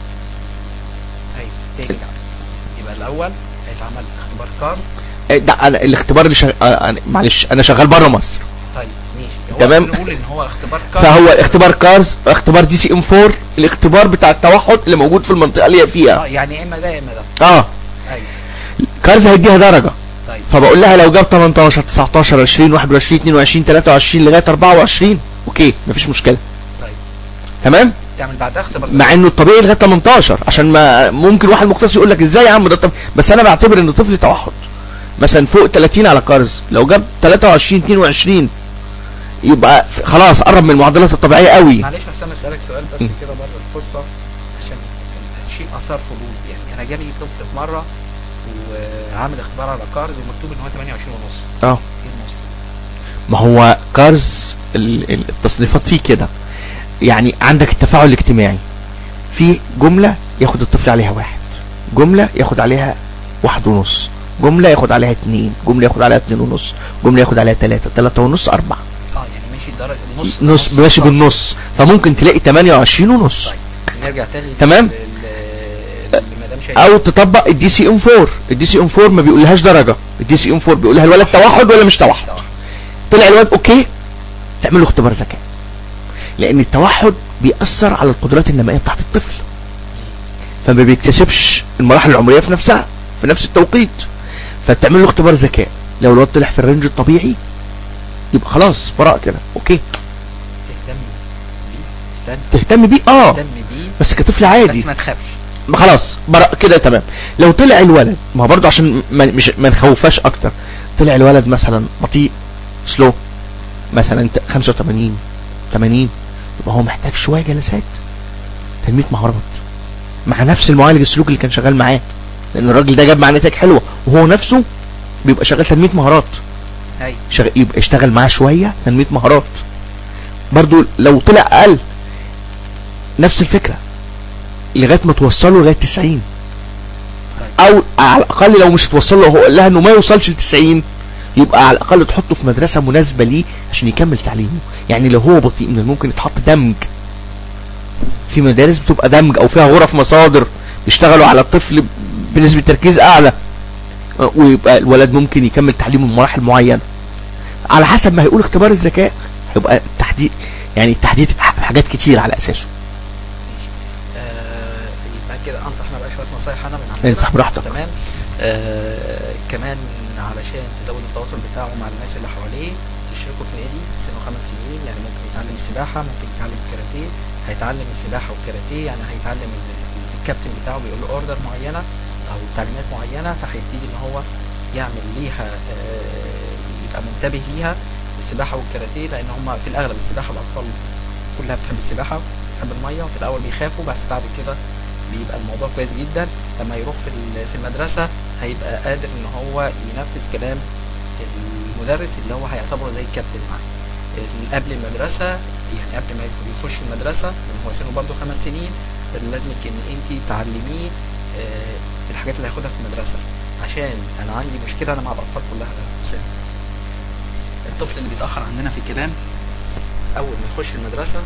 ايوه تاني يبقى الاول هيتعمل اختبار كارز.
ده انا الاختبار اللي شغ... أنا... معلش انا شغال بره مصر.
طيب ماشي
تمام.
نقول ان هو اختبار كارز،
فهو اختبار كارز اختبار دي سي ام اربعة الاختبار بتاع التوحد اللي موجود في المنطقه اللي هي فيها.
اه يعني اما ده اما ده.
اه
ايوه
كارز هيديها درجه.
طيب
فبقول لها لو جاب تمنتاشر تسعتاشر عشرين واحد وعشرين اتنين وعشرين تلاتة وعشرين لغايه اربعة وعشرين اوكي مفيش مشكله.
طيب
تمام.
تعمل بعدها اختبار
مع انه الطبيعي لغايه تمنتاشر، عشان ما ممكن واحد مختص يقول لك ازاي يا عم ده طب، بس انا بعتبر ان طفل توحد مثلا فوق تلاتين على كارز لو جاب تلاتة وعشرين اتنين وعشرين يبقى خلاص قرب من المعدلات الطبيعيه قوي.
معلش بس انا اسالك سؤال بس كده بره الفرصه عشان شيء اثار فضول. يعني انا جالي طفل في مره وعامل اختبار على كارز ومكتوب ان هو تمانية وعشرين ونص.
اه
ايه النص؟
ما هو كارز التصنيفات فيه كده، يعني عندك التفاعل الاجتماعي في جمله ياخد الطفل عليها واحد، جمله ياخد عليها واحد ونص، جمله ياخد عليها اتنين، جمله ياخد عليها اتنين ونص، جمله ياخد عليها تلاته، تلاته ونص، اربعه.
اه يعني ماشي الدرجه النص
نص ماشي بالنص، فممكن تلاقي تمانية وعشرين ونص.
طيب نرجع تاني
تمام. او تطبق الدي سي ام اربعة. الدي سي ام اربعة ما بيقولهاش درجه، الدي سي ام اربعة بيقول لها الولد توحد ولا مش توحد. طلع الولد اوكي تعمل له اختبار ذكاء، لان التوحد بيأثر على القدرات النمائيه بتاعت الطفل، فما بيكتسبش المراحل العمريه في نفسها في نفس التوقيت. فتعمل له اختبار ذكاء، لو الواد طلع في الرينج الطبيعي يبقى خلاص براء كده اوكي.
تهتم بيه، استنى،
تهتم بيه اه
تهتم بيه
بس كطفل عادي،
بس ما تخافش.
ما خلاص براء كده تمام. لو طلع الولد، ما هو برضه عشان ما مش ما نخوفاش اكتر، طلع الولد مثلا بطيء سلو مثلا انت خمسة وثمانين ثمانين، يبقى هو محتاج شويه جلسات تنميه مهارات مع نفس المعالج السلوكي اللي كان شغال معاه، لان الراجل ده جاب معاه نتائج حلوه وهو نفسه بيبقى شغال تنميه مهارات.
ايوه
شغ... يبقى اشتغل معاه شويه تنميه مهارات. برضو لو طلع اقل نفس الفكره لغايه ما توصله لغايه تسعين، او على الاقل لو مش توصل له، هو قال لها انه ما يوصلش ل تسعين، يبقى على الاقل تحطه في مدرسه مناسبه ليه عشان يكمل تعليمه. يعني لو هو بطيء من الممكن يتحط دمج في مدارس بتبقى دمج او فيها غرف مصادر بيشتغلوا على الطفل بنسبه تركيز اعلى، ويبقى الولد ممكن يكمل تعليمه بمراحل معينه على حسب ما هيقول اختبار الذكاء. هيبقى التحديد يعني التحديد في حاجات كتير على اساسه.
آه يبقى كده انصحنا بقى شويه نصايح انا من عندنا.
انصح براحتك.
تمام. آه كمان علشان تزود التواصل بتاعه مع الناس اللي حواليه، تشاركه في نادي سنه خمس سنين، يعني ممكن يتعلم السباحه، ممكن يتعلم الكاراتيه. هيتعلم السباحه والكاراتيه يعني هيتعلم الكابتن بتاعه بيقول له اوردر معينه او تعليمات معينه، فهيبتدي ان هو يعمل ليها آه يبقى منتبه ليها. السباحه والكاراتيه لان هم في الاغلب السباحه الاطفال كلها بتحب السباحه بتحب الميه، وفي الاول بيخافوا بس بعد كده بيبقى الموضوع كويس جدا. لما يروح في في المدرسه هيبقى قادر ان هو ينفذ كلام المدرس اللي هو هيعتبره زي الكابتن معاه. قبل المدرسه يعني قبل ما يدخل يخش المدرسه لان هو سنه برضه خمس سنين، لازم ان انت تعلميه آه الحاجات اللي هياخدها في المدرسه. عشان انا عندي مشكله انا مع الاطفال كلها سنة. الطفل اللي بيتاخر عندنا في الكلام اول ما يخش المدرسه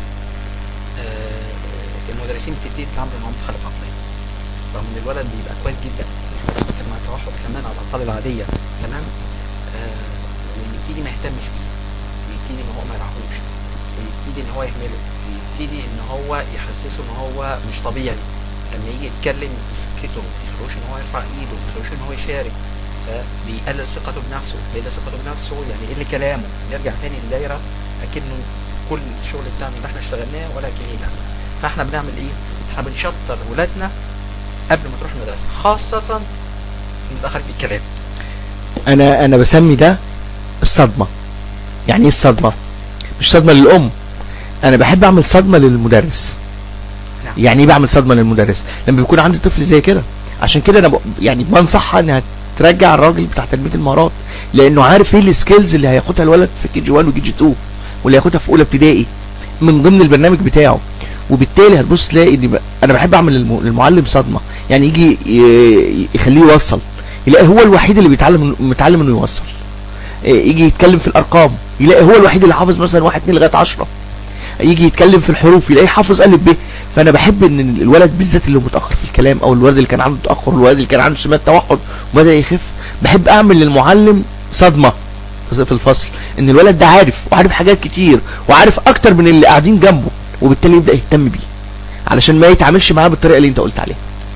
آه المدرسين بتبتدي تتعامل معاه متخلف عقليا، رغم ان الولد بيبقى كويس جدا لكن مع التوحد كمان على الاطفال العاديه تمام. آه ويبتدي ما يهتمش بيه، ويبتدي ان هو ما يرعاهوش، ويبتدي ان هو يهمله، ويبتدي ان هو يحسسه ان هو مش طبيعي. لما يجي يتكلم يسكته، ما يخلوش ان هو يرفع ايده، ما يخلوش ان هو يشارك، فبيقلل ثقته بنفسه. بيقلل ثقته بنفسه يعني يقل كلامه، نرجع تاني للدايره اكنه كل الشغل بتاعنا اللي احنا اشتغلناه ولكن ايه. فاحنا بنعمل ايه؟ احنا بنشطر ولادنا قبل ما تروح المدرسه، خاصه متاخر في الكلام.
انا انا بسمي ده الصدمه. يعني ايه الصدمه؟ مش صدمه للام، انا بحب اعمل صدمه للمدرس.
نعم.
يعني ايه بعمل صدمه للمدرس؟ لما بيكون عندي طفل زي كده، عشان كده انا ب... يعني بنصحها انها ترجع الراجل بتاع تنميه المهارات، لانه عارف ايه السكيلز اللي هياخدها الولد في كي جي واحد وكي جي اتنين واللي هياخدها في اولى ابتدائي من ضمن البرنامج بتاعه. وبالتالي هتبص تلاقي ان انا بحب اعمل للمعلم صدمه، يعني يجي يخليه يوصل، يلاقي هو الوحيد اللي بيتعلم متعلم انه يوصل. يجي يتكلم في الارقام يلاقي هو الوحيد اللي حافظ مثلا واحد اتنين لغايه عشرة. يجي يتكلم في الحروف يلاقيه حافظ الف ب. فانا بحب ان الولد بالذات اللي متاخر في الكلام، او الولد اللي كان عنده تاخر، الولد اللي كان عنده سمات توحد وبدا يخف، بحب اعمل للمعلم صدمه في الفصل ان الولد ده عارف وعارف حاجات كتير وعارف اكتر من اللي قاعدين جنبه، وبالتالي يبدا يهتم بيه علشان ما يتعاملش معاه بالطريقه اللي انت قلت عليها.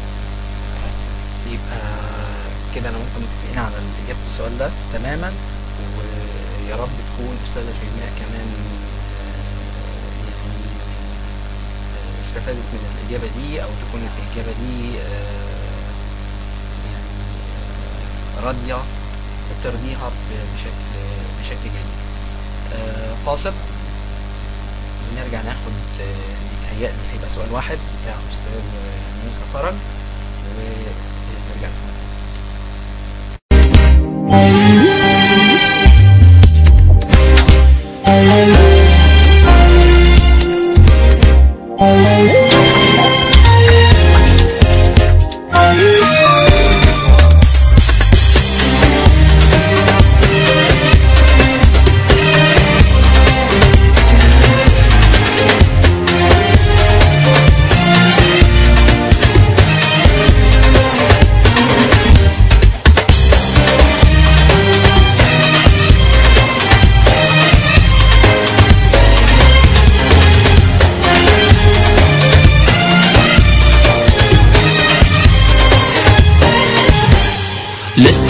يبقى كده انا وانت متفقين على اجابه السؤال ده تماما، ويا رب تكون استاذه شيماء كمان يعني استفادت من الاجابه دي، او تكون الاجابه دي يعني راضيه ترضيها بشكل بشكل جيد. فاصل نرجع ناخد بيتهيألي هيبقى سؤال واحد بتاع استاذ موسى فرج ونرجع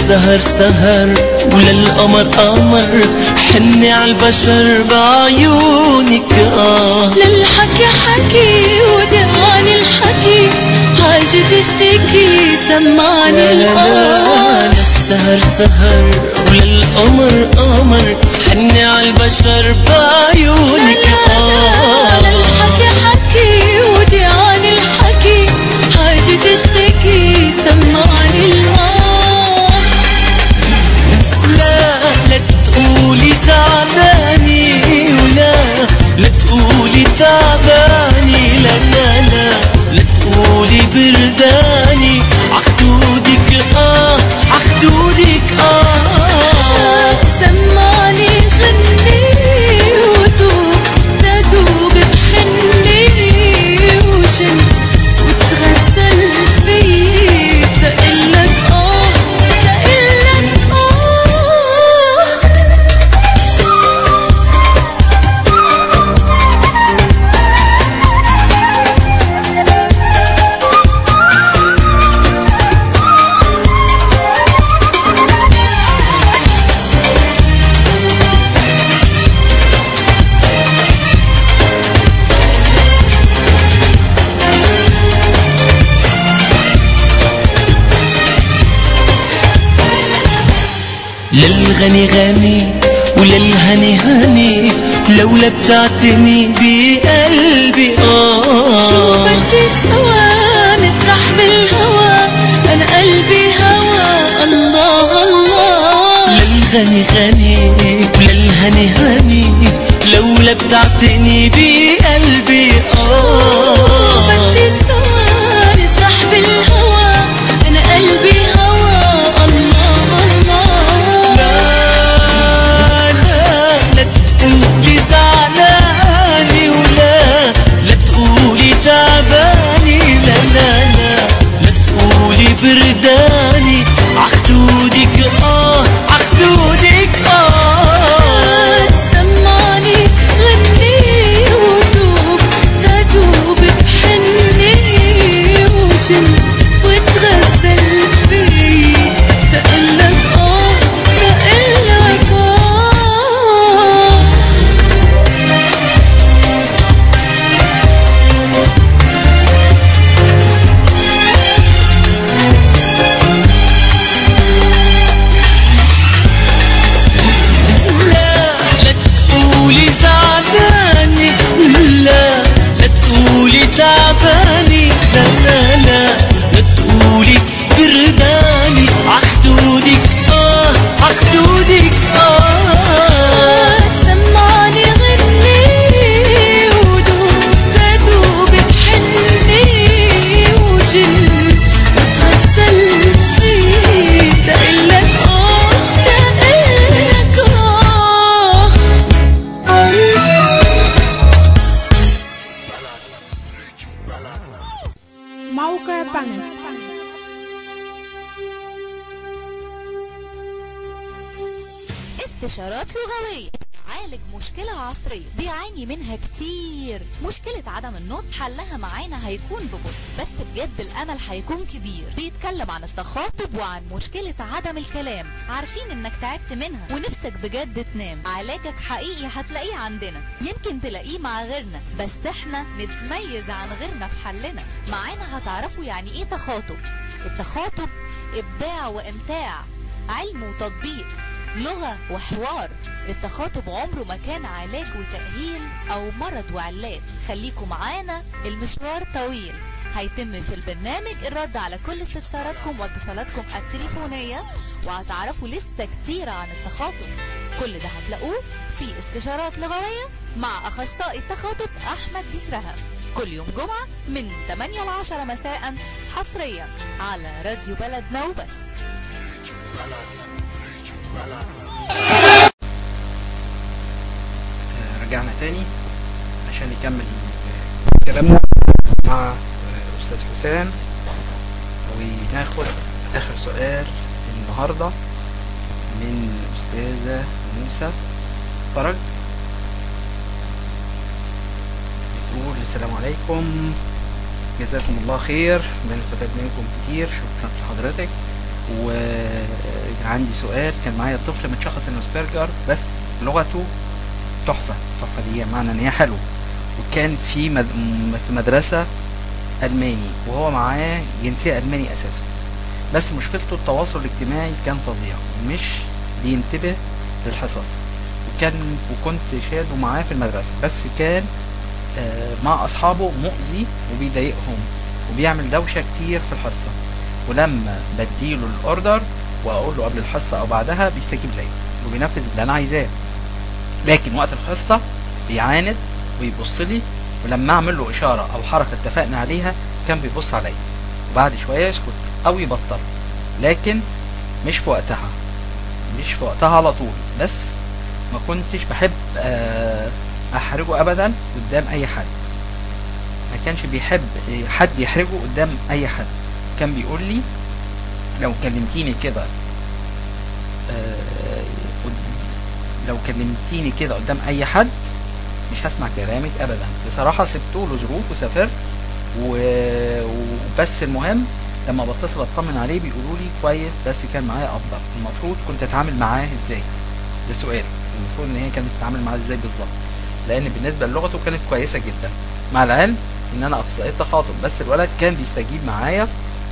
للسهر سهر وللقمر قمر، حني عالبشر بعيونك آه.
للحكي حكي ودعاني الحكي، حاجة تشتكي سمعني الآه.
للسهر سهر وللقمر قمر، حني عالبشر بعيونك آه.
للحكي حكي ودعاني الحكي، حاجة تشتكي سمعني الآه.
لا لا تقولي زعلاني، ولا لا تقولي تعباني، لا لا لا لا تقولي برداني، عخدودك اه عخدودك اه.
سمعني غني ودوب تدوب بحني وجن، وتغزل فيي تقلك اه تقلك اه.
للغني غني وللهني هني، لولا بتعتني بقلبي اه.
شو بدي سوا نسرح بالهوى، أنا قلبي هوى الله الله.
للغني غني وللهني هني، لولا بتعتني بقلبي اه.
بدي سوا نسرح بالهوى، أنا قلبي هوى الله الله.
لا لا لا تقولي زعلاني، ولا لا تقولي تعباني، لا لا لا لا تقولي برداني، عخدودك اه عخدودك اه.
سمعني غني ودوب تدوب بحني وجن، وتغزل فيي تقلك اه تقلك اه.
لا تقولي زعلاني، لا لا تقولي تعباني، لا لا لا لا تقولي برداني، عخدودك اه عخدودك اه.
سمعني غني ودوب تدوب بحني وجن، وتغسل فيي تقلك اه تقلك اه.
موقع بانل.
استشارات لغوية، عالج مشكلة عصرية بيعاني منها كتير. مشكلة عدم النطق حلها معانا هيكون ببطء، بس بجد الأمل هيكون كبير. بيتكلم عن التخاطب وعن مشكلة عدم الكلام. عارفين انك تعبت منها ونفسك بجد تنام، علاجك حقيقي هتلاقيه عندنا. يمكن تلاقيه مع غيرنا، بس احنا نتميز عن غيرنا في حلنا. معانا هتعرفوا يعني ايه تخاطب. التخاطب إبداع وإمتاع، علم وتطبيق، لغة وحوار. التخاطب عمره ما كان علاج وتأهيل أو مرض وعلاج. خليكم معانا، المشوار طويل. هيتم في البرنامج الرد على كل استفساراتكم واتصالاتكم التليفونية، وهتعرفوا لسه كتير عن التخاطب. كل ده هتلاقوه في استشارات لغوية مع أخصائي التخاطب أحمد ديسرهب، كل يوم جمعة من ثمانية ل عشرة مساء، حصريا على راديو بلدنا وبس.
رجعنا تاني عشان نكمل كلامنا مع أستاذ حسام، وناخد آخر سؤال النهاردة من أستاذة موسى فرج. بتقول السلام عليكم، جزاكم الله خير، بنستفاد منكم كتير، شكرا لحضرتك. وعندي سؤال، كان معايا طفل متشخص انه اسبرجر بس لغته تحفة، تحفة دي معنى ان هي حلوة، وكان في مد... في مدرسة ألماني وهو معاه جنسية ألماني أساسا، بس مشكلته التواصل الاجتماعي كان فظيع، مش بينتبه للحصص، وكان وكنت شاده معاه في المدرسة، بس كان آه مع أصحابه مؤذي وبيضايقهم وبيعمل دوشة كتير في الحصة، ولما بديله الأوردر وأقول له قبل الحصة أو بعدها بيستجيب لي وبينفذ اللي أنا عايزاه، لكن وقت الحصة بيعاند ويبص لي، ولما اعمل له اشاره او حركه اتفقنا عليها كان بيبص عليا، وبعد شويه يسكت او يبطل، لكن مش في وقتها مش في وقتها على طول، بس ما كنتش بحب احرجه ابدا قدام اي حد، ما كانش بيحب حد يحرجه قدام اي حد، كان بيقول لي لو كلمتيني كده لو كلمتيني كده قدام اي حد مش هسمع كلامك ابدا. بصراحه سبته له ظروف وسافرت و... وبس المهم لما بتصل اطمن عليه بيقولوا لي كويس، بس كان معايا افضل، المفروض كنت اتعامل معاه ازاي؟ ده سؤال، المفروض ان هي كانت تتعامل معاه ازاي بالظبط، لان بالنسبه للغته كانت كويسه جدا، مع العلم ان انا اخصائي تخاطب، بس الولد كان بيستجيب معايا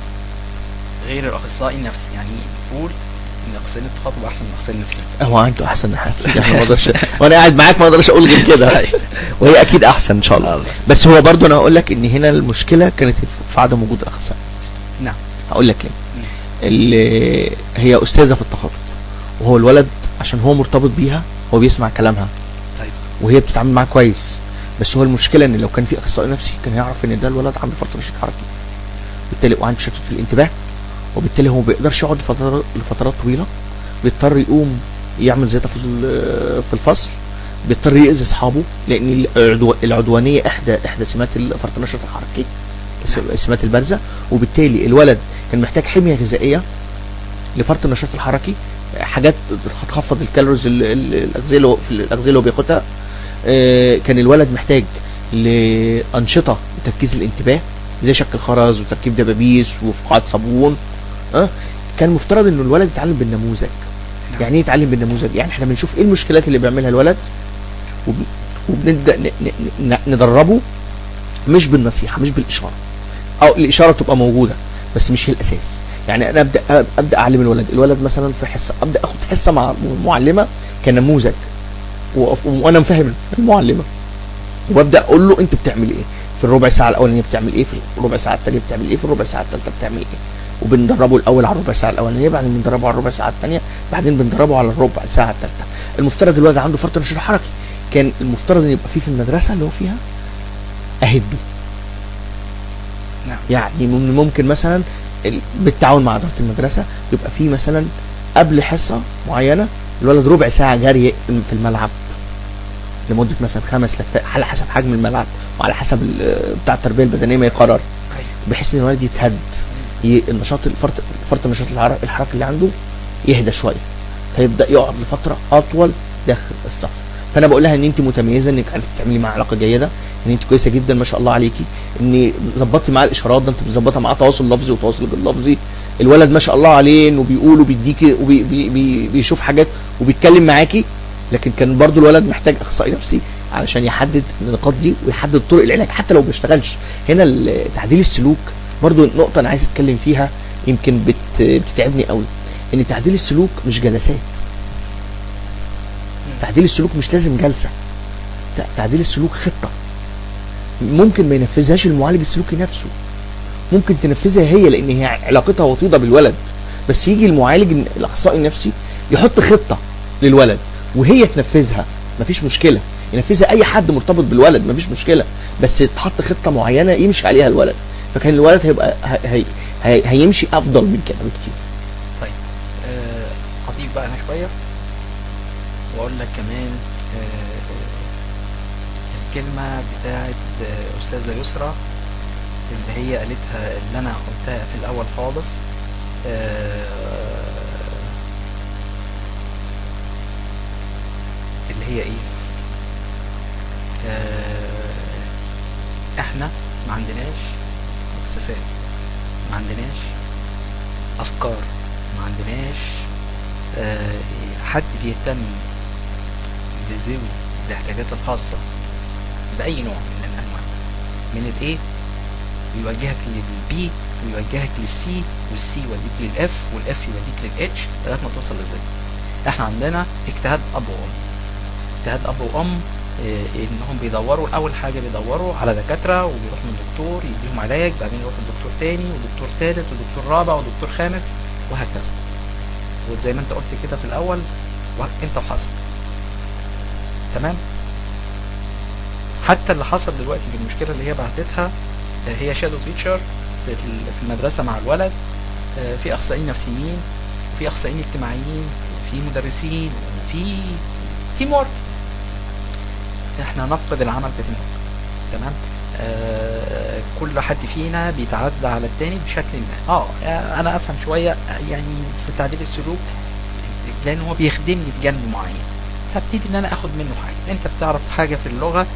غير الاخصائي النفسي، يعني نقول ان اخصائي التخاطب احسن من الاخصائي النفسي.
هو انتوا احسن حاجه احنا ما اقدرش وانا قاعد معاك ما اقدرش اقول غير كده وهي اكيد احسن ان شاء الله. بس هو برضو انا هقول لك ان هنا المشكله كانت في عدم وجود اخصائي.
نعم
هقول لك ليه. اللي هي استاذه في التخاطب، وهو الولد عشان هو مرتبط بيها هو بيسمع كلامها،
طيب
وهي بتتعامل معاه كويس، بس هو المشكله ان لو كان في اخصائي نفسي كان هيعرف ان ده الولد عنده فرط نشاط حركي، بالتالي وعنده تشتت في الانتباه، وبالتالي هو ما بيقدرش يقعد لفترات لفترات طويله، بيضطر يقوم يعمل زيطه في في الفصل، بيضطر يأذي اصحابه، لان العدوانيه احدى احدى سمات فرط النشاط الحركي، السمات البارزه، وبالتالي الولد كان محتاج حميه غذائيه لفرط النشاط الحركي، حاجات هتخفض الكالوريز الاغذيه اللي في الاغذيه اللي هو بياخدها، كان الولد محتاج لانشطه لتركيز الانتباه زي شك الخرز وتركيب دبابيس وفقاعة صابون. اه كان مفترض انه الولد يتعلم بالنموذج. نعم. يعني ايه يتعلم بالنموذج؟ يعني احنا بنشوف ايه المشكلات اللي بيعملها الولد وبنبدا ندربه، مش بالنصيحه مش بالاشاره، او الاشاره تبقى موجوده بس مش هي الاساس. يعني انا ابدا ابدا اعلم الولد الولد مثلا في حصه، ابدا اخد حصه مع معلمه كنموذج، وانا مفهم المعلمه، وابدا اقول له انت بتعمل ايه في الربع ساعه الاولانيه، بتعمل ايه في الربع ساعه الثانيه، بتعمل ايه في الربع ساعه الثالثه، بتعمل ايه، وبندربه الاول على الربع ساعه الاولانيه، بعدين بندربه على الربع ساعه الثانيه، بعدين بندربه على الربع ساعه الثالثه. المفترض الولد عنده فرط نشاط حركي، كان المفترض ان يبقى فيه في المدرسه اللي هو فيها اهده.
نعم.
يعني ممكن مثلا بالتعاون مع اداره المدرسه يبقى فيه مثلا قبل حصه معينه الولد ربع ساعه جري في الملعب لمده مثلا خمس لفات على حسب حجم الملعب وعلى حسب بتاع التربيه البدنيه ما يقرر، بحيث ان الولد يتهد، النشاط الفرط فرط النشاط الحركي اللي عنده يهدى شويه، فيبدا يقعد لفتره اطول داخل الصف. فانا بقول لها ان انت متميزه، انك عرفتي تعملي معاه علاقه جيده، ان انت كويسه جدا ما شاء الله عليكي، ان ظبطتي معاه الاشارات، ده انت بتظبطها معاه تواصل لفظي وتواصل لفظي. الولد ما شاء الله عليه انه بيقول وبيديكي وبيشوف حاجات وبيتكلم معاكي، لكن كان برضو الولد محتاج اخصائي نفسي علشان يحدد النقاط دي ويحدد طرق العلاج حتى لو ما بيشتغلش. هنا تعديل السلوك برضو نقطه انا عايز اتكلم فيها، يمكن بت بتتعبني قوي، ان تعديل السلوك مش جلسات. تعديل السلوك مش لازم جلسه، تعديل السلوك خطه ممكن ما ينفذهاش المعالج السلوكي نفسه، ممكن تنفذها هي لان هي علاقتها وطيده بالولد، بس يجي المعالج الاخصائي النفسي يحط خطه للولد وهي تنفذها، مفيش مشكله، ينفذها اي حد مرتبط بالولد مفيش مشكله، بس تحط خطه معينه يمشي عليها الولد، فكان الولد هيبقى هي هي هيمشي افضل من كده بكتير.
طيب أه هضيف بقى انا شويه واقول لك كمان أه الكلمه بتاعت استاذه يسرى اللي هي قالتها اللي انا قلتها في الاول خالص، أه اللي هي ايه، آه احنا ما عندناش مؤسسات، ما عندناش افكار ما عندناش آه، حد بيهتم بذوي الاحتياجات الخاصة بأي نوع من الأنواع، من الإيه يوجهك للبي ويوجهك للسي، والسي يوديك للإف، والإف يوديك للإتش لغاية ما توصل للزد. إحنا عندنا اجتهاد أب وأم، اجتهاد أب وأم إيه إنهم بيدوروا أول حاجة بيدوروا على دكاترة وبيروحوا من دكتور يديهم علاج، بعدين يروحوا لدكتور تاني ودكتور تالت ودكتور رابع ودكتور خامس وهكذا. وزي ما أنت قلت كده في الأول أنت وحظك. تمام. حتى اللي حصل دلوقتي بالمشكلة اللي هي بعتتها، هي شادو تيتشر في المدرسة مع الولد، في أخصائيين نفسيين وفي أخصائيين اجتماعيين وفي مدرسين وفي تيم وورك. احنا نفقد العمل في تيم وورك. تمام. آه كل حد فينا بيتعدى على التاني بشكل ما. اه انا افهم شوية يعني في تعديل السلوك لان هو بيخدمني في جانب معين، فابتدي ان انا اخد منه حاجة. انت بتعرف حاجة في اللغة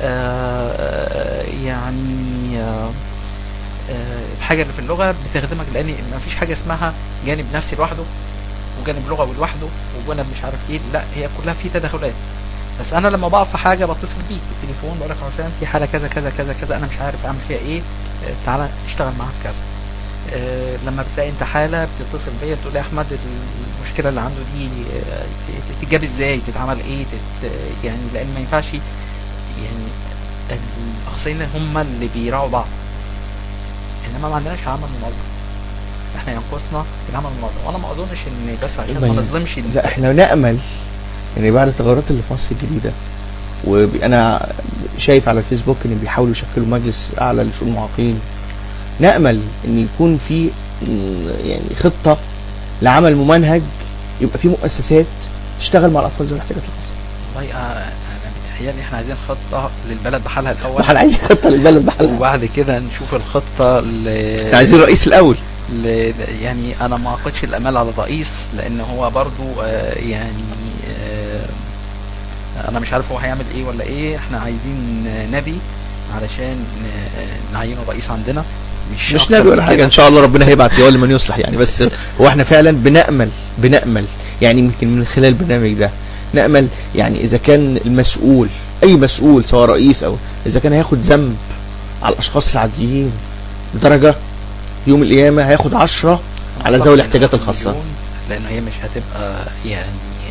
آه يعني آه آه الحاجة اللي في اللغة بتخدمك، لان ما فيش حاجة اسمها جانب نفسي لوحده وجانب لغوي لوحده وجانب مش عارف ايه، لا هي كلها في تداخلات. بس انا لما بقف في حاجة بتصل بيك بالتليفون بقول لك يا حسام في حالة كذا كذا كذا كذا انا مش عارف اعمل فيها ايه، آه تعالى اشتغل معاها في كذا. آه لما بتلاقي انت حالة بتتصل بيا بتقول لي يا احمد المشكلة اللي عنده دي آه تتجاب ازاي، تتعمل ايه، تت يعني لان ما ينفعش يعني الاخصائيين هم اللي بيراعوا بعض، انما ما عندناش عمل منظم. احنا ينقصنا العمل المنظم، وانا ما اظنش ان بس عشان ما نظلمش.
لا احنا نأمل يعني بعد التغيرات اللي في مصر الجديدة، وانا شايف على الفيسبوك ان بيحاولوا يشكلوا مجلس اعلى لشؤون المعاقين، نأمل ان يكون في يعني خطة لعمل ممنهج، يبقى في مؤسسات تشتغل مع الاطفال ذوي الاحتياجات الخاصة.
والله انا بتهيألي احنا عايزين خطة للبلد بحالها الاول.
احنا عايزين خطة للبلد بحالها
وبعد كده نشوف الخطة ل...
عايزين رئيس الاول.
ل... يعني انا ما اعقدش الامال على الرئيس، لان هو برضو آه يعني آه انا مش عارف هو هيعمل ايه ولا ايه. احنا عايزين نبي علشان نعينه رئيس عندنا، مش
مش نبي ولا حاجة. ان شاء الله ربنا هيبعت يولي من يصلح يعني. بس هو احنا فعلا بنأمل بنأمل يعني يمكن من خلال البرنامج ده نأمل يعني اذا كان المسؤول اي مسؤول سواء رئيس او اذا كان هياخد ذنب على الاشخاص العاديين بدرجة، يوم القيامة هياخد عشرة على ذوي الاحتياجات الخاصة،
لانه هي مش هتبقى يعني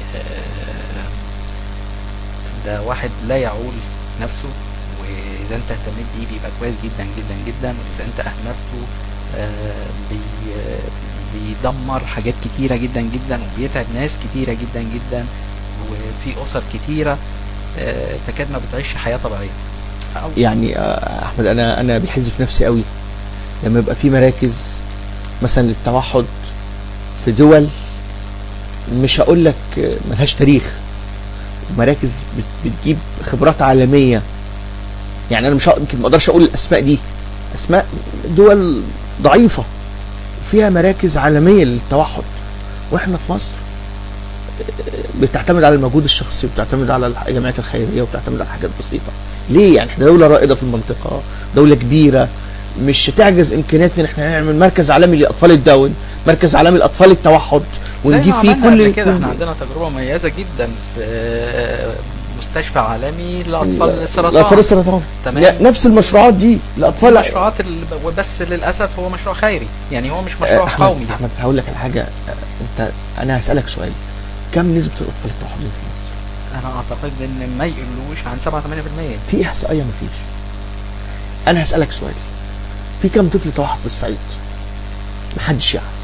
ده واحد لا يعول نفسه، واذا انت اهتميت بيه بيبقى كويس جدا جدا جدا، واذا انت اهملته آه بي بيدمر حاجات كتيرة جدا جدا وبيتعب ناس كتيرة جدا جدا، وفي اسر كتيرة آه تكاد ما بتعيش حياة طبيعية.
يعني آه احمد انا انا بيحز في نفسي قوي لما يبقى في مراكز مثلا للتوحد في دول مش هقول لك ملهاش تاريخ، مراكز بتجيب خبرات عالمية. يعني انا مش يمكن ما اقدرش اقول الاسماء دي، اسماء دول ضعيفة وفيها مراكز عالمية للتوحد، واحنا في مصر بتعتمد على المجهود الشخصي وبتعتمد على الجمعيات الخيرية وبتعتمد على حاجات بسيطة. ليه؟ يعني احنا دولة رائدة في المنطقة، دولة كبيرة، مش هتعجز امكانياتنا ان احنا نعمل مركز عالمي لاطفال الداون، مركز عالمي لاطفال التوحد، ونجيب فيه كل
كده. احنا عندنا تجربة مميزة جدا في مستشفى عالمي لاطفال السرطان.
لاطفال السرطان تمام. نفس المشروعات دي لاطفال
المشروعات بس للاسف هو مشروع خيري، يعني هو مش مشروع
أحمد
قومي.
احمد هقول لك على حاجة، انت انا هسألك سؤال، كم نسبة الاطفال التوحدين في مصر؟
انا اعتقد ان ما يقلوش عن سبعة ثمانية بالمية.
في احصائية مفيش. انا هسألك سؤال، في كم طفل توحد في الصعيد؟ محدش يعرف.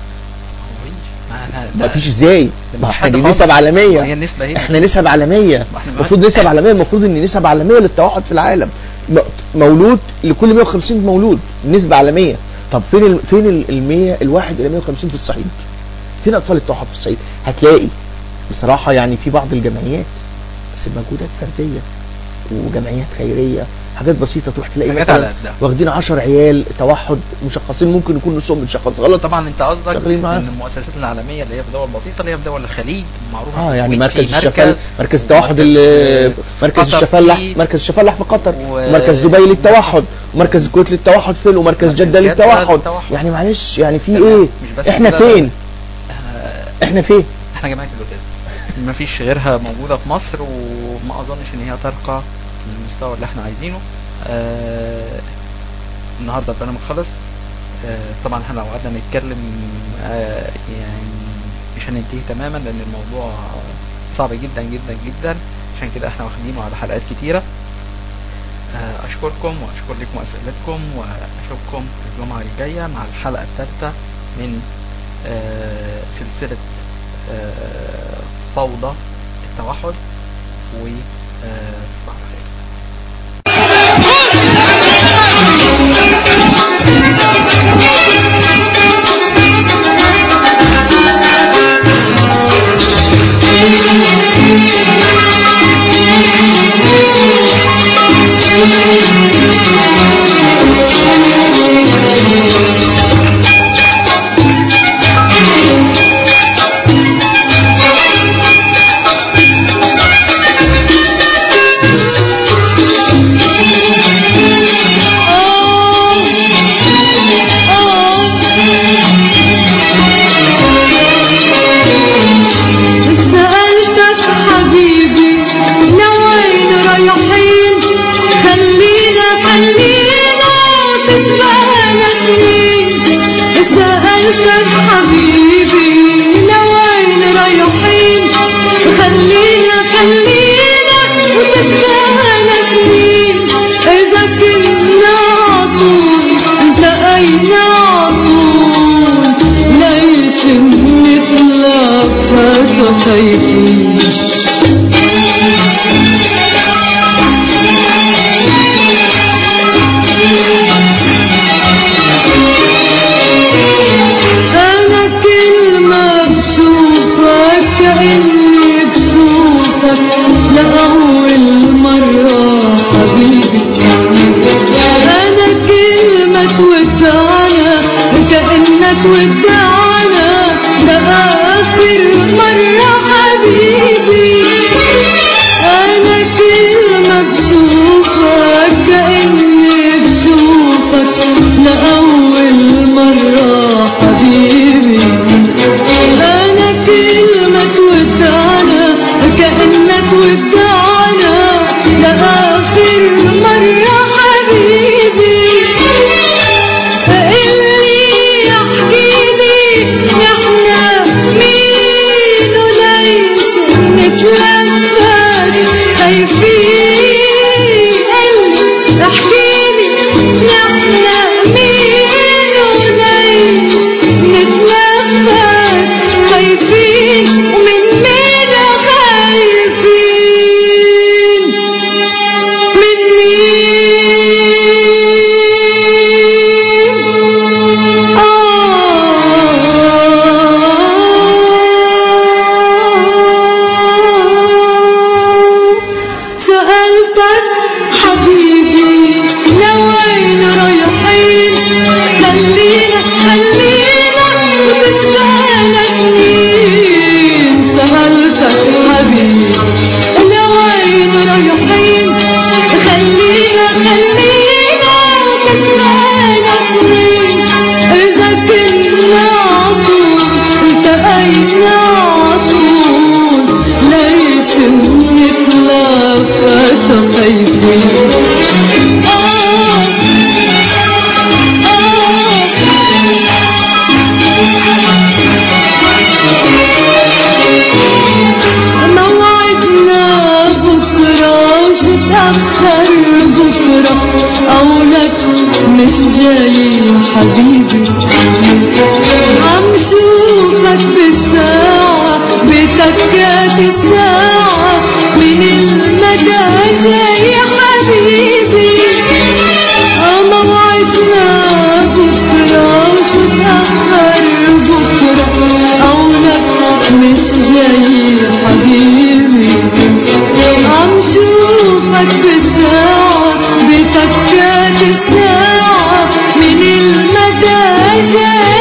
ما فيش ازاي؟ ما احنا دي نسب عالمية،
هي النسبة هي
احنا نسب عالمية، المفروض نسب عالمية، المفروض ان نسب عالمية للتوحد في العالم، مولود لكل مية وخمسين مولود نسبة عالمية. طب فين ال فين ال مية الواحد الى مية وخمسين في الصعيد؟ فين اطفال التوحد في الصعيد؟ هتلاقي بصراحة يعني في بعض الجمعيات بس مجهودات فردية وجمعيات خيرية، حاجات بسيطة تروح تلاقي مثلا واخدين عشر عيال توحد مشخصين، ممكن يكون نصهم متشخص غلط.
طبعا انت قصدك ان المؤسسات العالمية اللي هي في دول بسيطة اللي هي في دول الخليج معروفة
اه يعني مركز الشفال، مركز التوحد، مركز الشفالح، مركز الشفالح في قطر، ومركز دبي للتوحد، ومركز الكويت للتوحد فين، ومركز جدة للتوحد. يعني معلش يعني في ايه؟ احنا فين؟
احنا فين؟
احنا جماعة الاورجازم مفيش غيرها موجودة في مصر، وما اظنش ان هي ترقى للمستوى اللي احنا عايزينه. آه النهارده البرنامج خلص. آه طبعا احنا لو قعدنا نتكلم آه يعني مش هننتهي تماما، لان الموضوع صعب جدا جدا جدا، عشان كده احنا واخدينه على حلقات كتيرة. آه اشكركم واشكر لكم اسئلتكم، واشوفكم الجمعة الجاية مع الحلقة الثالثة من آه سلسلة آه فوضى التوحد، و آه تصبحوا على خير.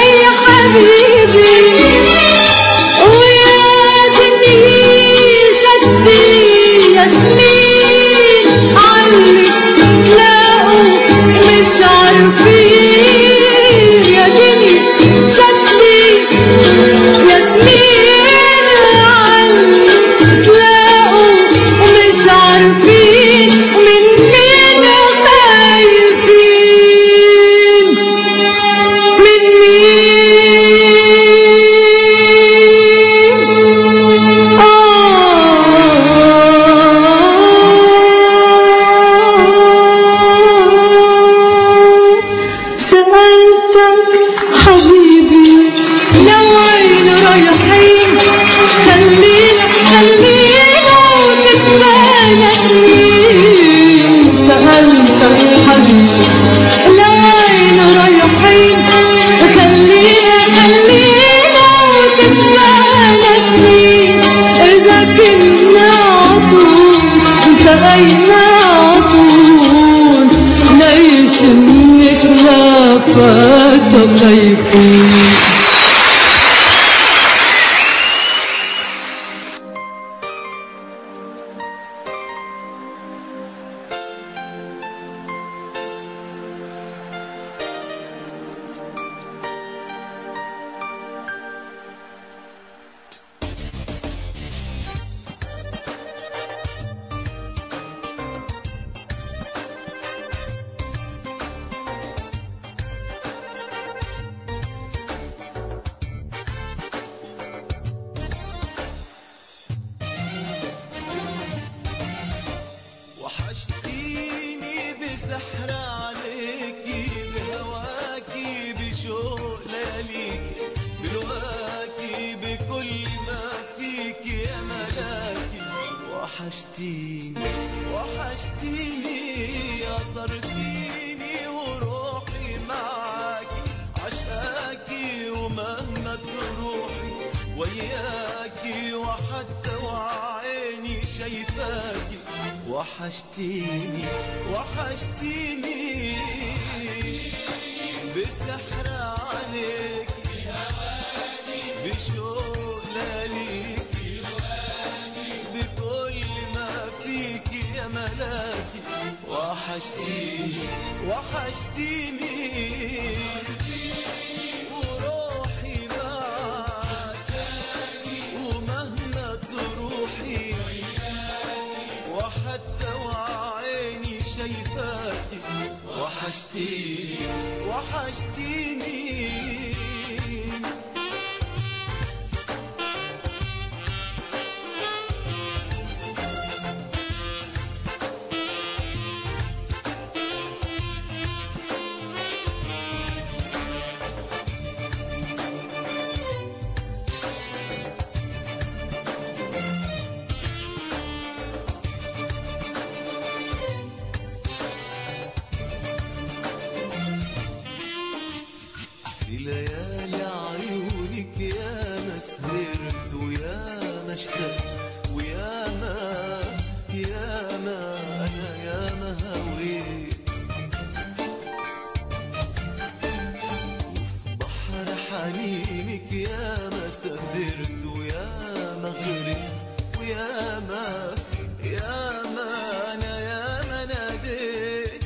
حبيبي ويا تنهيش هينا عطول ليش نتلافت خايفين.
وحشتيني بسحر عليكي بهواكي بشوق لياليكي بلواكي بكل ما فيكي يا ملاكي. وحشتيني وحشتيني أثرتيني وروحي معاكي عشقاكي ومهما تروحي وياكي وحتى وعيني شايفاكي. وحشتيني وحشتيني بسحر عليكي بشوق لياليكي بكل ما فيكي يا ملاكي. وحشتيني وحشتيني وروحي معاكي ومهما تروحي وحتى وعيني شايفاكي. وحشتيني وحشتيني في ليالي عيونك يا ما سهرت ويا ما اشتقت ويا ما يا ما انا يا ما هويت. وفي بحر حنينك يا ما سهرت ويا ما غرقت ويا ما يا ما انا يا ما ناديت.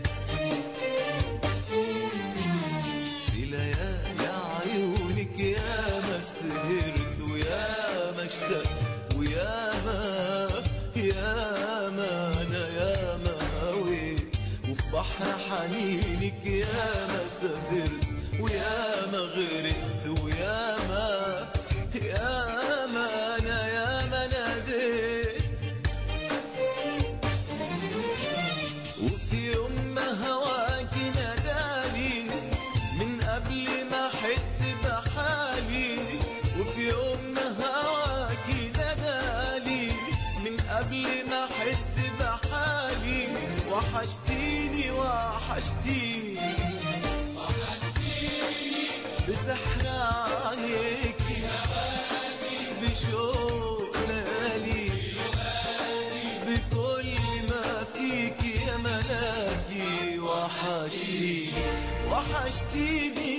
في ليالي عيونك يا ما سهرت ويا ما اشتقت ويا ما يا ما انا يا ما هويت. وفي بحر حنينك يا ما سهرت ويا ما غرقت ويا ما يا ما انا يا ما ناديت. وفي يوم ما هواكي ناداني من قبل ما احس بحالي. وفي يوم ما هواكي ناداني من قبل ما احس بحالي. وحشتيني وحشتيني بسحر عينيكي بشوق لياليكي بكل ما فيكي يا ملاكي. وحشتيني وحشتيني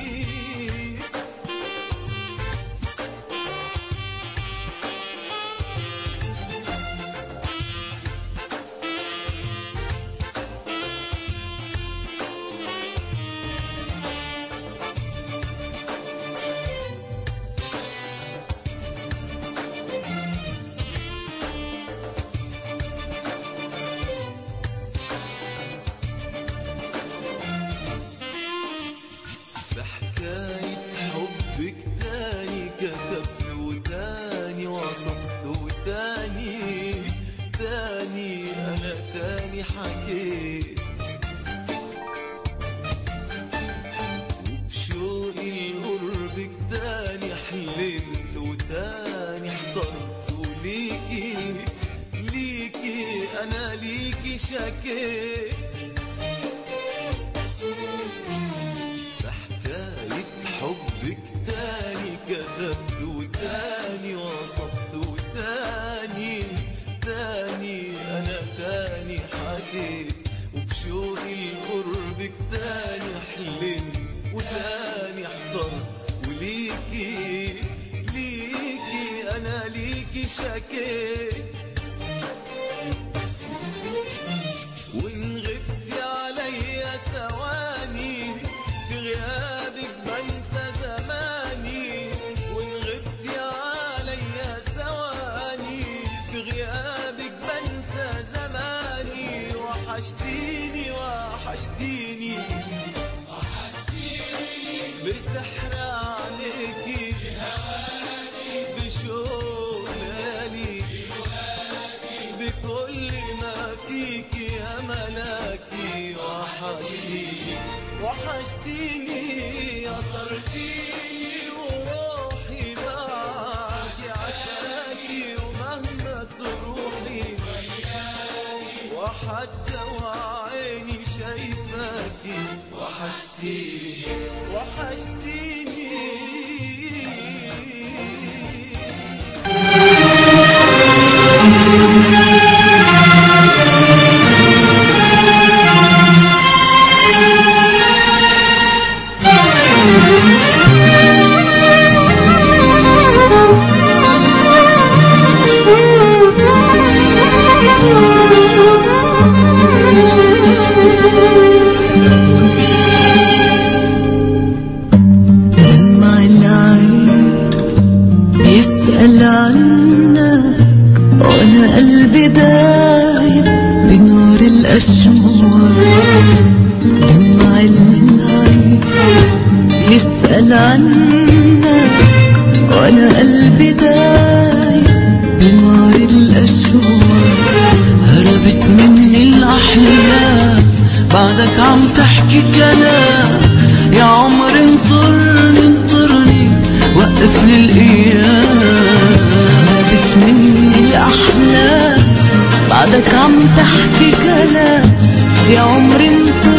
في حكاية حبك تاني كتبت وتاني وصفت وتاني تاني أنا تاني حكيت. وبشوقي لقربك تاني حلمت وتاني احضرت وليكي ليكي أنا ليكي شكيت. حبك تاني كتبت وتاني وصفت وتاني تاني أنا اشتكيت وإن غبتي عليا ثواني في غيابك بنسى زماني، وإن غبتي عليا ثواني في غيابك بنسى زماني. وحشتيني وحشتيني بسحر عليكي بشوق ليالي بكل ما فيكي يا ملاكي. وحشتيني وحشتيني أثرتيني وروحي معاكي عشاكي ومهما تروحي وحتى وعيني شايفاكي. وحشتيني وحشتيني
دمع العين يسأل عنك وانا قلبي دايب بنور الاشواق. دمع العين يسأل عنك وانا قلبي دايب بنور الاشواق.
هربت مني الاحلام بعدك عم تحكي كلام، يا عمر انطرني انطرني وقف لي الايام.
هربت مني الاحلام بعدك عم تحكي كلام، يا عمري انطرني